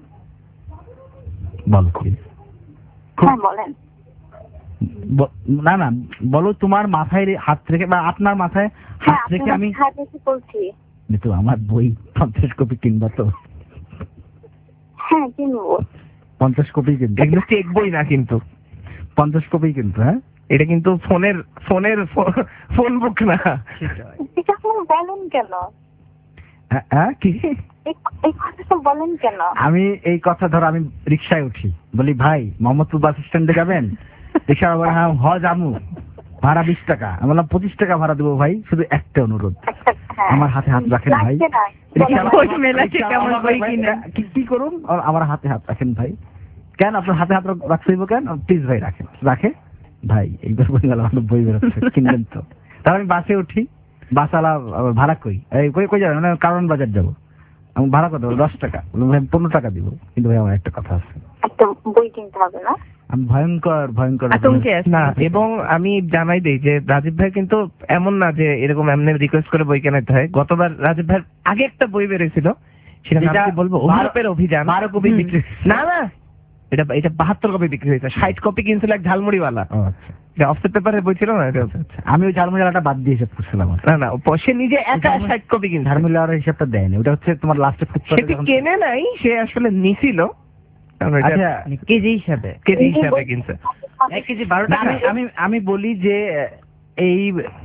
বলো প্লিজ। হ্যাঁ বলেন। না না, বলো তোমার মাথায় রে- হাত রেখে, বা আপনার মাথায় হ্যাঁ, হাত রেখে আপনার আমি। হাত রেখে বলছি। মিতু, আমার বই পঞ্চাশ কপি কিনবা তো? হ্যাঁ, কিনবো। পঞ্চাশ কপি কিনবো, এগুলো চেক বই না কিন্তু, পঞ্চাশ কপি কিন্তু। হ্যাঁ, এটা কিন্তু ফোনের ফোনের ফোন বুক না। এটা আপনি বলেন কেন? হ্যাঁ, হ্যাঁ, কি? এই এই কথাটা বলেন কেন? আমি এই কথা ধরো, আমি রিক্সায় উঠি, বলি ভাই মোহাম্মদপুর বাস স্ট্যান্ডে যাবেন? রিক্সা বলে হ্যাঁ হ যামু, ভাড়া বিশ টাকা। আমি বললাম পঁচিশ টাকা ভাড়া দেবো ভাই, শুধু একটা অনুরোধ, একটা হ্যাঁ। আমার হাতে হাত রাখেন ভাই। লাগছে না। ওই মেলাতে কেমন বই কিনে? কি কি করুন আর আমার হাতে হাত রাখেন ভাই। কেন আপনার হাতে হাত রাখতে হইব কেন? প্লিজ ভাই রাখেন। রাখে ভাই এইবার বই মেলা ভালো বই বেরোচ্ছে কিনবেন তো। তারপর আমি বাসে উঠি, বাসওয়ালা ভাড়া কই এই কই কই যাবেন? মানে কারণ বাজার যাবো। আমি ভাড়া কত? দশ টাকা। ভাই পনেরো টাকা দিব। কিন্তু ভাই আমার একটা কথা আছে, একটা বই কিনতে হবে না? আমি ভয়ঙ্কর ভয়ঙ্কর আতঙ্কে আছি। না, এবং আমি জানাই দেই যে রাজীব ভাই কিন্তু এমন না যে এরকম এমনি রিকোয়েস্ট করে বই কেনাতে হয়। গতবার রাজীব ভাইয়ের আগে একটা বই বেরিয়েছিল, সেটা নাম যেটা কি বলবো, বারো- অভিরূপের অভিযান। বারো কপি হুম। বিক্রি। না না, এটা এটা বাহাত্তর কপি বিক্রি হয়েছে। ষাট কপি কিনছিল এক ঝালমুড়িওয়ালা। ও আচ্ছা। এটা অফসেট পেপারের বই ছিল না এটা? আমি ওই ঝালমুড়াটা বাদ দিয়ে হিসাব করছিলাম। না না, ও সে নিজে একা ষাট কপি কিনছে। ঝালমুড়ার হিসাবটা দেয়নি, ওটা হচ্ছে তোমার লাস্টে সেটি কেনে নাই, সে আসলে নিছিল। কারণ এটা আচ্ছা কেজি হিসাবে কেজি হিসাবে কিনছে। এক কেজি বারো না, টাকা। আমি আমি আমি বলি যে এই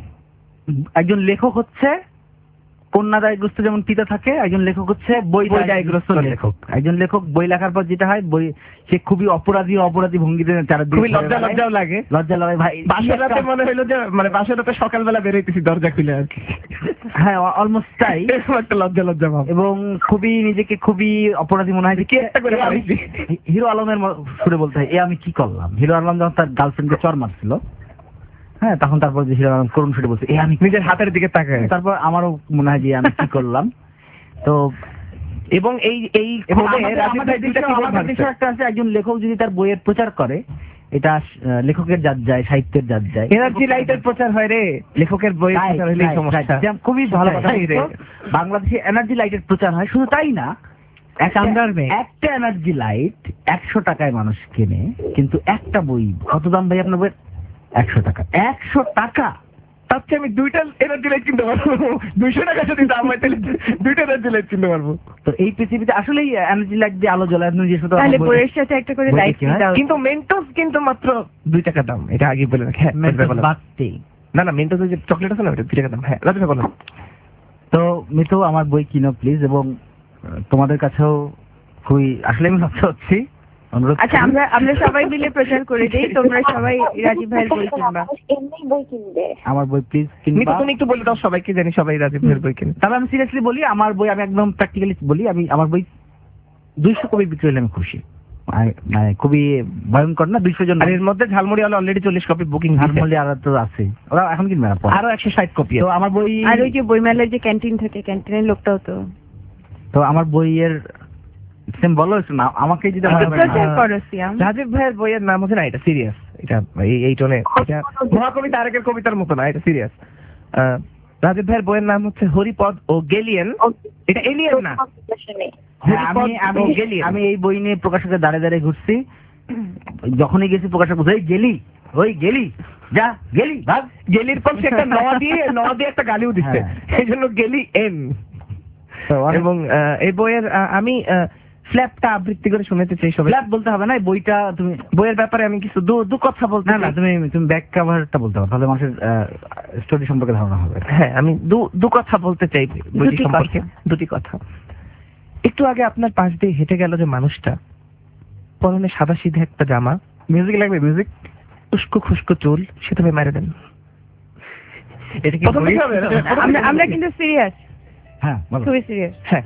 একজন লেখক হচ্ছে কন্যাদায়গ্রস্ত যেমন পিতা থাকে, একজন লেখক হচ্ছে বই বই দায়গ্রস্ত দায়গ্রস্ত লেখক। একজন লেখক বই লেখার পর যেটা হয়, বই সে খুবই অপরাধী অপরাধী ভঙ্গিতে তারা খুবই লজ্জা লজ্জাও লাগে। লজ্জা লাগে ভাই। বাসর রাতে মনে হইলো যে মানে বাসর রাতে সকালবেলা বেরোইতেছি দরজা খুলে আর কি। হ্যাঁ অলমোস্ট তাই। এরকম একটা লজ্জা লজ্জা ভাব। এবং খুবই নিজেকে খুবই অপরাধী মনে হয় যে কি একটা করে এ আমি- পাইছি। হিরো আলমের ম- সুরে বলতে হয় এ আমি কি করলাম। হিরো আলম যখন তার গার্লফ্রেন্ডকে চর মারছিল, হ্যাঁ তখন তারপর যে হিরো আলম করুণ সুরে বলছে এ আমি নিজের হাতের দিকে তাকায়। তারপর আমারও মনে হয় যে আমি কি করলাম। তো এবং এই এই এবং ক্ষোভে আমাদের- রাজীব আমাদের ভাই দুইটা দেশেও- keyboard আমাদের ভাঙছে। দেশেও একটা আছে, একজন লেখক যদি তার বইয়ের প্রচার করে, এটা আহ, লেখকের জাত যায়, সাহিত্যের জাত যায়। এনার্জি লাইটের প্রচার হয় রে, লেখকের বই Right, প্রচার হইলেই right, সমস্যা। right. যেমন খুবই ভালো কথা তাই রে। বলছো। বাংলাদেশে এনার্জি লাইটের প্রচার হয়, শুধু তাই না, একটা চান্দার মেঘ। একটা এনার্জি লাইট একশো টাকায় মানুষ কেনে, কিন্তু একটা বই কত দাম ভাই আপনার বইয়ের? একশো টাকা। একশো টাকা। তার চেয়ে আমি দুইটা এনার্জি লাইট কিনতে পারবো। দুইশো টাকা যদি দাম হয় তাহলে দুইটা এনার্জি লাইট কিনতে পারবো। তো এই পৃথিবীতে আসলেই এনার্জি লাইট দিয়ে আলো জ্বলে, আপনি যে শুধু তাহলে আমার বই- বইয়ের সাথে একটা করে বইটা লাইট কি হয়? দিতে হবে। কিন্তু মেন্টোস কিন্তু মাত্র দুই টাকা দাম, এটা আগে বলে রাখি। হ্যাঁ, রাজীব ভাই বলো। বাড়তেই না না, মেন্টোস যে চকলেট আছে না, ওটা দুই টাকা দাম। হ্যাঁ রাজীব ভাই বলো। তো মিতু আমার বই কিনো প্লিজ, এবং আহ, তোমাদের কাছেও খুবই আসলে আমি লজ্জা হচ্ছি, অনুরোধ আচ্ছা করি। আমরা আমরা সবাই মিলে প্রচার করে দিই, তোমরা সবাই রাজীব ভাইয়ের বই কিনবা। এমনি বই কিনবে। আমার বই প্লিজ মিতু কিনবা। তুমি একটু বলে দাও সবাইকে, জানি সবাই রাজীব ভাইয়ের বই কিনে। তবে আমি সিরিয়াসলি বলি, আমার বই আমি একদম প্র্যাকটিক্যালি বলি, আমি আমার বই দুইশো কপি বিক্রি হলে আমি খুশি। মানে- মানে খুবই ভয়ঙ্কর না, দুইশো জন। আর এর মধ্যে ঝালমুড়ি হলো অলরেডি চল্লিশ কপি বুকিং ঝালমুড়ি আর তো আছে, ওরা এখন কিনবে না পরে। আরো একশো ষাট কপি। তো আমার বই আর ওই যে বইমেলার যে ক্যান্টিন থাকে, ক্যান্টিনের লোকটাও তো তো আমার বইয়ের সেম বলো একটু না আমাকে যদি আচ্ছা, আমার- প্রচার করো সিয়াম। রাজীব ভাইয়ের বইয়ের নাম হচ্ছে না, এটা সিরিয়াস, এটা এই- এই টোনে, এটা মহাকবি তারেকের কবিতার মতো না, এটা সিরিয়াস। রাজীব ভাইয়ের বইয়ের নাম হচ্ছে হরিপদ ও গেলিয়েন। এটা এলিয়েন না, হ্যাঁ, আমি হরিপদ আমি ও গেলিয়েন। আমি এই বই নিয়ে প্রকাশকের দাঁড়ে দাঁড়িয়ে ঘুরছি, যখনই গেছি প্রকাশক বলছে এই গেলি ওই গেলি যা গেলি ভাগ। গেলির পর সে একটা ন দিয়ে ন দিয়ে একটা গালিও দিচ্ছে, হ্যাঁ। এই জন্য গেলি এন। তো অনেক- এবং আহ, এই বইয়ের আহ, আমি ফ্ল্যাপটা আবৃত্তি করে শুনতে চাই সবাই। ফ্ল্যাপ বলতে হবে না, এই বইটা তুমি বইয়ের ব্যাপারে আমি কিছু দু দু কথা বলতে না না চাই। তুমি তুমি ব্যাক কভারটা বলতে পারো, তাহলে মানুষের স্টোরি সম্পর্কে ধারণা হবে। হ্যাঁ, আমি দু দু কথা বলতে চাই বইটি দুটি সম্পর্কে, দুটি কথা। একটু আগে আপনার পাশ দিয়ে হেঁটে গেল যে মানুষটা, পরনে সাদা সিধে একটা জামা, মিউজিক লাগবে, মিউজিক। উস্কো খুস্কো চুল, সে তবে মেরে দেন। এটা কি প্রথম বই? দিকে হবে না? আমরা আমরা কিন্তু সিরিয়াস, হ্যাঁ বলো। খুবই সিরিয়াস। হ্যাঁ,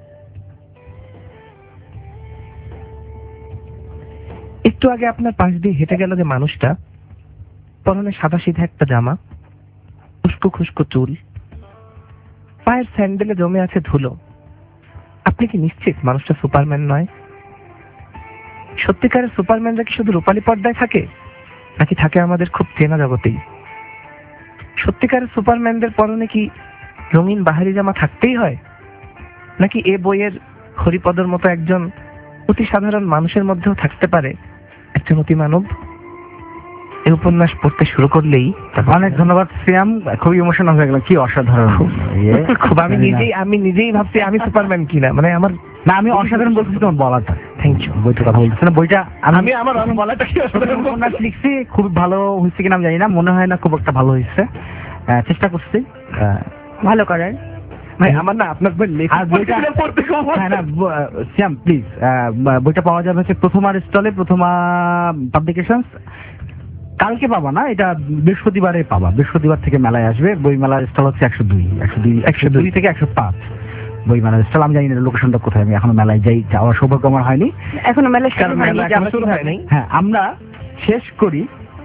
একটু আগে আপনার পাশ দিয়ে হেঁটে গেল যে মানুষটা, পরনে সাদা সিধে একটা জামা, উস্কো খুস্কো চুল, পায়ের স্যান্ডেলে জমে আছে ধুলো। আপনি কি নিশ্চিত মানুষটা সুপারম্যান নয়? সত্যিকারের সুপারম্যানরা কি শুধু রূপালী পর্দায় থাকে, নাকি থাকে আমাদের খুব চেনা জগতেই? সত্যিকারের সুপারম্যানদের পরনে কি রঙিন বাহারি জামা থাকতেই হয়, নাকি এ বইয়ের হরিপদর মতো একজন অতি সাধারণ মানুষের মধ্যেও থাকতে পারে একজন অতি মানব? এই উপন্যাস পড়তে শুরু করলেই অনেক ধন্যবাদ সিয়াম, খুবই ইমোশনাল হয়ে গেল, কি অসাধারণ ইয়ে। খুব আমি নিজেই আমি নিজেই ভাবছি আমি সুপারম্যান কিনা, মানে আমার না আমি অসাধারণ বলছি তোমার বলাটা, থ্যাংক ইউ। বইটা কথা বলতেছি না, বইটা আমি আমার আমার বলাটা কি অসাধারণ বলছি? উপন্যাস লিখছি, খুব ভালো হয়েছে কিনা আমি জানি না, মনে হয় না খুব একটা ভালো হয়েছে, আহ, চেষ্টা করছি আহ, ভালো করার। ভাই আমার না আপনার বই লেখা আর বইটা পড়তে খুব হ্যাঁ না ব- আহ, শ্যাম প্লিজ বইটা পাওয়া যাবে হচ্ছে প্রথমার স্টলে, প্রথমা পাবলিকেশনস, কালকে পাবা না, এটা বৃহস্পতিবারে পাবা। বৃহস্পতিবার থেকে মেলায় আসবে। বই মেলার স্টল হচ্ছে একশো দুই একশো দুই একশো দুই থেকে একশো পাঁচ বই মেলার স্টল। আমি জানি না লোকেশনটা কোথায়, আমি এখনো মেলায় যাই, যাওয়ার সৌভাগ্য আমার হয়নি। এখনো মেলা কারণ মেলা এখনো শুরু হয় নাই। হ্যাঁ, আমরা শেষ করি।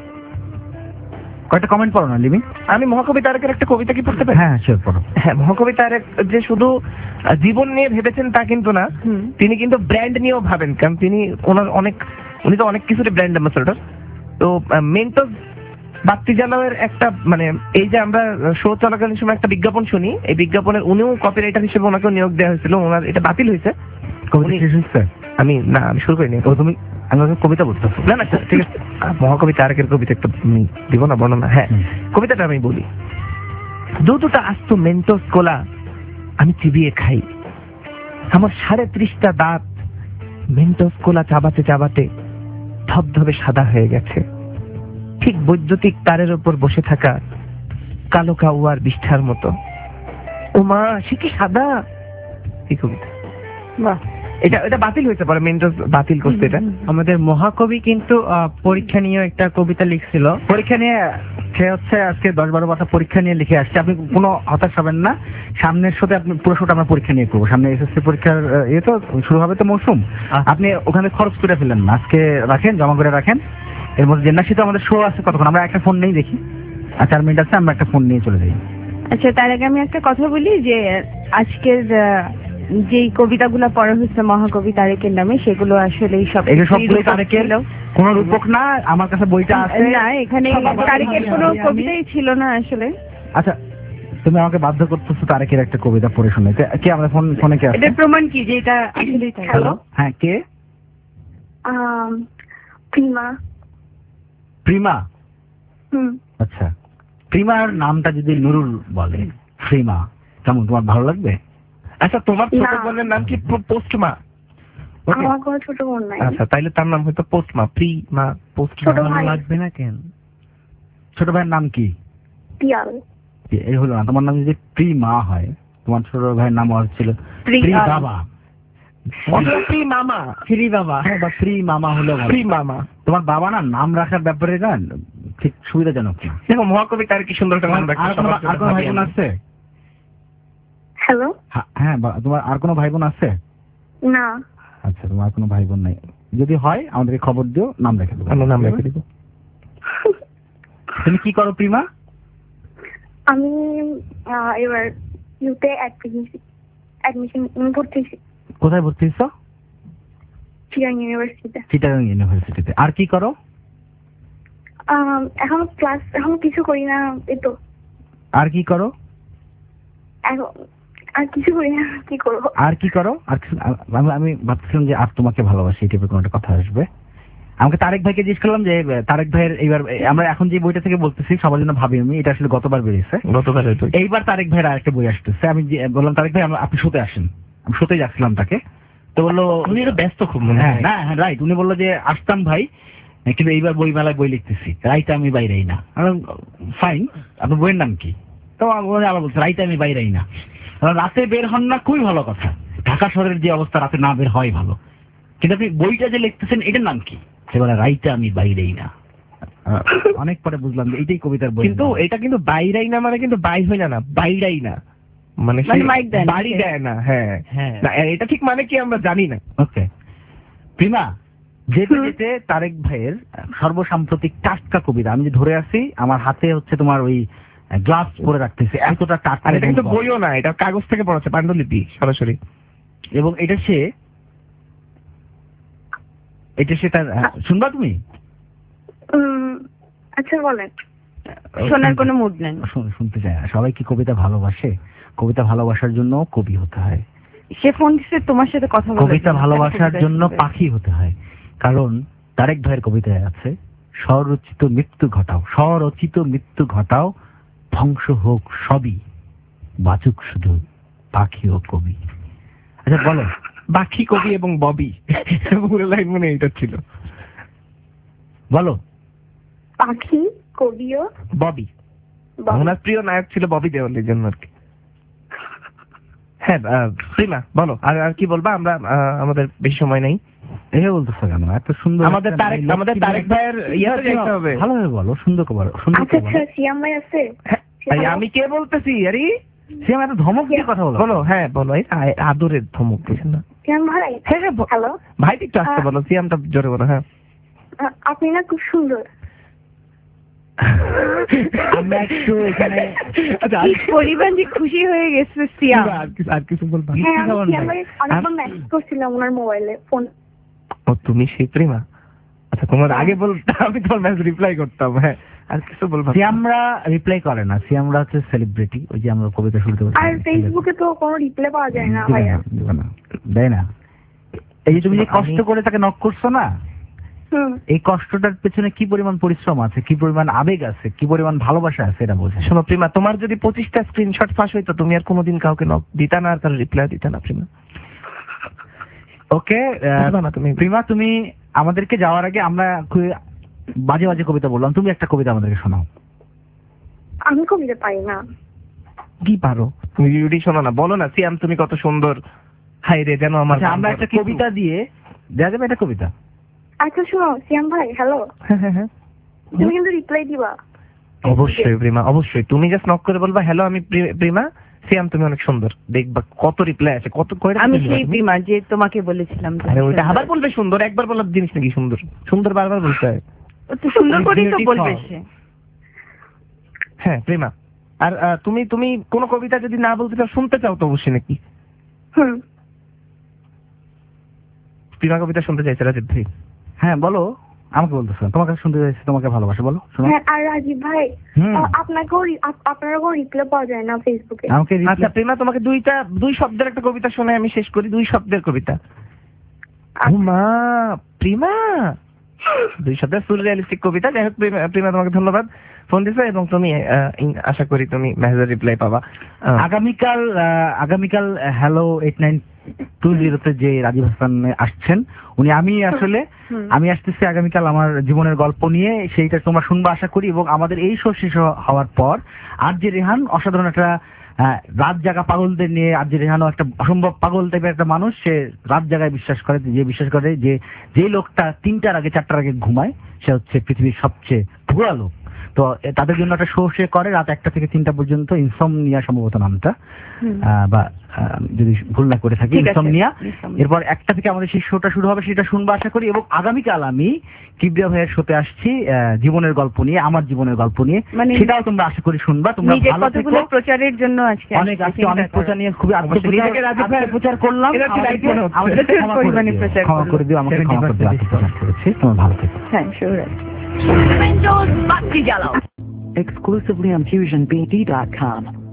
কয়েকটা কমেন্ট পড়ো না লিমি। আমি মহাকবি তারেকের একটা কবিতা কি পড়তে পারি? হ্যাঁ শিওর পড়ো। হ্যাঁ, মহাকবি তারেক যে শুধু আহ, জীবন নিয়ে ভেবেছেন তা কিন্তু না, হুম। তিনি কিন্তু ব্র্যান্ড নিয়েও ভাবেন। কারণ তিনি ওনার অনেক উনি তো অনেক কিছুরই ব্র্যান্ড অ্যাম্বাসেডর। তো মেন্টস বাতি জ্বালাওয়ের একটা মানে এই যে আমরা শো চলাকালীন সময় একটা বিজ্ঞাপন শুনি, এই বিজ্ঞাপনের উনিও কপিরাইটার হিসেবে ওনাকে নিয়োগ দেওয়া হয়েছিল। ওনার এটা বাতিল হয়েছে। কবিতা উনি- শেষ হচ্ছে? আমি না আমি শুরু করিনি। ও তুমি আমি ভাবছি কবিতা বলতেছো। না না ঠিক আছে, মহাকবি তারেকের কবিতা একটা আমি দিব না বর্ণনা। হ্যাঁ, হুম। কবিতাটা আমি বলি। দু দুটা আস্ত মেন্টোস কোলা আমি চিবিয়ে খাই, আমার সাড়ে ত্রিশটা দাঁত মেন্টোস কোলা চাবাতে চাবাতে ধবধবে সাদা হয়ে গেছে, ঠিক বৈদ্যুতিক তারের উপর বসে থাকা কালো কাউয়ার বিষ্ঠার মতো। ও মা, সে কি সাদা! এই কবিতা বাহ। এটা এটা বাতিল হয়েছে, পরে মেন্টোস বাতিল করছে এটা। আমাদের মহাকবি কিন্তু আহ, পরীক্ষা নিয়ে একটা কবিতা লিখছিল। পরীক্ষা নিয়ে সে হচ্ছে আজকে দশ বারো পাতা পরীক্ষা নিয়ে লিখে আসছে। আপনি কোনো হতাশ হবেন না, সামনের শোতে আপনি পুরো শোটা আমরা পরীক্ষা নিয়ে করবো। সামনে এসএসসি পরীক্ষার আহ, ইয়ে তো শুরু হবে তো মৌসুম, আপনি ওখানে খরচ করে ফেলেন না, আজকে রাখেন, জমা করে রাখেন। এর মধ্যে জেন্নাসি তো আমাদের শো আছে কতক্ষণ, আমরা একটা ফোন নেই দেখি, আর চার মিনিট আছে, আমরা একটা ফোন নিয়ে চলে যাই। আচ্ছা, তার আগে আমি একটা কথা বলি যে আজকের আহ, যেই কবিতাগুলো পড়া হচ্ছে মহাকবি তারেকের নামে, সেগুলো আসলে সব এগুলো সবগুলোই তারেকের, কোনো রূপক না। আমার কাছে বইটা আছে। না, এখানে তারেকের কোনো কবিতাই ছিল না আসলে। আচ্ছা, তুমি আমাকে বাধ্য করতেছো তারেকের একটা কবিতা পড়ে শোনাইতে। কে আমাদের ফোন ফোনে কে আছে? এটার প্রমাণ কি যে এটা আসলেই তাই? হ্যালো। হ্যাঁ, কে? আম, প্রিমা। প্রিমা। হুম। আচ্ছা, প্রিমার নামটা যদি নুরুল বলে, প্রিমা কেমন, তোমার ভালো লাগবে? আচ্ছা, তোমার ছোট না। বোনের নাম কি পোস্টমা? ওকে। আমার কোনো ছোট বোন নাই। আচ্ছা, তাইলে তার নাম হয়তো পোস্টমা, প্রিমা, পোস্টমা। ছোট ভাই। লাগবে না কেন? ছোট ভাইয়ের নাম কি? পিয়াল। এই হলো না, তোমার নাম যদি প্রিমা হয়, তোমার ছোট ভাইয়ের নাম হচ্ছিল প্রি- প্রি বাবা। অথবা প্রি মামা, ফ্রি বাবা। হ্যাঁ, বা প্রি মামা হলো ভালো। প্রি মামা। তোমার বাবা না নাম রাখার ব্যাপারে না ঠিক সুবিধাজনক না। দেখো মহাকবি তার কি সুন্দর একটা নাম আর রাখছে, কোনো সবার জন্য আর কোনো ভাই ভাবি বোন আমি। আছে? হ্যালো। হ্যাঁ, হ্যাঁ, বা- তোমার আর কোনো ভাই বোন আছে? না। আচ্ছা, তোমার কোনো ভাই বোন নাই, যদি হয় আমাদেরকে খবর দিও, নাম রেখে দেবো। আমরা নাম রেখে দিব। তুমি কি করো প্রিমা? আমি আহ, এবার ইউতে অ্যাডমিশন করতেছি কোথায় ভর্তি হচ্ছো? চিরাং ইউনিভার্সিটিতে। চিটাগাং ইউনিভার্সিটিতে। আর কি করো? আম, এখন ক্লাস এখন কিছু করি না, এই তো আর কি করো? এখন আর কিছু করি না, কি করবো? আর কি করো? আর কিছু- আ- আমি আমি ভাবছিলাম যে আর তোমাকে ভালোবাসি, এই টাইপের কোনো একটা কথা আসবে। আমাকে তারেক ভাইকে জিজ্ঞেস করলাম যে তারেক ভাইয়ের এইবার আমরা এখন যে বইটা থেকে বলতেছি সবার জন্য ভাবি আমি, এটা আসলে গতবার বেরিয়েছে। গতকালের বই। এইবার তারেক ভাইয়ের আরেকটা বই আসতেছে। আমি যে- বললাম তারেক ভাই আমরা- আপনি শুতে আসেন। আমি শুতেই যাচ্ছিলাম তাকে, তো বললো উনি একটু ব্যস্ত খুব মনে হ্যাঁ হয়। না হ্যাঁ রাইট, উনি বললো যে আসতাম ভাই, কিন্তু এইবার বই মেলায় বই লিখতেছি, রাইতে আমি বাইরেই না। ফাইন, আপনার বইয়ের নাম কি? তো আমি আবার বলছে রাইতে আমি বাইরেই না। কারণ রাতে বের হন না, খুবই ভালো কথা। ঢাকা শহরের যে অবস্থা, রাতে না বের হয় ভালো, কিন্তু আপনি বইটা যে লিখতেছেন এটার নাম কি? সেবার রাইতে আমি বাইরেই না। আহ, অনেক পরে বুঝলাম যে এইটাই কবিতার বই। কিন্তু এটা কিন্তু বাইরাই না, মানে কিন্তু বাই হয় না, না বাইরাই না, মানে মানে সে মাইক দেয় না। বাড়ি দেয় না। হ্যাঁ হ্যাঁ। না, এটা ঠিক মানে কি আমরা জানি না। ওকে প্রিমা, যেতে যেতে তারেক ভাইয়ের সর্বসাম্প্রতিক টাটকা কবিতা আমি যে ধরে আছি, আমার হাতে হচ্ছে তোমার ওই গ্লাস পরে রাখতেছে, এতটা টাটকা আর এটা কিন্তু এবং বইও না, এটা কাগজ থেকে পড়াচ্ছে, পাণ্ডুলিপি সরাসরি। এবং এটা সে এটা সে তার শুনবা তুমি? উম, আচ্ছা বলেন। শোনার কোনো মুড নেই। শুন- শুনতে চায় না। সবাই কি কবিতা ভালোবাসে? কবিতা ভালোবাসার জন্য কবি হতে হয়। সে ফোন দিচ্ছে তোমার সাথে কথা বলার কবিতা জন্য। ভালোবাসার কবিতা জন্য শুনবে। পাখি হতে হয়। কারণ তারেক ভাইয়ের কবিতায় আছে, স্বরচিত মৃত্যু ঘটাও, স্বরচিত মৃত্যু ঘটাও, ধ্বংস হোক সবই, বাচুক শুধু পাখি ও কবি। আচ্ছা বলো, বাকি কবি এবং ববি, পুরো লাইন মানে এটা ছিল। বলো। পাখি, কবিও, ববি, ববি। ওনার প্রিয় নায়ক ছিল ববি দেওয়াল, এই জন্য আর কি। হ্যাঁ আহ, প্রিমা বলো, আর আর কি বলবা? আমরা আহ, আমাদের বেশি সময় নেই। এভাবে বলতেছো কেন? এত সুন্দর আমাদের একটা তারেক মেয়ে, আমাদের লক্ষ্মী তারেক মেয়ে। ভাইয়ের ইয়াতে যাইতে হবে। ভালোভাবে বলো, সুন্দর করে বলো, সুন্দর আচ্ছা করে আচ্ছা বলো। সিয়াম ভাই আছে? এই আমি কে বলতেছি? আরে সে এত ধমক দিয়ে কথা বলো। বলো, হ্যাঁ বলো। এই আ- আদরের ধমক দিয়েছেন না? সিয়াম ভাই হ্যাঁ হ্যাঁ ব- হ্যালো, ভাই একটু আসতে বলো, সিয়ামটা জোরে বলো। হ্যাঁ আপনি না খুব সুন্দর। আমরা একটু এখানে আচ্ছা কি পরিমাণ যে খুশি হয়ে গেছে সিয়াম। আর কিছু আর কিছু বলবা? হ্যাঁ আমি খাবার সিয়াম নাই। ভাই অনেকবার মেসেজ করছিলাম ওনার মোবাইলে ফোন। ও তুমি সেই প্রেমা? আচ্ছা তোমার আগে বল, আমি তোমার মেসেজ রিপ্লাই করতাম। হ্যাঁ আর কিছু বলবা? সিয়ামরা রিপ্লাই করে না, সিয়ামরা হচ্ছে সেলিব্রিটি। ওই যে আমরা কবিতা শুনতে পারি, আর ফেসবুকে তো কোনো রিপ্লাই পাওয়া যায় না দিবে ভাইয়া। না, দিবে না, দেয় না। এই যে তুমি যে আমি- কষ্ট করে তাকে নক করছো না, হুম। এই কষ্টটার পেছনে কি পরিমাণ পরিশ্রম আছে, কি পরিমাণ আবেগ আছে, কি পরিমাণ ভালোবাসা আছে, এটা বোঝে। শোনো প্রিমা, তোমার যদি পঁচিশটা স্ক্রিনশট ফাঁস হইতো তুমি আর কোনোদিন কাউকে নক দিতা না, আর তার রিপ্লাই দিতা না প্রিমা। ওকে বুঝবা না তুমি? প্রিমা, তুমি আমাদেরকে যাওয়ার আগে আমরা খুব বাজে বাজে কবিতা বললাম, তুমি একটা কবিতা আমাদেরকে শোনাও। আমি কবিতা পারি না। কি পারো তুমি? যদি শোনো না, বলো না সিয়াম তুমি কত সুন্দর, হাই রে যেন আমার। আচ্ছা, আমরা একটা কবিতা দিয়ে দেওয়া যাবে একটা কবিতা? আচ্ছা শোনো সিয়াম ভাই, হ্যালো, হ্যাঁ হ্যাঁ হ্যাঁ তুমি কিন্তু রিপ্লাই দিবা। অবশ্যই প্রিমা, অবশ্যই। তুমি জাস্ট নক করে বলবা হ্যালো আমি প্রি- প্রিমা, সিয়াম তুমি অনেক সুন্দর। দেখবা কত রিপ্লাই আছে, কত কয়টা আমি দিবা সেই তুমি? প্রিমা যে তোমাকে বলেছিলাম যে আরে ওইটা সুন্দর। আবার বলবে সুন্দর, একবার বলার জিনিস নাকি সুন্দর? সুন্দর বারবার বলতে হয়। ও তো সুন্দর করেই তো Beautiful. বলবে সে। হ্যাঁ প্রিমা, আর আহ, তুমি তুমি কোন কবিতা যদি না বলতে চাও, শুনতে চাও তো অবশ্যই নাকি? হুম। প্রিমা কবিতা শুনতে চাইছে রাজীব ভাই। হ্যাঁ বলো, আমাকে বলতেছো, তোমাকে শুনতে চাইছি, তোমাকে ভালোবাসে, বলো শোনো। হ্যাঁ আর রাজীব ভাই, হুম। আ- আপনাকেও রি- আপ- আপনারও রিপ্লাই পাওয়া যায় না ফেসবুকে। আমাকে reply- আচ্ছা প্রিমা, তোমাকে দুইটা দুই শব্দের একটা কবিতা শুনে আমি শেষ করি। দুই শব্দের কবিতা। আচ্ছা। ও মা প্রিমা, দুই শব্দের সুররিয়ালিস্টিক কবিতা। যাই হোক প্রিমা, প্রিমা তোমাকে ধন্যবাদ ফোন দিছো, এবং তুমি আহ, ইন- আশা করি তুমি মেসেজের রিপ্লাই পাবা। আহ, আগামীকাল আহ, আগামীকাল হ্যালো এইট নাইন টু জিরোতে যে রাজীব হাসান আসছেন, উনি আমি আসলে হুম। আমি আসতেছি আগামীকাল আমার জীবনের গল্প নিয়ে, সেইটা তোমরা শুনবা আশা করি। এবং আমাদের এই শো শেষ হ- হওয়ার পর আর যে রেহান অসাধারণ একটা আহ, রাত জাগা পাগলদের নিয়ে, আর যে রেহানও একটা অসম্ভব পাগল টাইপের একটা মানুষ। সে রাত জাগায় বিশ্বাস করে, যে বিশ্বাস করে যে যে লোকটা তিনটার আগে চারটার আগে ঘুমায় সে হচ্ছে পৃথিবীর সবচেয়ে ভুয়া লোক। তো এ, তাদের জন্য একটা শো সে করে রাত একটা থেকে তিনটা পর্যন্ত, ইনসমনিয়া সম্ভবত নামটা, হুম। আহ, বা আহ, যদি ভুল না করে থাকি ঠিক আছে, ইনসমনিয়া। ইনসমনিয়া। এরপর একটা থেকে আমাদের সেই শোটা শুরু হবে, সেটা শুনবো আশা করি। এবং আগামীকাল আমি কিবরিয়া ভাইয়ের শোতে আসছি আহ, জীবনের গল্প নিয়ে, আমার জীবনের গল্প নিয়ে, মানে সেটাও তোমরা আশা করি শুনবা। তোমরা নিজের ভালো কতগুলো থেকো। প্রচারের জন্য আজকে অনেক আসছে, আজকে চিন্তা অনেক করো। প্রচার নিয়ে খুবই অবশ্যই নিজেকে রাজীব ভাইয়ের প্রচার করলাম। এটা কি আমাদেরকে- right মনে হচ্ছে? আমাদেরকে প্রচুর ক্ষমা করে পরিমাণে দিও, প্রচার ক্ষমা করলাম। করে দিও, আমাকে ক্ষমা করে দিও, আজকে প্রচার করেছি। তোমার ভালো থেকো। হ্যাঁ শুভরাত্রি। Windows বাতি জ্বালাও। exclusively on fusion b d dot com.